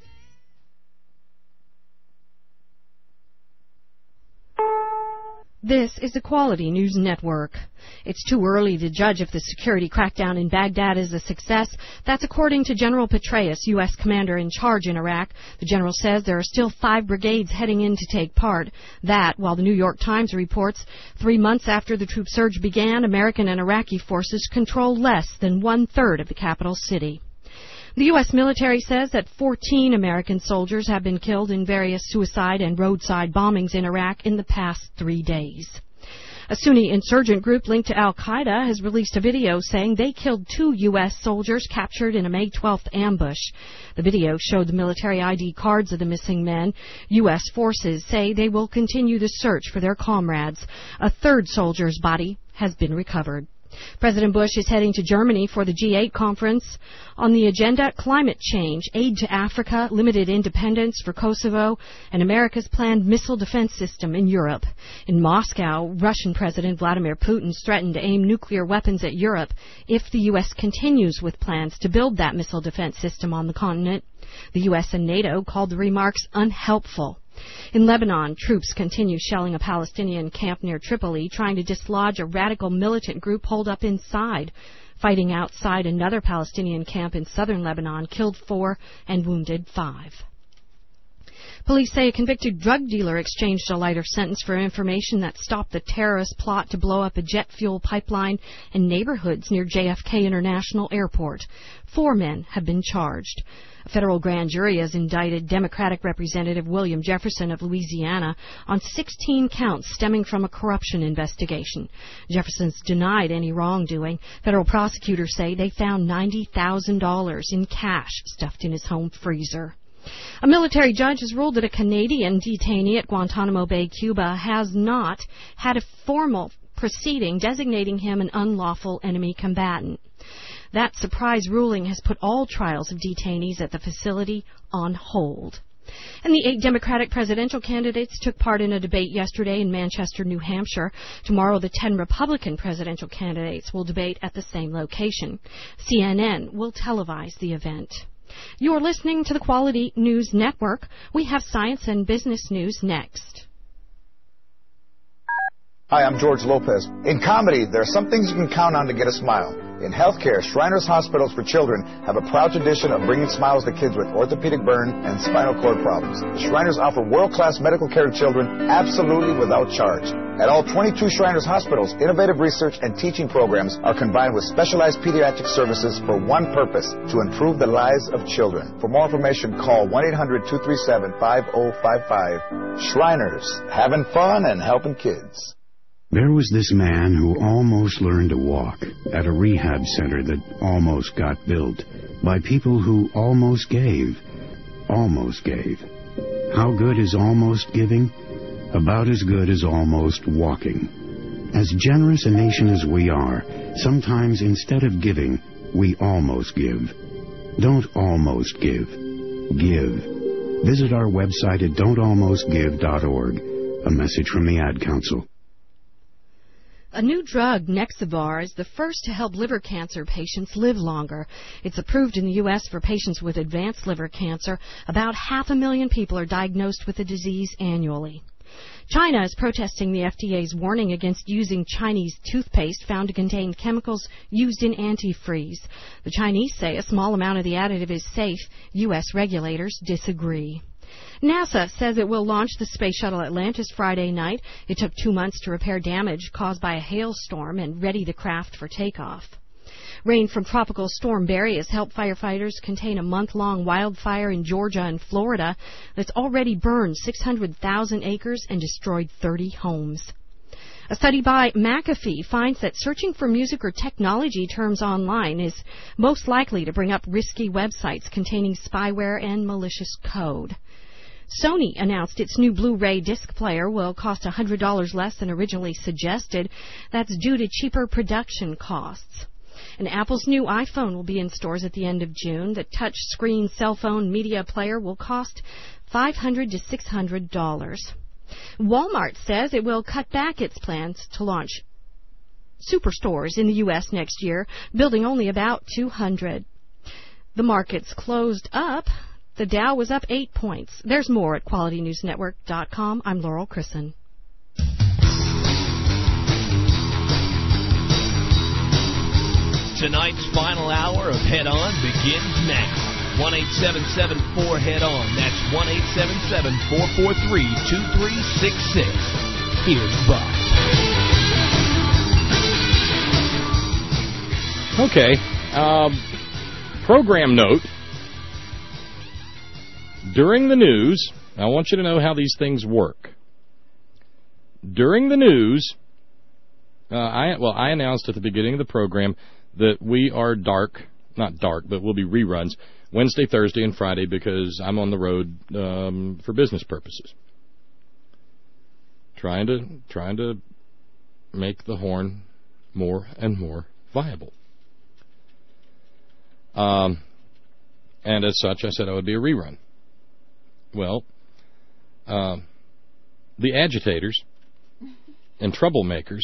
This is the Quality News Network. It's too early to judge if the security crackdown in Baghdad is a success. That's according to General Petraeus, U S commander in charge in Iraq. The general says there are still five brigades heading in to take part. That, while the New York Times reports, three months after the troop surge began, American and Iraqi forces control less than one-third of the capital city. The U S military says that fourteen American soldiers have been killed in various suicide and roadside bombings in Iraq in the past three days. A Sunni insurgent group linked to al-Qaeda has released a video saying they killed two U S soldiers captured in a May twelfth ambush. The video showed the military I D cards of the missing men. U S forces say they will continue the search for their comrades. A third soldier's body has been recovered. President Bush is heading to Germany for the G eight conference. On the agenda, climate change, aid to Africa, limited independence for Kosovo, and America's planned missile defense system in Europe. In Moscow, Russian President Vladimir Putin threatened to aim nuclear weapons at Europe if the U S continues with plans to build that missile defense system on the continent. The U S and NATO called the remarks unhelpful. In Lebanon, troops continue shelling a Palestinian camp near Tripoli, trying to dislodge a radical militant group holed up inside. Fighting outside another Palestinian camp in southern Lebanon killed four and wounded five. Police say a convicted drug dealer exchanged a lighter sentence for information that stopped the terrorist plot to blow up a jet fuel pipeline in neighborhoods near J F K International Airport. Four men have been charged. A federal grand jury has indicted Democratic Representative William Jefferson of Louisiana on sixteen counts stemming from a corruption investigation. Jefferson's denied any wrongdoing. Federal prosecutors say they found ninety thousand dollars in cash stuffed in his home freezer. A military judge has ruled that a Canadian detainee at Guantanamo Bay, Cuba, has not had a formal proceeding designating him an unlawful enemy combatant. That surprise ruling has put all trials of detainees at the facility on hold. And the eight Democratic presidential candidates took part in a debate yesterday in Manchester, New Hampshire. Tomorrow, the ten Republican presidential candidates will debate at the same location. C N N will televise the event. You're listening to the Quality News Network. We have science and business news next. Hi, I'm George Lopez. In comedy, there are some things you can count on to get a smile. In healthcare, Shriners Hospitals for Children have a proud tradition of bringing smiles to kids with orthopedic burn and spinal cord problems. The Shriners offer world-class medical care to children absolutely without charge. At all twenty-two Shriners Hospitals, innovative research and teaching programs are combined with specialized pediatric services for one purpose, to improve the lives of children. For more information, call one eight hundred two three seven five zero five five. Shriners, having fun and helping kids. There was this man who almost learned to walk at a rehab center that almost got built by people who almost gave, almost gave. How good is almost giving? About as good as almost walking. As generous a nation as we are, sometimes instead of giving, we almost give. Don't almost give. Give. Visit our website at don't almost give dot org. A message from the Ad Council. A new drug, Nexavar, is the first to help liver cancer patients live longer. It's approved in the U S for patients with advanced liver cancer. About half a million people are diagnosed with the disease annually. China is protesting the F D A's warning against using Chinese toothpaste found to contain chemicals used in antifreeze. The Chinese say a small amount of the additive is safe. U S regulators disagree. NASA says it will launch the Space Shuttle Atlantis Friday night. It took two months to repair damage caused by a hailstorm and ready the craft for takeoff. Rain from Tropical Storm Barry has helped firefighters contain a month-long wildfire in Georgia and Florida that's already burned six hundred thousand acres and destroyed thirty homes. A study by McAfee finds that searching for music or technology terms online is most likely to bring up risky websites containing spyware and malicious code. Sony announced its new Blu-ray disc player will cost one hundred dollars less than originally suggested. That's due to cheaper production costs. And Apple's new iPhone will be in stores at the end of June. The touch-screen cell phone media player will cost five hundred dollars to six hundred dollars. Walmart says it will cut back its plans to launch superstores in the U S next year, building only about two hundred. The markets closed up. The Dow was up eight points. There's more at quality news network dot com. I'm Laurel Chrisson. Tonight's final hour of Head On begins now. one eight seven seven four head on. That's one eight seven seven four four three two three six six. Here's Bob. Okay. Um, program note. During the news, I want you to know how these things work. During the news, uh, I well, I announced at the beginning of the program that we are dark, not dark, but we'll be reruns Wednesday, Thursday, and Friday because I'm on the road um, for business purposes. Trying to trying to make the horn more and more viable. Um, and as such, I said I would be a rerun. Well, uh, the agitators and troublemakers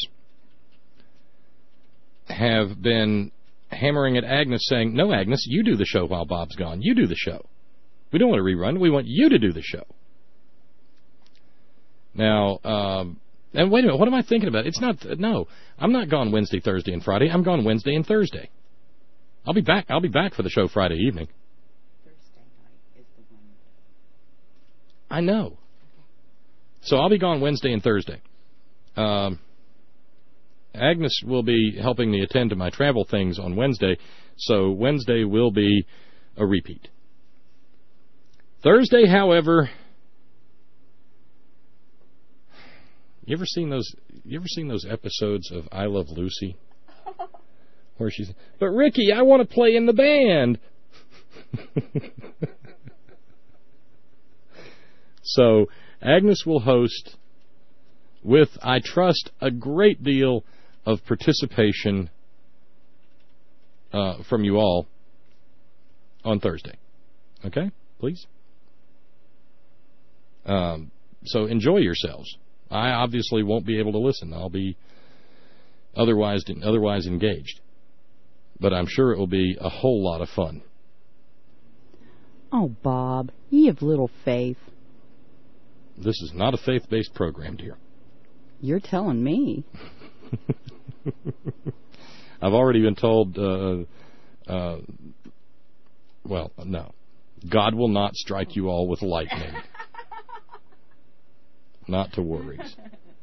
have been hammering at Agnes saying, no, Agnes, you do the show while Bob's gone. You do the show. We don't want to rerun. We want you to do the show. Now, um, and wait a minute, what am I thinking about? It's not, no, I'm not gone Wednesday, Thursday, and Friday. I'm gone Wednesday and Thursday. I'll be back. I'll be back for the show Friday evening. I know. So I'll be gone Wednesday and Thursday. Um, Agnes will be helping me attend to my travel things on Wednesday, so Wednesday will be a repeat. Thursday, however, you ever seen those? You ever seen those episodes of I Love Lucy, where she's, but Ricky, I want to play in the band. So Agnes will host with, I trust, a great deal of participation uh, from you all on Thursday. Okay? Please? Um, so enjoy yourselves. I obviously won't be able to listen. I'll be otherwise otherwise engaged. But I'm sure it will be a whole lot of fun. Oh, Bob, ye have little faith. This is not a faith-based program, dear. You're telling me. I've already been told, uh, uh, well, no. God will not strike you all with lightning. Not to worries.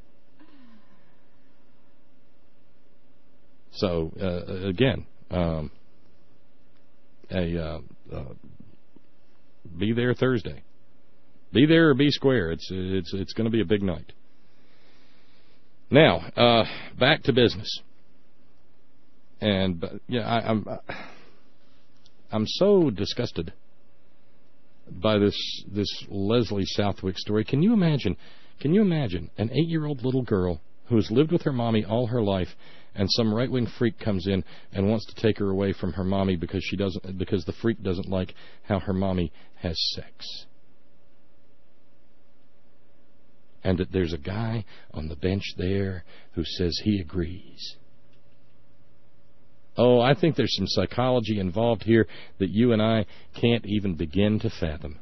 So, uh, again, um, a, uh, uh, be there Thursday. Be there or be square. It's it's it's going to be a big night. Now, uh, back to business. And yeah, I, I'm I'm so disgusted by this this Leslie Southwick story. Can you imagine? Can you imagine an eight-year-old little girl who has lived with her mommy all her life, and some right-wing freak comes in and wants to take her away from her mommy because she doesn't because the freak doesn't like how her mommy has sex. And that there's a guy on the bench there who says he agrees. Oh, I think there's some psychology involved here that you and I can't even begin to fathom.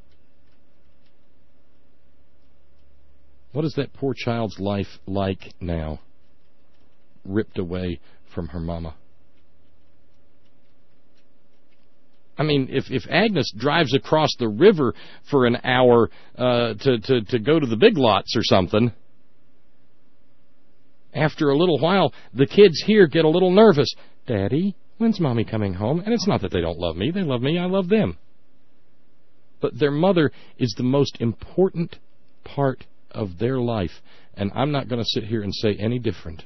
What is that poor child's life like now, ripped away from her mama? I mean, if, if Agnes drives across the river for an hour uh, to, to, to go to the Big Lots or something, after a little while, the kids here get a little nervous. Daddy, when's Mommy coming home? And it's not that they don't love me. They love me. I love them. But their mother is the most important part of their life, and I'm not going to sit here and say any different.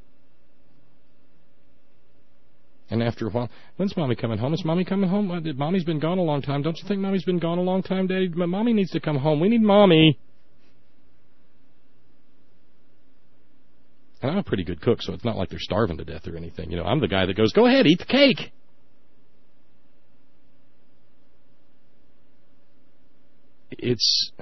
And after a while, when's Mommy coming home? Is Mommy coming home? Mommy's been gone a long time. Don't you think Mommy's been gone a long time, Daddy? Mommy needs to come home. We need Mommy. And I'm a pretty good cook, so it's not like they're starving to death or anything. You know, I'm the guy that goes, go ahead, eat the cake. It's...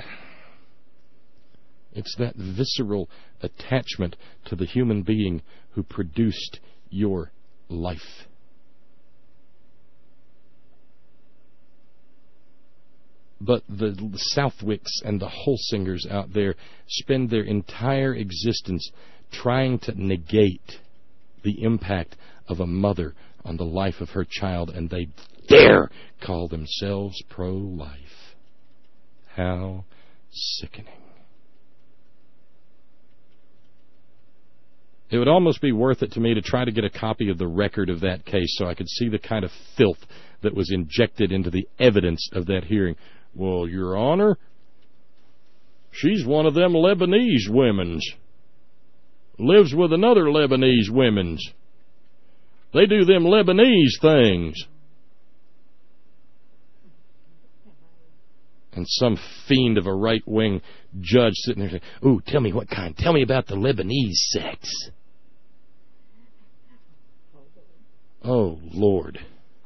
It's that visceral attachment to the human being who produced your life. But the Southwicks and the Holsingers out there spend their entire existence trying to negate the impact of a mother on the life of her child, and they dare call themselves pro-life. How sickening. It would almost be worth it to me to try to get a copy of the record of that case so I could see the kind of filth that was injected into the evidence of that hearing. Well, Your Honor, she's one of them Lebanese women's. Lives with another Lebanese women's. They do them Lebanese things. And some fiend of a right-wing judge sitting there saying, ooh, tell me what kind. Tell me about the Lebanese sex. Oh, Lord.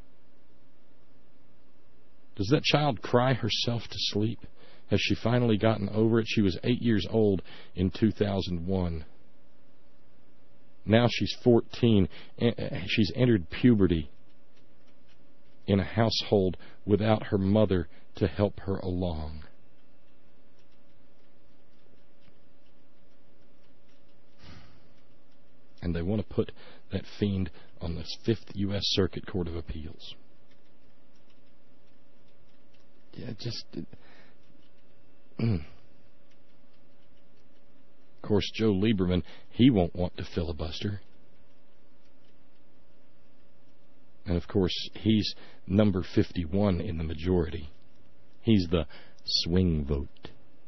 Does that child cry herself to sleep? Has she finally gotten over it? She was eight years old in two thousand one. Now she's fourteen. She's entered puberty in a household without her mother to help her along. And they want to put that fiend on the Fifth U S Circuit Court of Appeals. Yeah, just... Mm. Of course, Joe Lieberman, he won't want to filibuster. And, of course, he's number fifty-one in the majority. He's the swing vote.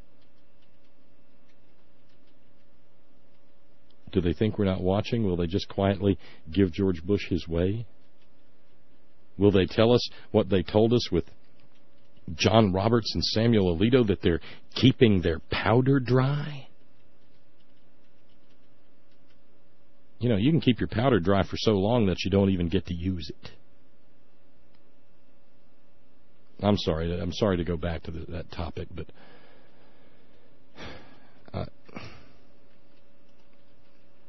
Do they think we're not watching? Will they just quietly give George Bush his way? Will they tell us what they told us with John Roberts and Samuel Alito, that they're keeping their powder dry? You know, you can keep your powder dry for so long that you don't even get to use it. I'm sorry. I'm sorry to go back to the, that topic, but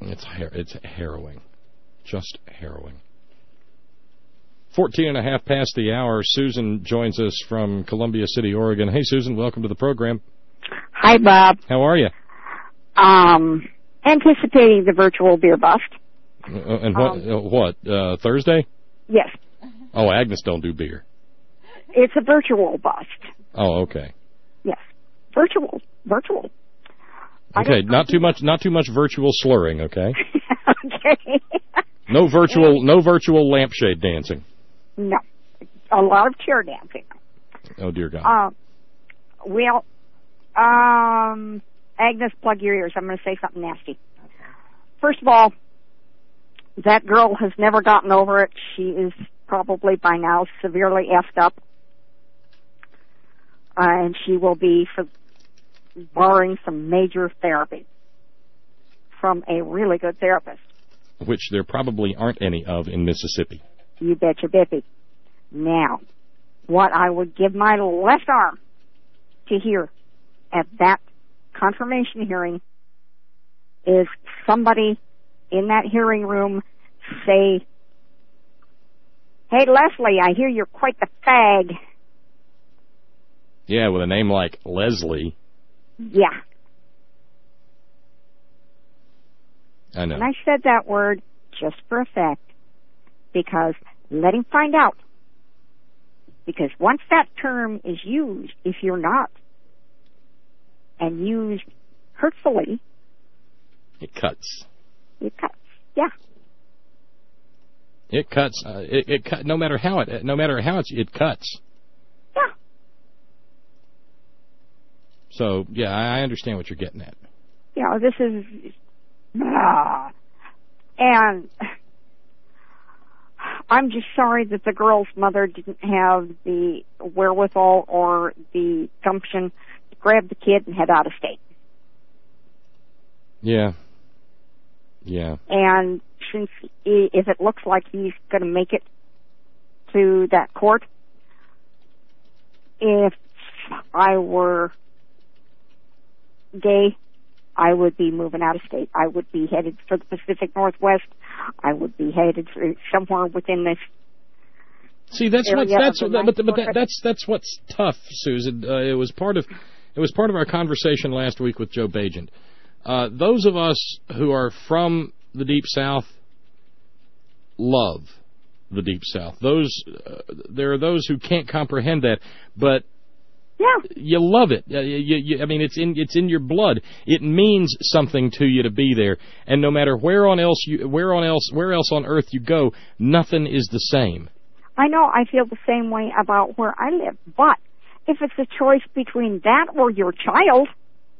It's har- it's harrowing. Just harrowing. Fourteen and a half past the hour. Susan joins us from Columbia City, Oregon. Hey, Susan, welcome to the program. Hi, Bob. How are you? Um, anticipating the virtual beer bust. Uh, and what? Um, uh, what? Uh, Thursday? Yes. Oh, Agnes don't do beer. It's a virtual bust. Oh, okay. Yes. Virtual. Virtual. Okay, not too much. Not too much virtual slurring. Okay. Okay. No virtual. No virtual lampshade dancing. No. A lot of chair dancing. Oh dear God. Uh, well, um, Agnes, plug your ears. I'm going to say something nasty. First of all, that girl has never gotten over it. She is probably by now severely effed up. Uh, and she will be, for barring some major therapy from a really good therapist. Which there probably aren't any of in Mississippi. You betcha bippy. Now, what I would give my left arm to hear at that confirmation hearing is somebody in that hearing room say, "Hey, Leslie, I hear you're quite the fag." Yeah, with a name like Leslie. Yeah. I know. And I said that word just for effect, because let him find out. Because once that term is used, if you're not, and used hurtfully, it cuts. It cuts. Yeah. It cuts. Uh, it, it cut. No matter how it. No matter how it's. It cuts. Yeah. So yeah, I understand what you're getting at. You know, this is. Ah. And I'm just sorry that the girl's mother didn't have the wherewithal or the gumption to grab the kid and head out of state. Yeah. Yeah. And since he, if it looks like he's going to make it to that court, if I were gay, I would be moving out of state. I would be headed for the Pacific Northwest. I would be headed for somewhere within this. See, that's what that's what, but, but that, that's that's what's tough, Susan. Uh, it was part of it was part of our conversation last week with Joe Bagent. Uh, those of us who are from the Deep South love the Deep South. Those uh, there are those who can't comprehend that, but yeah, you love it. Uh, you, you, I mean, it's in it's in your blood. It means something to you to be there, and no matter where on else you where on else where else on earth you go, nothing is the same. I know. I feel the same way about where I live, but if it's a choice between that or your child,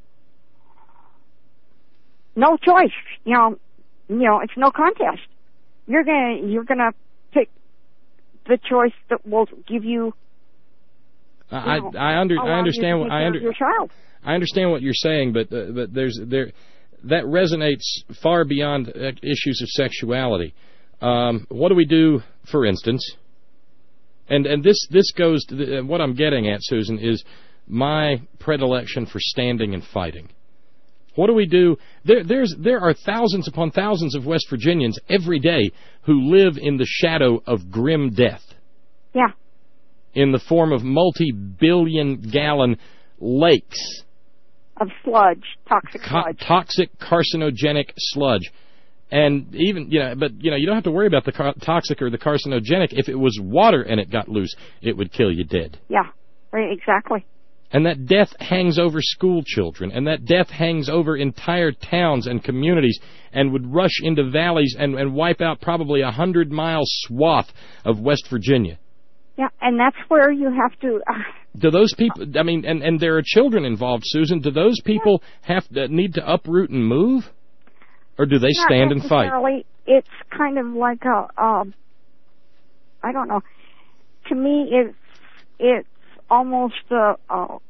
no choice. You know, you know, it's no contest. You're gonna you're gonna pick the choice that will give you. I you know, I, under, I understand what I under, your child. I understand what you're saying, but uh, but there's there that resonates far beyond uh, issues of sexuality. Um, what do we do, for instance? And and this this goes to the, uh, what I'm getting at, Susan, is my predilection for standing and fighting. What do we do? There there's there are thousands upon thousands of West Virginians every day who live in the shadow of grim death. Yeah. In the form of multi-billion gallon lakes of sludge, toxic co- sludge, toxic carcinogenic sludge. And even, you know, but, you know, you don't have to worry about the car- toxic or the carcinogenic. If it was water and it got loose, it would kill you dead. Yeah, right, exactly. And that death hangs over school children, and that death hangs over entire towns and communities, and would rush into valleys and, and wipe out probably a hundred-mile swath of West Virginia. Yeah, and that's where you have to... Uh, do those people, I mean, and, and there are children involved, Susan, do those people yeah. have to, need to uproot and move? Or do they Not stand and fight? It's kind of like a, um, I don't know. To me, it's it's almost a a,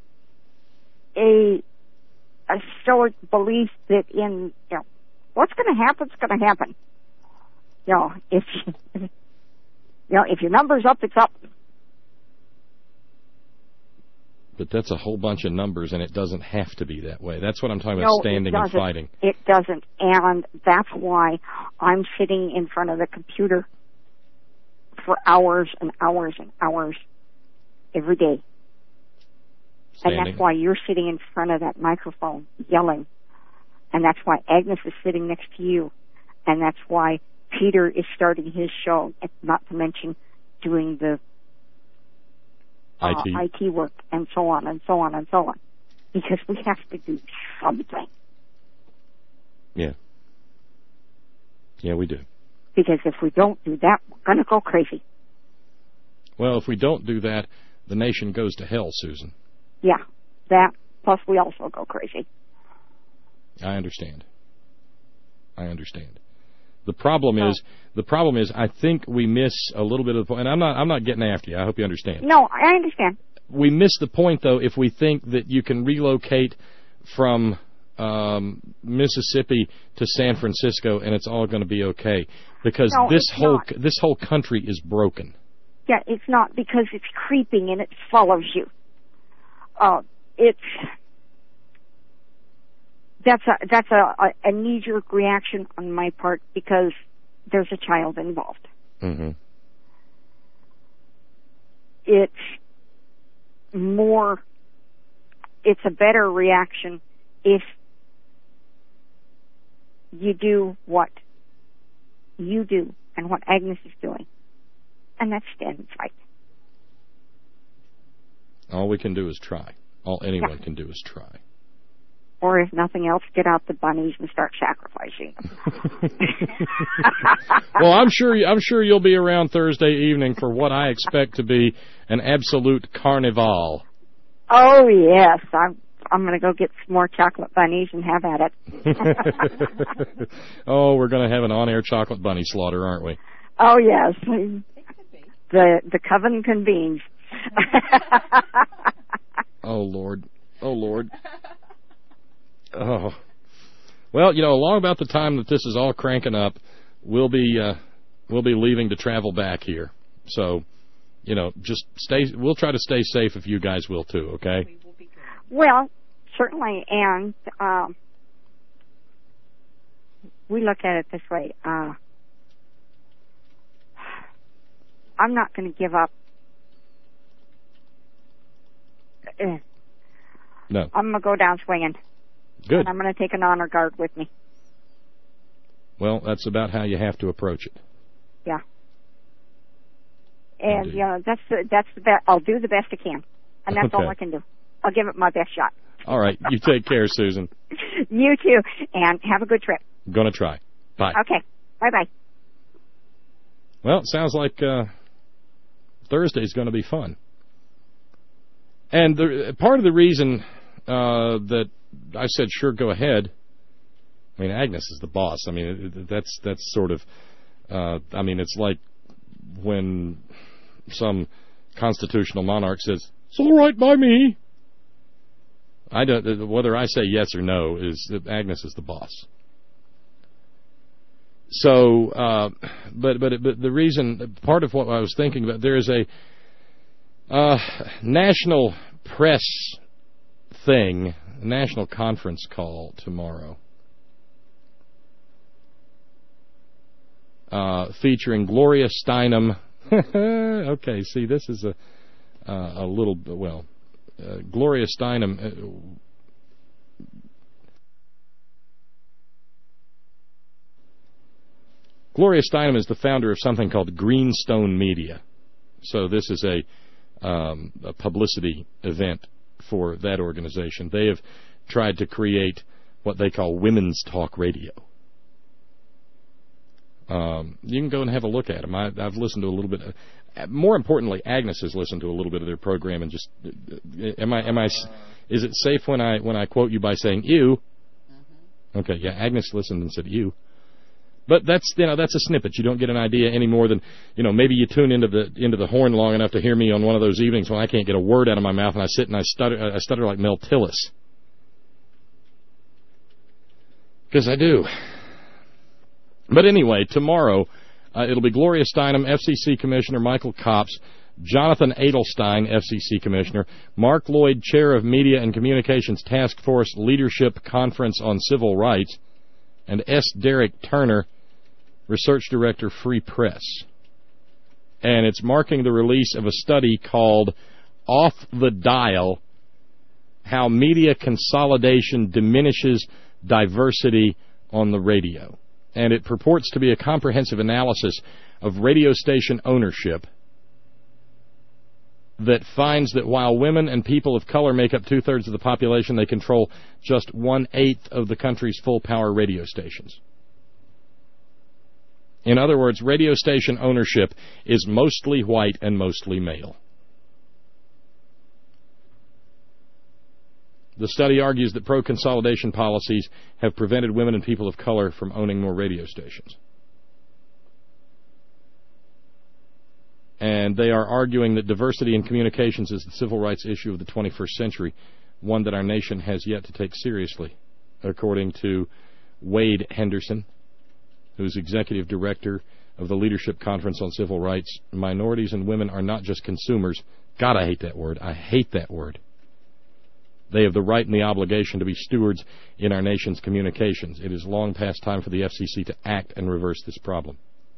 a, a stoic belief that in you know what's going to happen is going to happen. You know, if you know if your number's up, it's up. But that's a whole bunch of numbers, and it doesn't have to be that way. That's what I'm talking about, No, standing it and doesn't. fighting. It doesn't, and that's why I'm sitting in front of the computer for hours and hours and hours every day. Standing. And that's why you're sitting in front of that microphone yelling. And that's why Agnes is sitting next to you. And that's why Peter is starting his show, not to mention doing the uh, I T. I T work and so on and so on and so on. Because we have to do something. Yeah. Yeah, we do. Because if we don't do that, we're going to go crazy. Well, if we don't do that, the nation goes to hell, Susan. Yeah, that, plus we also go crazy. I understand. I understand. The problem Oh. is, the problem is, I think we miss a little bit of the point. And I'm not, I'm not getting after you. I hope you understand. No, I understand. We miss the point, though, if we think that you can relocate from um, Mississippi to San Francisco and it's all going to be okay, because No, this it's whole not. this whole country is broken. Yeah, it's not, because it's creeping and it follows you. Uh, it's that's a that's a, a, a knee-jerk reaction on my part because there's a child involved. Mm-hmm. It's more. It's a better reaction if you do what you do and what Agnes is doing, and that's stand and fight. All we can do is try. All anyone Yeah. can do is try. Or if nothing else, get out the bunnies and start sacrificing them. Well, I'm sure I'm sure you'll be around Thursday evening for what I expect to be an absolute carnival. Oh yes, I'm I'm going to go get some more chocolate bunnies and have at it. Oh, we're going to have an on-air chocolate bunny slaughter, aren't we? Oh yes, the the coven convenes. Oh Lord, oh Lord. Oh, well, you know, along about the time that this is all cranking up, we'll be uh, we'll be leaving to travel back here. So, you know, just stay. We'll try to stay safe if you guys will too. Okay. Well, certainly, and um, we look at it this way. Uh, I'm not going to give up. Uh, No. I'm going to go down swinging. Good. And I'm going to take an honor guard with me. Well, that's about how you have to approach it. Yeah. And, Indeed. you know, that's the, that's the best. I'll do the best I can. And that's all Okay. I can do. I'll give it my best shot. All right. You take care, Susan. You too. And have a good trip. I'm going to try. Bye. Okay. Bye-bye. Well, it sounds like uh, Thursday's going to be fun. And the, part of the reason uh, that I said, sure, go ahead, I mean, Agnes is the boss. I mean, that's that's sort of, uh, I mean, it's like when some constitutional monarch says, it's all right by me. I don't, whether I say yes or no, is Agnes is the boss. So, uh, but but but the reason, part of what I was thinking about, there is a uh, national press thing, a national conference call tomorrow, uh, featuring Gloria Steinem. Okay, see, this is a uh, a little well, uh, Gloria Steinem. Uh, Gloria Steinem is the founder of something called Greenstone Media. So this is a, um, a publicity event for that organization. They have tried to create what they call women's talk radio. Um, you can go and have a look at them. I, I've listened to a little bit. Of, more importantly, Agnes has listened to a little bit of their program and just. Am I? Am I? Is it safe when I when I quote you by saying "ew"? Okay, yeah. Agnes listened and said "ew." But that's you know that's a snippet. You don't get an idea any more than you know. Maybe you tune into the into the horn long enough to hear me on one of those evenings when I can't get a word out of my mouth and I sit and I stutter. I stutter like Mel Tillis, because I do. But anyway, tomorrow uh, it'll be Gloria Steinem, F C C Commissioner Michael Copps, Jonathan Adelstein, F C C Commissioner, Mark Lloyd, Chair of Media and Communications Task Force Leadership Conference on Civil Rights, and S. Derek Turner, Research Director, Free Press. And it's marking the release of a study called Off the Dial, How Media Consolidation Diminishes Diversity on the Radio. And it purports to be a comprehensive analysis of radio station ownership that finds that while women and people of color make up two-thirds of the population, they control just one-eighth of the country's full-power radio stations. In other words, radio station ownership is mostly white and mostly male. The study argues that pro-consolidation policies have prevented women and people of color from owning more radio stations. And they are arguing that diversity in communications is the civil rights issue of the twenty-first century, one that our nation has yet to take seriously, according to Wade Henderson, who's executive director of the Leadership Conference on Civil Rights. Minorities and women are not just consumers. God, I hate that word. I hate that word. They have the right and the obligation to be stewards in our nation's communications. It is long past time for the F C C to act and reverse this problem.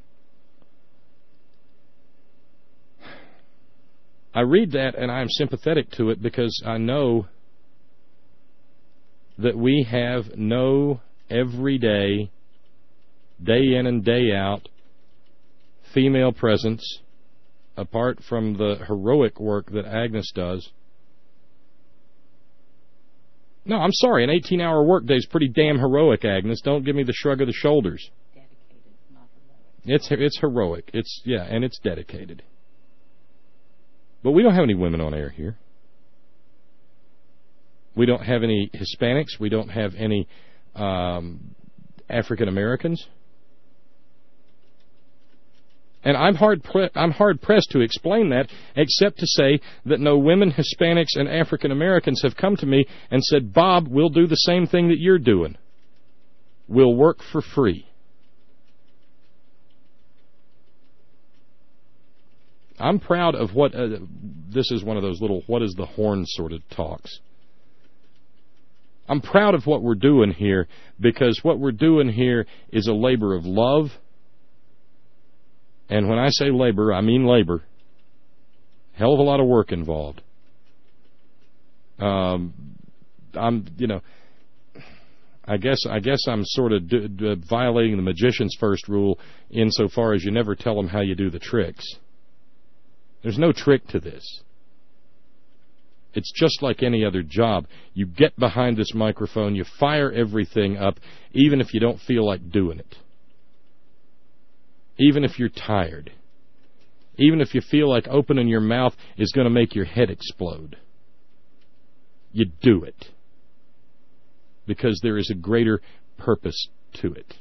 I read that and I'm sympathetic to it because I know that we have no everyday, day in and day out, female presence, apart from the heroic work that Agnes does. No, I'm sorry, an eighteen-hour workday is pretty damn heroic, Agnes. Don't give me the shrug of the shoulders. Dedicated, not heroic. It's, it's heroic. It's, yeah, and it's dedicated. But we don't have any women on air here. We don't have any Hispanics. We don't have any um, African Americans. And I'm hard pre- I'm hard pressed to explain that, except to say that no women, Hispanics, and African Americans have come to me and said, Bob, we'll do the same thing that you're doing. We'll work for free. I'm proud of what, uh, this is one of those little what is the horn sort of talks. I'm proud of what we're doing here because what we're doing here is a labor of love. And when I say labor, I mean labor. Hell of a lot of work involved. Um, I'm, you know, I guess I guess I'm sort of d- d- violating the magician's first rule insofar as you never tell them how you do the tricks. There's no trick to this. It's just like any other job. You get behind this microphone, you fire everything up, even if you don't feel like doing it. Even if you're tired. Even if you feel like opening your mouth is going to make your head explode. You do it. Because there is a greater purpose to it.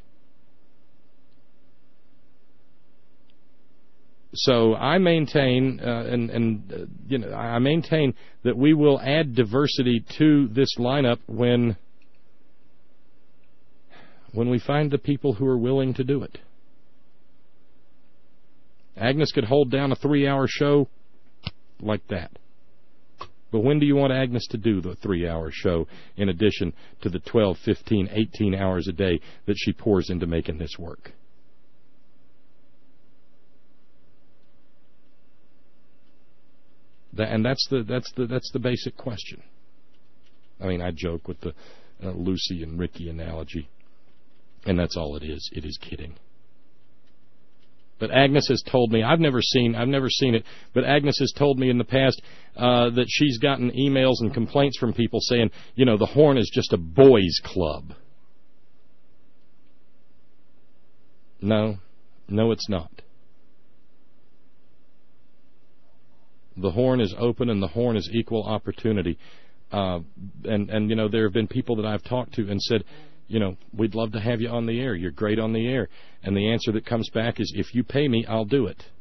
So I maintain, uh, and, and uh, you know, I maintain that we will add diversity to this lineup when, when we find the people who are willing to do it. Agnes could hold down a three-hour show like that. But when do you want Agnes to do the three-hour show in addition to the twelve, fifteen, eighteen hours a day that she pours into making this work? That, and that's the that's the that's the basic question. I mean, I joke with the uh, Lucy and Ricky analogy, and that's all it is. It is kidding. But Agnes has told me, I've never seen I've never seen it, but Agnes has told me in the past uh, that she's gotten emails and complaints from people saying, you know, the Horn is just a boys' club. No, no, it's not. The Horn is open and the Horn is equal opportunity. Uh, and, and, you know, there have been people that I've talked to and said, you know, we'd love to have you on the air. You're great on the air. And the answer that comes back is, if you pay me, I'll do it.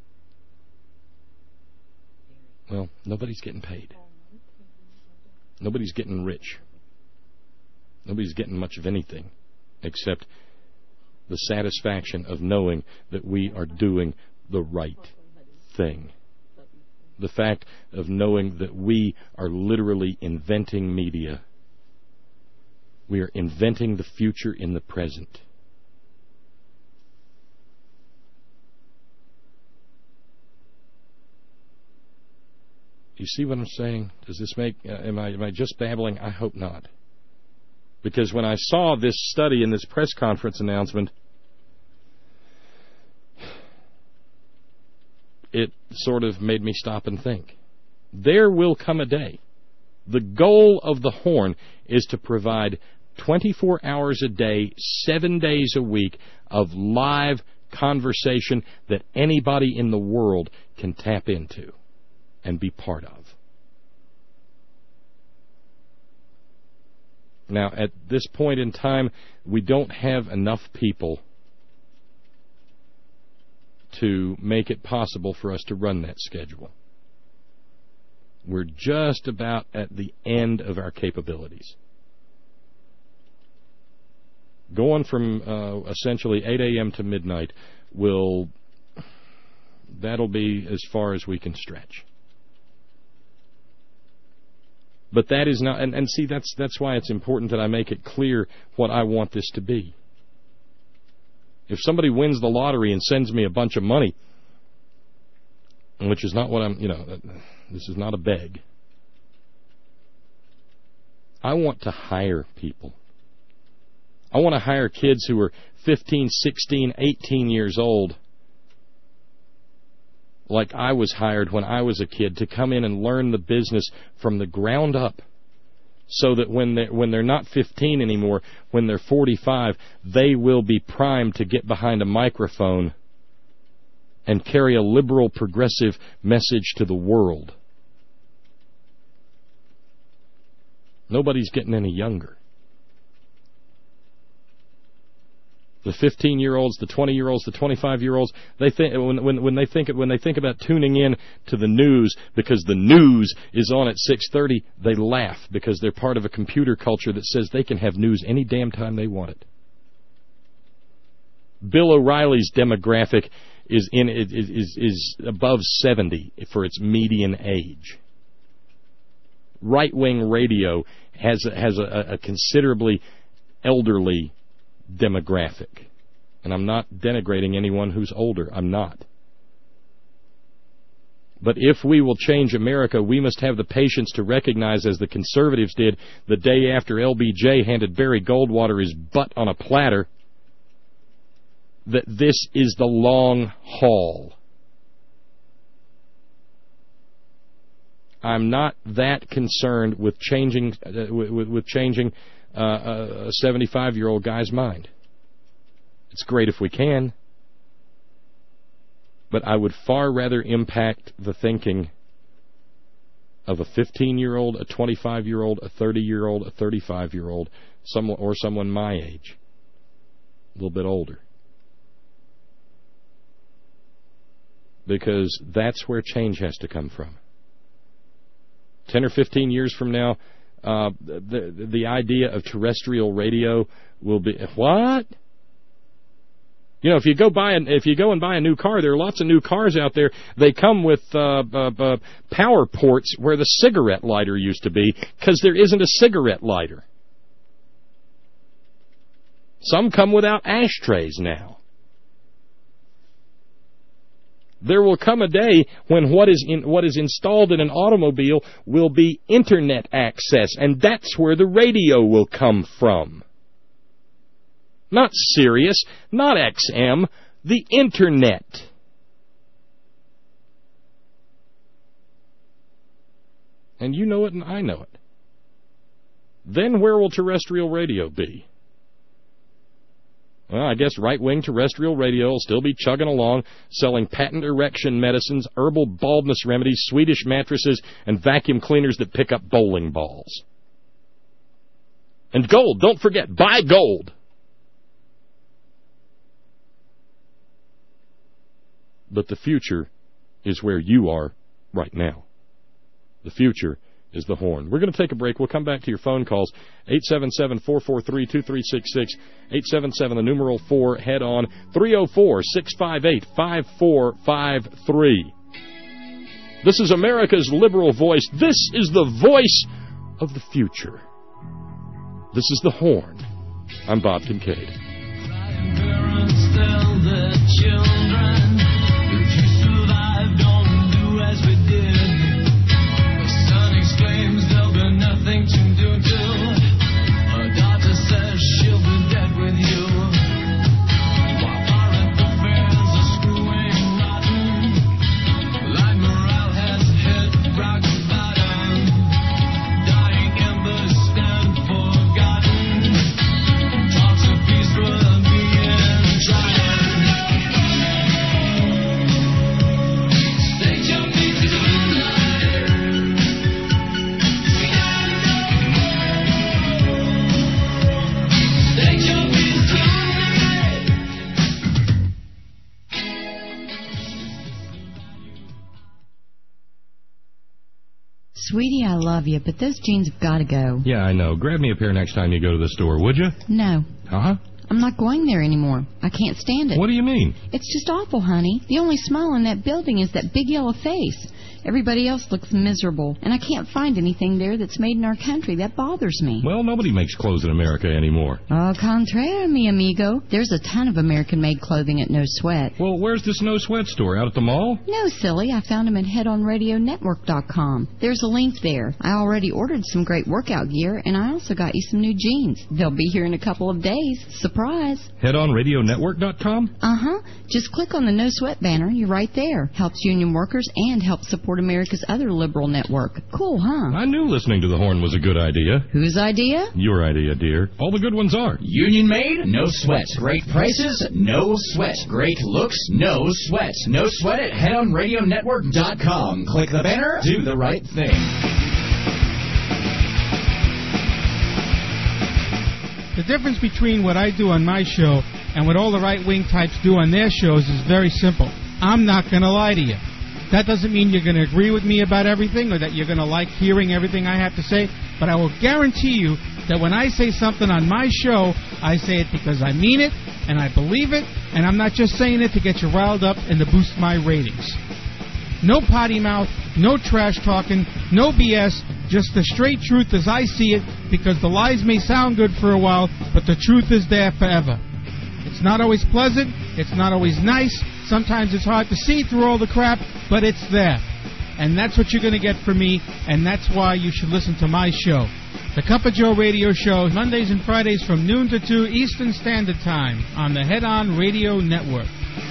Well, nobody's getting paid. Nobody's getting rich. Nobody's getting much of anything except the satisfaction of knowing that we are doing the right thing. the fact of knowing that we are literally inventing media. We are inventing the future in the present. You see what I'm saying? Does this make... Uh, am I am I just babbling? I hope not. Because when I saw this study in this press conference announcement, it sort of made me stop and think. There will come a day. The goal of the Horn is to provide twenty-four hours a day, seven days a week of live conversation that anybody in the world can tap into and be part of. Now, at this point in time, we don't have enough people to make it possible for us to run that schedule. We're just about at the end of our capabilities. Going from uh, essentially eight a.m. to midnight will... that'll be as far as we can stretch. But that is not, and, and see, that's that's why it's important that I make it clear what I want this to be. If somebody wins the lottery and sends me a bunch of money, which is not what I'm, you know, this is not a beg. I want to hire people. I want to hire kids who are fifteen, sixteen, eighteen years old, like I was hired when I was a kid, to come in and learn the business from the ground up, so that when they're, when they're not fifteen anymore, when they're forty-five, they will be primed to get behind a microphone and carry a liberal, progressive message to the world. Nobody's getting any younger. The fifteen-year-olds, the twenty-year-olds, the twenty-five-year-olds, they think when when when they think when they think about tuning in to the news because the news is on at six thirty, they laugh because they're part of a computer culture that says they can have news any damn time they want it. Bill O'Reilly's demographic is in is is, is above seventy for its median age. Right-wing radio has has a, a considerably elderly demographic. And I'm not denigrating anyone who's older. I'm not. But if we will change America, we must have the patience to recognize, as the conservatives did the day after L B J handed Barry Goldwater his butt on a platter, that this is the long haul. I'm not that concerned with changing uh, with, with changing uh, a seventy-five-year-old guy's mind. It's great if we can, but I would far rather impact the thinking of a fifteen-year-old, a twenty-five-year-old, a thirty-year-old, a thirty-five-year-old, someone or someone my age, a little bit older. Because that's where change has to come from. Ten or fifteen years from now, uh, the the idea of terrestrial radio will be what? You know, if you go buy an, if you go and buy a new car, there are lots of new cars out there. They come with uh, uh, uh, power ports where the cigarette lighter used to be, because there isn't a cigarette lighter. Some come without ashtrays now. There will come a day when what is in, what is installed in an automobile will be internet access, and that's where the radio will come from. Not Sirius, not X M, the internet. And you know it and I know it. Then where will terrestrial radio be? Well, I guess right-wing terrestrial radio will still be chugging along, selling patent erection medicines, herbal baldness remedies, Swedish mattresses, and vacuum cleaners that pick up bowling balls. And gold, don't forget, buy gold. But the future is where you are right now. The future is the Horn. We're going to take a break. We'll come back to your phone calls. eight seven seven, four four three, two three six six, eight seven seven, the numeral four, head on, three oh four, six five eight, five four five three. This is America's liberal voice. This is the voice of the future. This is The Horn. I'm Bob Kincaid. Parents tell their children, if you survive, don't do as we did. The son exclaims there'll be nothing to do till a daughter says she'll be dead with you. While current affairs are screwing rotten, like morale has hit rock bottom. Dying embers stand forgotten. Talks of peace were being tried. State your peace tonight. State your peace tonight. Sweetie, I love you, but those jeans have got to go. Yeah, I know. Grab me a pair next time you go to the store, would you? No, Uh-huh. I'm not going there anymore. I can't stand it. What do you mean? It's just awful, honey. The only smile in that building is that big yellow face. Everybody else looks miserable, and I can't find anything there that's made in our country. That bothers me. Well, nobody makes clothes in America anymore. Au contraire, mi amigo. There's a ton of American-made clothing at No Sweat. Well, where's this No Sweat store? Out at the mall? No, silly. I found them at head on radio network dot com. There's a link there. I already ordered some great workout gear, and I also got you some new jeans. They'll be here in a couple of days. Surprise. head on radio network dot com? Uh-huh. Just click on the No Sweat banner. You're right there. Helps union workers and helps support America's other liberal network. Cool, huh? I knew listening to The Horn was a good idea. Whose idea? Your idea, dear. All the good ones are. Union made, no sweat. Great prices, no sweat. Great looks, no sweat. No sweat at head on radio network dot com. Click the banner, do the right thing. The difference between what I do on my show and what all the right-wing types do on their shows is very simple. I'm not going to lie to you. That doesn't mean you're going to agree with me about everything or that you're going to like hearing everything I have to say, but I will guarantee you that when I say something on my show, I say it because I mean it and I believe it, and I'm not just saying it to get you riled up and to boost my ratings. No potty mouth, no trash talking, no B S, just the straight truth as I see it, because the lies may sound good for a while, but the truth is there forever. It's not always pleasant, it's not always nice, sometimes it's hard to see through all the crap, but it's there. And that's what you're going to get from me, and that's why you should listen to my show. The Cup of Joe radio show, Mondays and Fridays from noon to two Eastern Standard Time on the Head On Radio Network.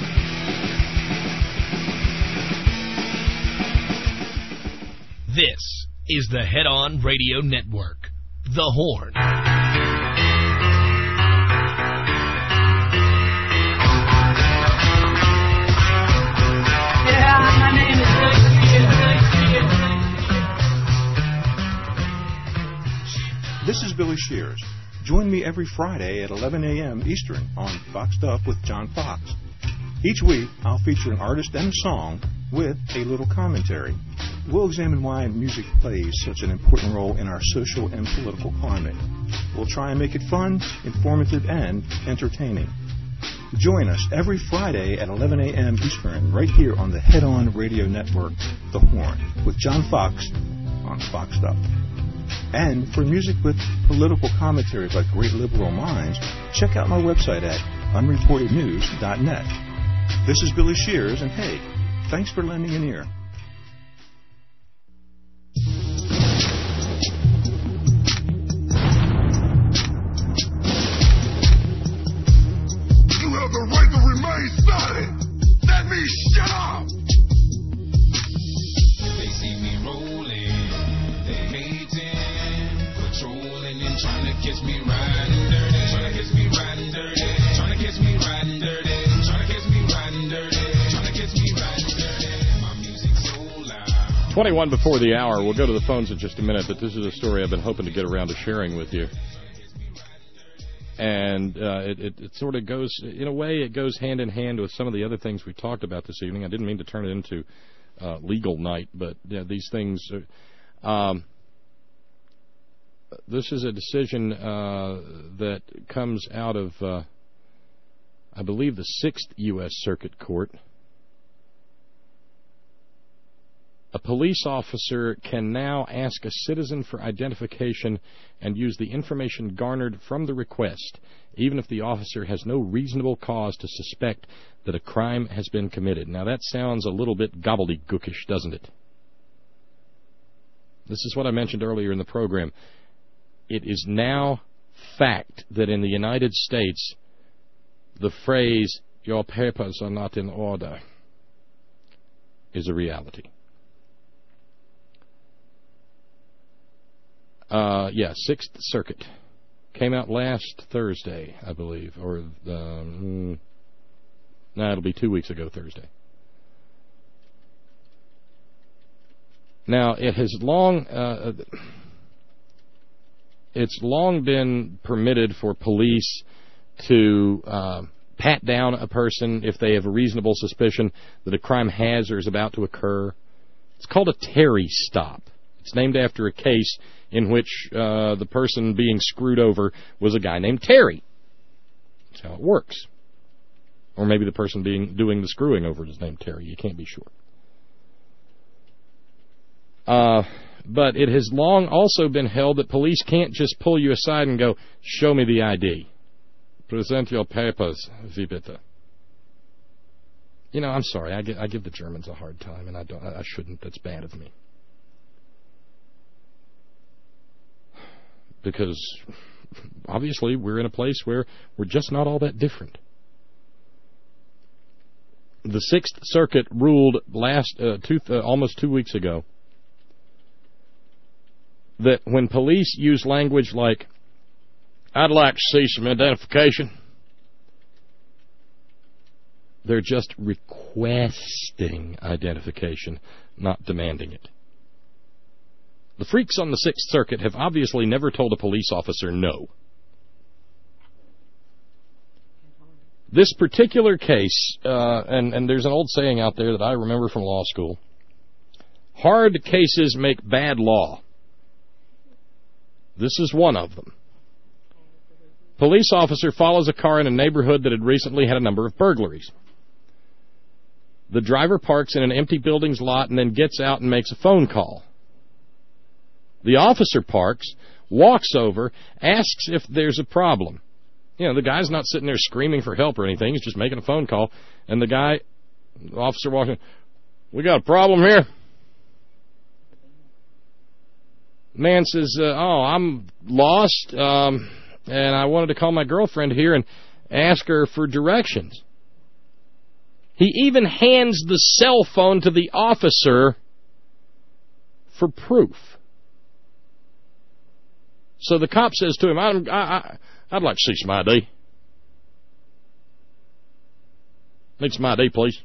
This is the Head On Radio Network, The Horn. This is Billy Shears. Join me every Friday at eleven a.m. Eastern on Foxed Up with John Fox. Each week, I'll feature an artist and a song with a little commentary. We'll examine why music plays such an important role in our social and political climate. We'll try and make it fun, informative, and entertaining. Join us every Friday at eleven a.m. Eastern right here on the Head On Radio Network, The Horn, with John Fox on Foxed Up. And for music with political commentary by great liberal minds, check out my website at unreported news dot net. This is Billy Shears, and hey, thanks for lending an ear. You have the right to remain silent. That means shut up. They see me rolling, they hating, patrolling and trying to catch me riding dirty, trying to catch me riding dirty, trying to catch me riding dirty, trying to catch me riding dirty, trying to catch me riding dirty. My music's so loud. twenty-one before the hour. We'll go to the phones in just a minute, but this is a story I've been hoping to get around to sharing with you. And uh, it, it, it sort of goes, in a way, it goes hand in hand with some of the other things we talked about this evening. I didn't mean to turn it into uh, legal night, but yeah, these things. Are, um, this is a decision uh, that comes out of, uh, I believe, the Sixth U S Circuit Court. A police officer can now ask a citizen for identification and use the information garnered from the request, even if the officer has no reasonable cause to suspect that a crime has been committed. Now, that sounds a little bit gobbledygookish, doesn't it? This is what I mentioned earlier in the program. It is now fact that in the United States, the phrase, "your papers are not in order," is a reality. Uh, yeah, Sixth Circuit came out last Thursday, I believe, or um, no, it'll be two weeks ago Thursday. Now, it has long, uh, it's long been permitted for police to uh, pat down a person if they have a reasonable suspicion that a crime has or is about to occur. It's called a Terry stop. It's named after a case in which uh, the person being screwed over was a guy named Terry. That's how it works. Or maybe the person being doing the screwing over is named Terry. You can't be sure. Uh, but it has long also been held that police can't just pull you aside and go, "Show me the I D. Present your papers, wie bitte." You know, I'm sorry. I give, I give the Germans a hard time, and I don't. I shouldn't. That's bad of me. Because obviously we're in a place where we're just not all that different. The Sixth Circuit ruled last uh, two, uh, almost two weeks ago that when police use language like, "I'd like to see some identification," they're just requesting identification, not demanding it. The freaks on the Sixth Circuit have obviously never told a police officer no. This particular case, uh, and, and there's an old saying out there that I remember from law school, hard cases make bad law. This is one of them. Police officer follows a car in a neighborhood that had recently had a number of burglaries. The driver parks in an empty building's lot and then gets out and makes a phone call. The officer parks, walks over, asks if there's a problem. You know, the guy's not sitting there screaming for help or anything. He's just making a phone call. And the guy, the officer walks in, "We got a problem here." Man says, uh, "Oh, I'm lost, um, and I wanted to call my girlfriend here and ask her for directions." He even hands the cell phone to the officer for proof. So the cop says to him, I, I, I'd like to see some I D. Need some I D, please.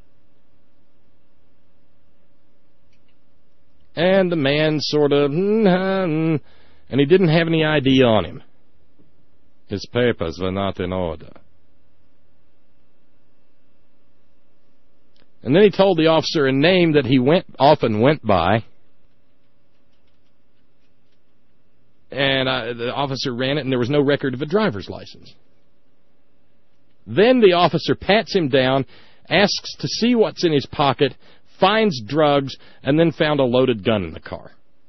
And the man sort of, and he didn't have any I D on him. His papers were not in order. And then he told the officer a name that he went often went by. And uh, the officer ran it, and there was no record of a driver's license. Then the officer pats him down, asks to see what's in his pocket, finds drugs, and then found a loaded gun in the car.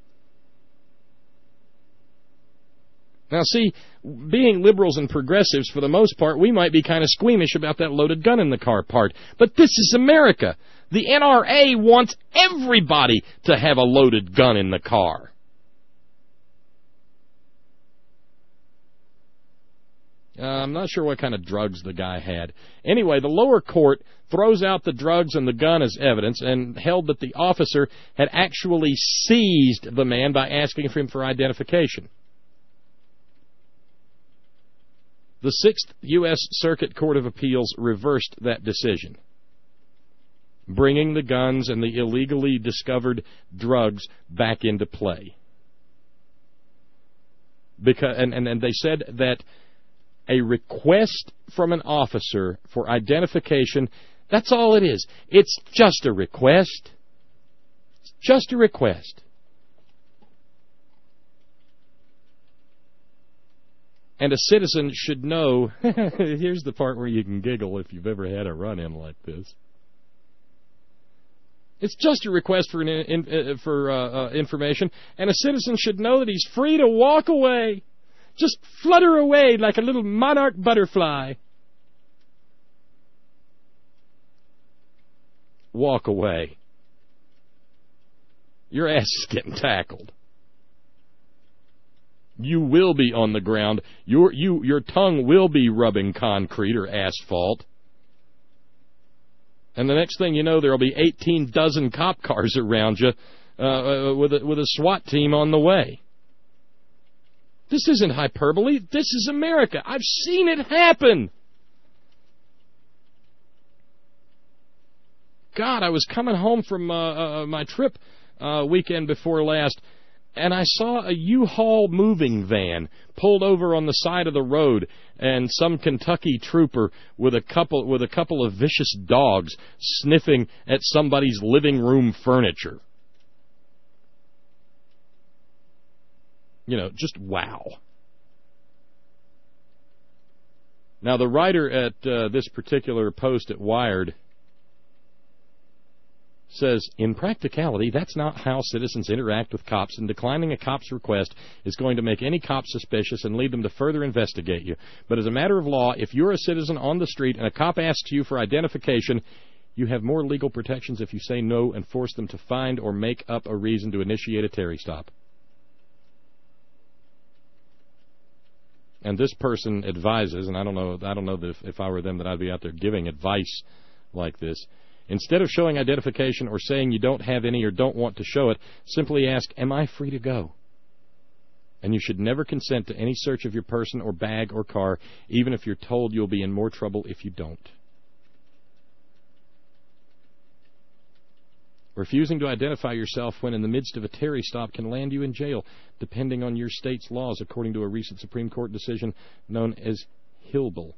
Now, see, being liberals and progressives, for the most part, we might be kind of squeamish about that loaded gun in the car part. But this is America. The N R A wants everybody to have a loaded gun in the car. Uh, I'm not sure what kind of drugs the guy had. Anyway, the lower court throws out the drugs and the gun as evidence and held that the officer had actually seized the man by asking for him for identification. The Sixth U S Circuit Court of Appeals reversed that decision, bringing the guns and the illegally discovered drugs back into play. Because, and, and, and they said that a request from an officer for identification, that's all it is. It's just a request. It's just a request. And a citizen should know, here's the part where you can giggle if you've ever had a run-in like this. It's just a request for an in, in, for uh, uh, information, and a citizen should know that he's free to walk away. Just flutter away like a little monarch butterfly. Walk away. Your ass is getting tackled. You will be on the ground. Your you your tongue will be rubbing concrete or asphalt. And the next thing you know, there will be eighteen dozen cop cars around you uh, with a, with a SWAT team on the way. This isn't hyperbole. This is America. I've seen it happen. God, I was coming home from uh, uh, my trip uh, weekend before last, and I saw a U-Haul moving van pulled over on the side of the road, and some Kentucky trooper with a couple with a couple of vicious dogs sniffing at somebody's living room furniture. You know, just wow. Now, the writer at uh, this particular post at Wired says, in practicality, that's not how citizens interact with cops, and declining a cop's request is going to make any cop suspicious and lead them to further investigate you. But as a matter of law, if you're a citizen on the street and a cop asks you for identification, you have more legal protections if you say no and force them to find or make up a reason to initiate a Terry stop. And this person advises, and I don't know, I don't know if, if I were them that I'd be out there giving advice like this. Instead of showing identification or saying you don't have any or don't want to show it, simply ask, am I free to go? And you should never consent to any search of your person or bag or car, even if you're told you'll be in more trouble if you don't. Refusing to identify yourself when in the midst of a Terry stop can land you in jail, depending on your state's laws, according to a recent Supreme Court decision known as Hillble.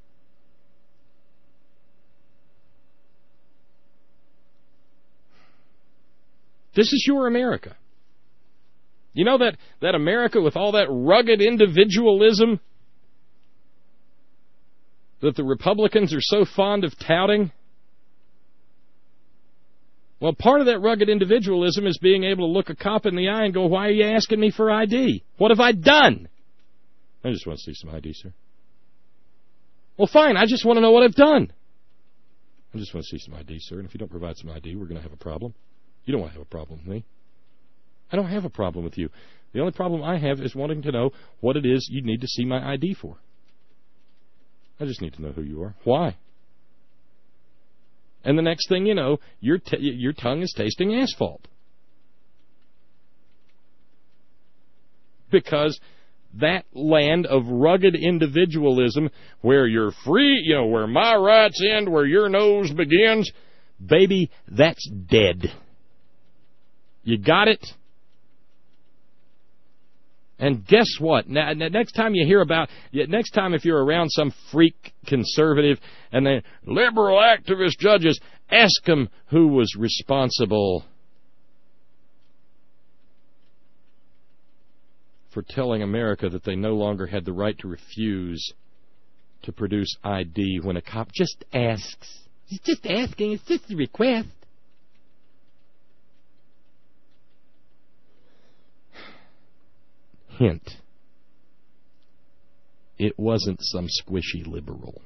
This is your America. You know that, that America with all that rugged individualism that the Republicans are so fond of touting? Well, part of that rugged individualism is being able to look a cop in the eye and go, why are you asking me for I D? What have I done? I just want to see some I D, sir. Well, fine, I just want to know what I've done. I just want to see some I D, sir, and if you don't provide some I D, we're going to have a problem. You don't want to have a problem with me. I don't have a problem with you. The only problem I have is wanting to know what it is you need to see my I D for. I just need to know who you are. Why? And the next thing you know, your t- your tongue is tasting asphalt. Because that land of rugged individualism, where you're free, you know, where my rights end, where your nose begins, baby, that's dead. You got it? And guess what? Now, next time you hear about, next time if you're around some freak conservative and the liberal activist judges, ask them who was responsible for telling America that they no longer had the right to refuse to produce I D when a cop just asks. He's just asking. It's just a request. Hint. It wasn't some squishy liberal.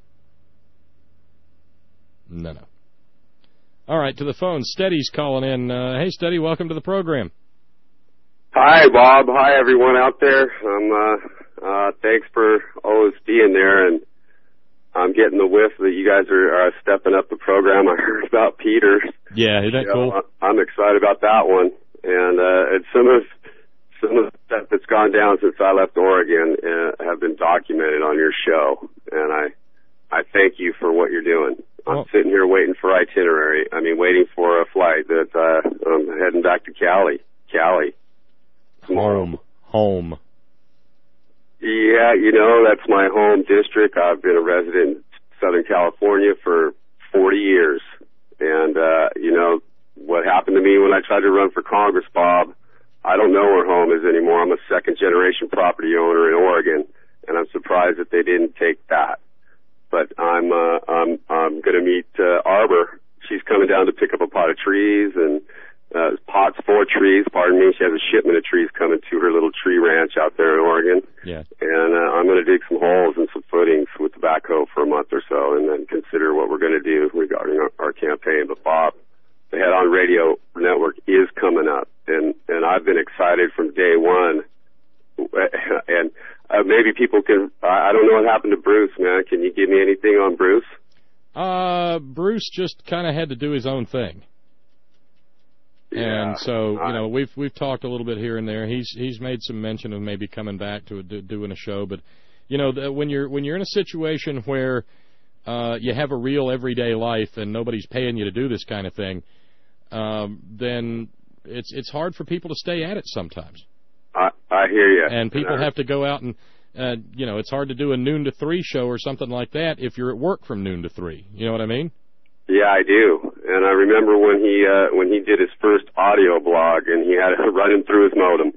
No, no. All right, to the phone. Steady's calling in. Uh, hey, Steady, welcome to the program. Hi, Bob. Hi, everyone out there. Um, uh, uh, thanks for always being there, and I'm getting the whiff that you guys are uh, stepping up the program. I heard about Peter. Yeah, isn't that you cool? know, I'm excited about that one, and uh, and some of some of the stuff that's gone down since I left Oregon uh, have been documented on your show, and I I thank you for what you're doing. I'm well, sitting here waiting for itinerary. I mean, waiting for a flight that uh, I'm heading back to Cali. Cali. Home. Home. Yeah, you know, that's my home district. I've been a resident in Southern California for forty years. And, uh, you know, what happened to me when I tried to run for Congress, Bob, I don't know where home is anymore. I'm a second-generation property owner in Oregon, and I'm surprised that they didn't take that. But I'm uh, I'm, I'm going to meet uh, Arbor. She's she's coming down to pick up a pot of trees and uh, pots for trees. Pardon me. She has a shipment of trees coming to her little tree ranch out there in Oregon. Yeah. And uh, I'm going to dig some holes and some footings with the backhoe for a month or so, and then consider what we're going to do regarding our, our campaign. But Bob, the Head On Radio Network is coming up, and and I've been excited from day one. And uh, maybe people can. I I don't know what happened to Bruce, man. Can you give me anything on Bruce? Uh, Bruce just kind of had to do his own thing. Yeah. And so, you know, we've we've talked a little bit here and there. He's he's made some mention of maybe coming back to a, do, doing a show, but you know, the, when you're when you're in a situation where uh, you have a real everyday life and nobody's paying you to do this kind of thing, um, then it's it's hard for people to stay at it sometimes. I I hear you. And people have to go out and uh, you know, it's hard to do a noon to three show or something like that if you're at work from noon to three. You know what I mean? Yeah, I do. And I remember when he uh, when he did his first audio blog, and he had it running through his modem.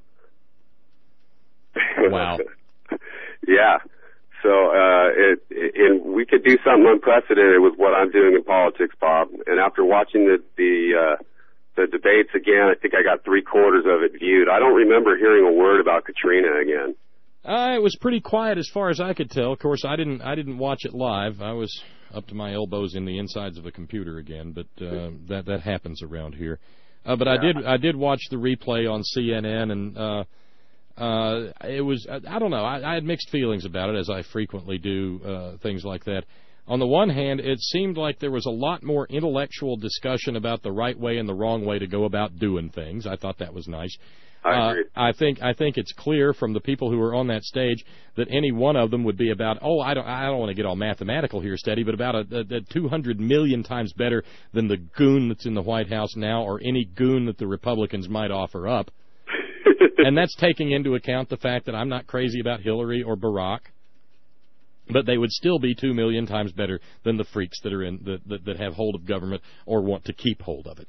Wow. Yeah. So uh, it, it, and we could do something unprecedented with what I'm doing in politics, Bob. And after watching the the uh, the debates again, I think I got three quarters of it viewed. I don't remember hearing a word about Katrina again. Uh, it was pretty quiet as far as I could tell. Of course, I didn't I didn't watch it live. I was up to my elbows in the insides of a computer again, but uh, that that happens around here. Uh, but yeah. I did I did watch the replay on C N N, and uh, uh, it was I, I don't know I, I had mixed feelings about it, as I frequently do uh, things like that. On the one hand, it seemed like there was a lot more intellectual discussion about the right way and the wrong way to go about doing things. I thought that was nice. I agree. Uh, I think I think it's clear from the people who were on that stage that any one of them would be about, oh, I don't I don't want to get all mathematical here, Steady, but about a, a, a two hundred million times better than the goon that's in the White House now, or any goon that the Republicans might offer up. And that's taking into account the fact that I'm not crazy about Hillary or Barack, but they would still be two million times better than the freaks that are in that that, that have hold of government or want to keep hold of it.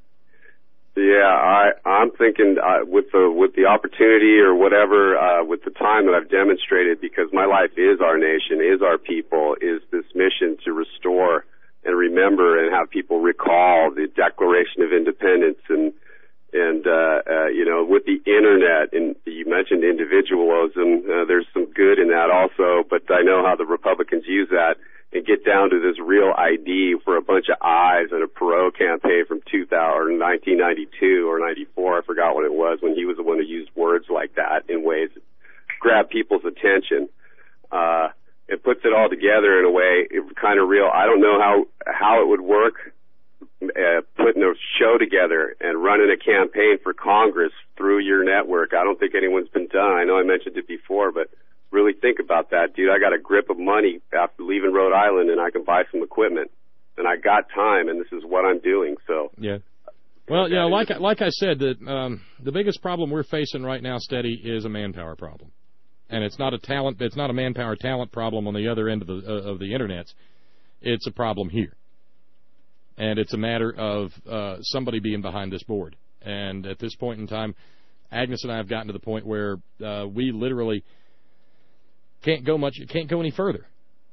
Yeah, I, I'm thinking uh, with the with the opportunity or whatever, uh, with the time that I've demonstrated, because my life is our nation, is our people, is this mission to restore and remember and have people recall the Declaration of Independence, and and uh, uh, you know, with the internet, and you mentioned individualism, uh, there's some good in that also, but I know how the Republicans use that and get down to this real I D for a bunch of eyes and a Perot campaign from two thousand, nineteen ninety-two or ninety-four, I forgot what it was, when he was the one who used words like that in ways that grab people's attention. Uh, it puts it all together in a way, it kind of real. I don't know how, how it would work, uh, putting a show together and running a campaign for Congress through your network. I don't think anyone's been done. I know I mentioned it before, but really think about that, dude. I got a grip of money after leaving Rhode Island, and I can buy some equipment, and I got time, and this is what I'm doing. So yeah. Well, yeah, like like I said, that um, the biggest problem we're facing right now, Steady, is a manpower problem, and it's not a talent. It's not a manpower talent problem on the other end of the uh, of the internets. It's a problem here, and it's a matter of uh, somebody being behind this board. And at this point in time, Agnes and I have gotten to the point where uh, we literally can't go much. Can't go any further.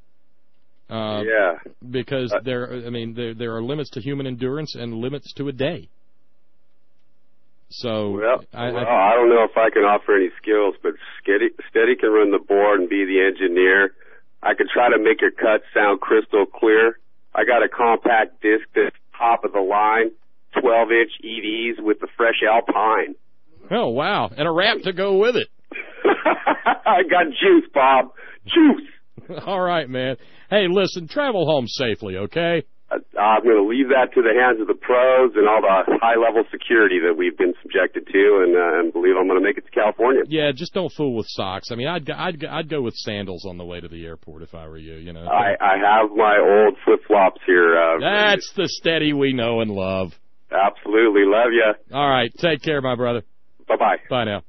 Uh, yeah. Because uh, there, I mean, there there are limits to human endurance and limits to a day. So well, I, well, I, I don't know if I can offer any skills, but Steady, Steady can run the board and be the engineer. I could try to make your cuts sound crystal clear. I got a compact disc that's top of the line, twelve inch E Ds with the fresh Alpine. Oh wow! And a wrap to go with it. I got juice, Bob. Juice. All right, man. Hey, listen, travel home safely, okay? Uh, I'm going to leave that to the hands of the pros and all the high-level security that we've been subjected to, and, uh, and believe I'm going to make it to California. Yeah, just don't fool with socks. I mean, I'd I'd I'd go with sandals on the way to the airport if I were you. You know. I, I have my old flip-flops here. Uh, That's the Steady we know and love. Absolutely, love you. All right, take care, my brother. Bye bye. Bye now.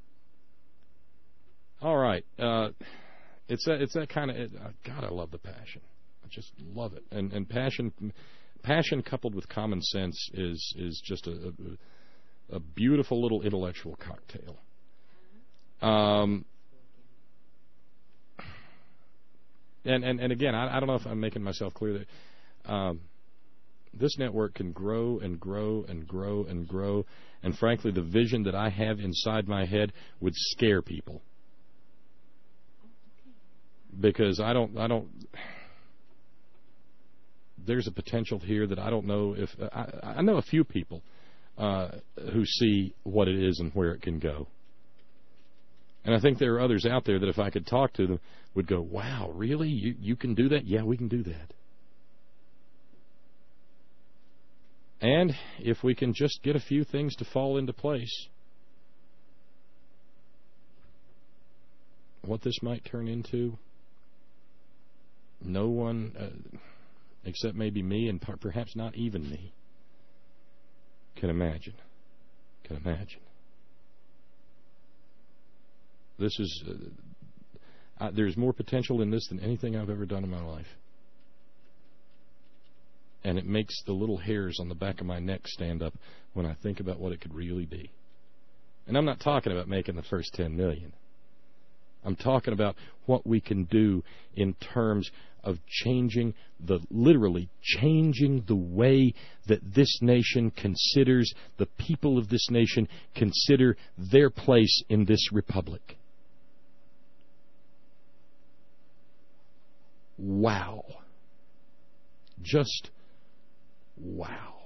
All right. Uh, It's that, it's that kind of, it, uh, God, I love the passion. I just love it. And and passion passion coupled with common sense is is just a, a, a beautiful little intellectual cocktail. Um, and, and, and again, I, I don't know if I'm making myself clear that um, This network can grow and grow and grow and grow, and frankly, the vision that I have inside my head would scare people. Because I don't, I don't, there's a potential here that I don't know if, I, I know a few people uh, who see what it is and where it can go. And I think there are others out there that if I could talk to them would go, wow, really? You, you can do that? Yeah, we can do that. And if we can just get a few things to fall into place, what this might turn into, no one, uh, except maybe me and perhaps not even me, can imagine. Can imagine. This is, uh, uh, there's more potential in this than anything I've ever done in my life. And it makes the little hairs on the back of my neck stand up when I think about what it could really be. And I'm not talking about making the first ten million. I'm talking about what we can do in terms of changing the, literally changing the way that this nation considers, the people of this nation consider their place in this republic. Wow. Just wow.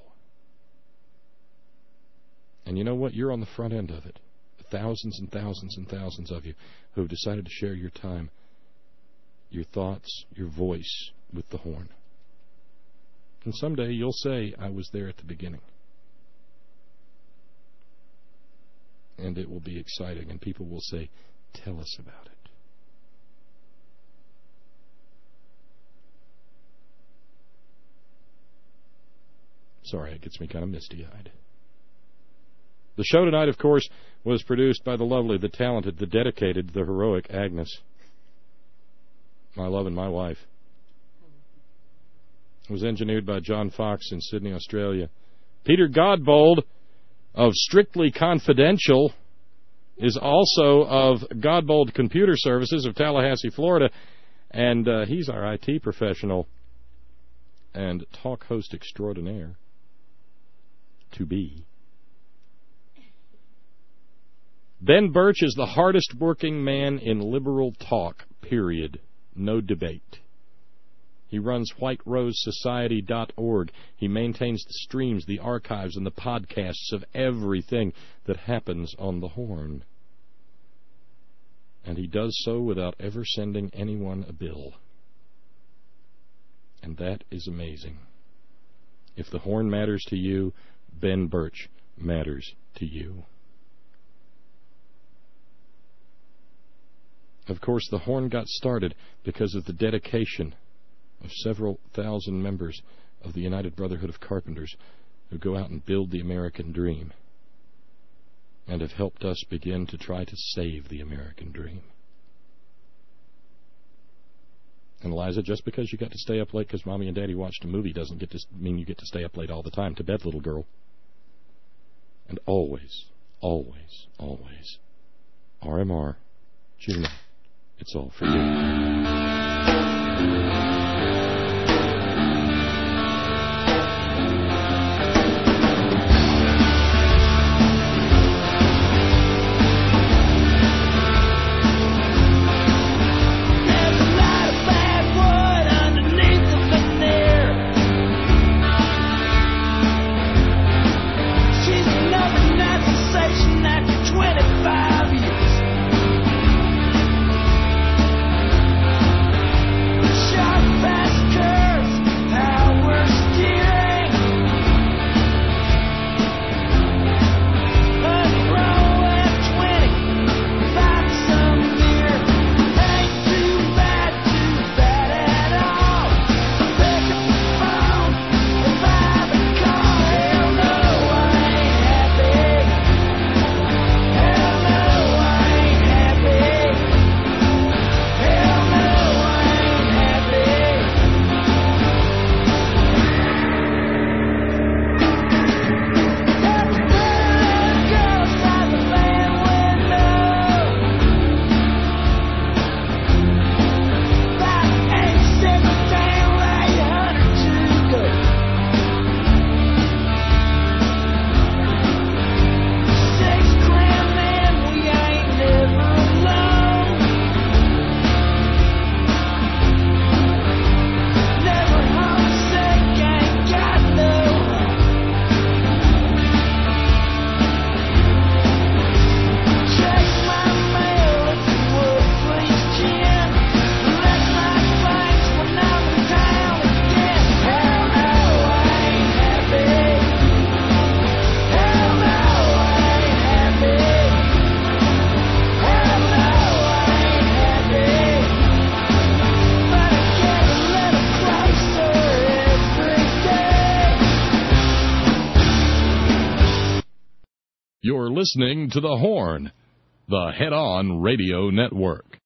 And you know what? You're on the front end of it. Thousands and thousands and thousands of you who have decided to share your time, your thoughts, your voice with the horn. And someday you'll say, I was there at the beginning. And it will be exciting, and people will say, tell us about it. Sorry, it gets me kind of misty-eyed. The show tonight, of course, was produced by the lovely, the talented, the dedicated, the heroic Agnes. My love and my wife. It was engineered by John Fox in Sydney, Australia. Peter Godbold of Strictly Confidential is also of Godbold Computer Services of Tallahassee, Florida, and uh, he's our I T professional and talk host extraordinaire to be. Ben Birch is the hardest working man in liberal talk, period. No debate. He runs white rose society dot org. He maintains the streams, the archives, and the podcasts of everything that happens on the Horn. And he does so without ever sending anyone a bill. And that is amazing. If the Horn matters to you, Ben Birch matters to you. Of course, the Horn got started because of the dedication of several thousand members of the United Brotherhood of Carpenters who go out and build the American dream and have helped us begin to try to save the American dream. And Eliza, just because you got to stay up late because Mommy and Daddy watched a movie doesn't get to mean you get to stay up late all the time. To bed, little girl. And always, always, always, R M R, Juno, it's all for you. Shot You're listening to The Horn, the head-on radio network.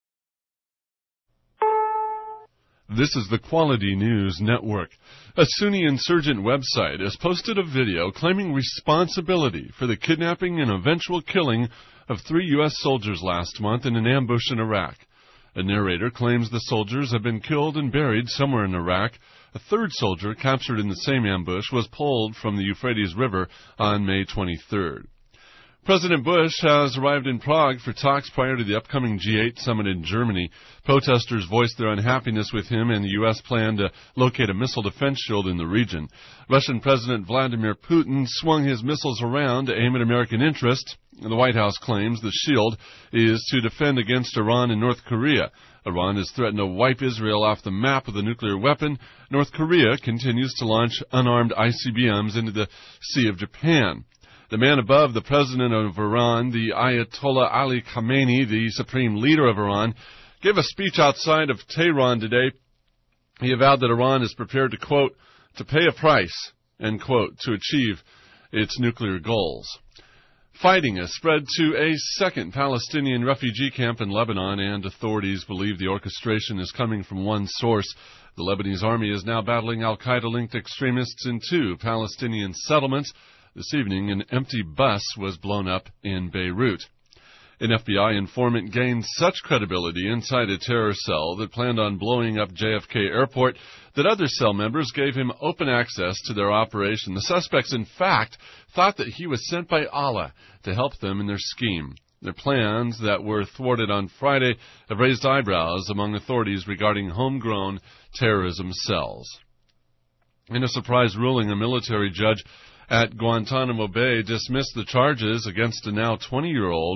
This is the Quality News Network. A Sunni insurgent website has posted a video claiming responsibility for the kidnapping and eventual killing of three U S soldiers last month in an ambush in Iraq. A narrator claims the soldiers have been killed and buried somewhere in Iraq. A third soldier, captured in the same ambush, was pulled from the Euphrates River on May twenty-third. President Bush has arrived in Prague for talks prior to the upcoming G eight summit in Germany. Protesters voiced their unhappiness with him and the U S plan to locate a missile defense shield in the region. Russian President Vladimir Putin swung his missiles around to aim at American interests. The White House claims the shield is to defend against Iran and North Korea. Iran has threatened to wipe Israel off the map with a nuclear weapon. North Korea continues to launch unarmed I C B Ms into the Sea of Japan. The man above the president of Iran, the Ayatollah Ali Khamenei, the supreme leader of Iran, gave a speech outside of Tehran today. He avowed that Iran is prepared to, quote, to pay a price, end quote, to achieve its nuclear goals. Fighting has spread to a second Palestinian refugee camp in Lebanon, and authorities believe the orchestration is coming from one source. The Lebanese army is now battling al-Qaeda-linked extremists in two Palestinian settlements. This evening, an empty bus was blown up in Beirut. An F B I informant gained such credibility inside a terror cell that planned on blowing up J F K Airport that other cell members gave him open access to their operation. The suspects, in fact, thought that he was sent by Allah to help them in their scheme. Their plans that were thwarted on Friday have raised eyebrows among authorities regarding homegrown terrorism cells. In a surprise ruling, a military judge at Guantanamo Bay dismissed the charges against a now twenty-year-old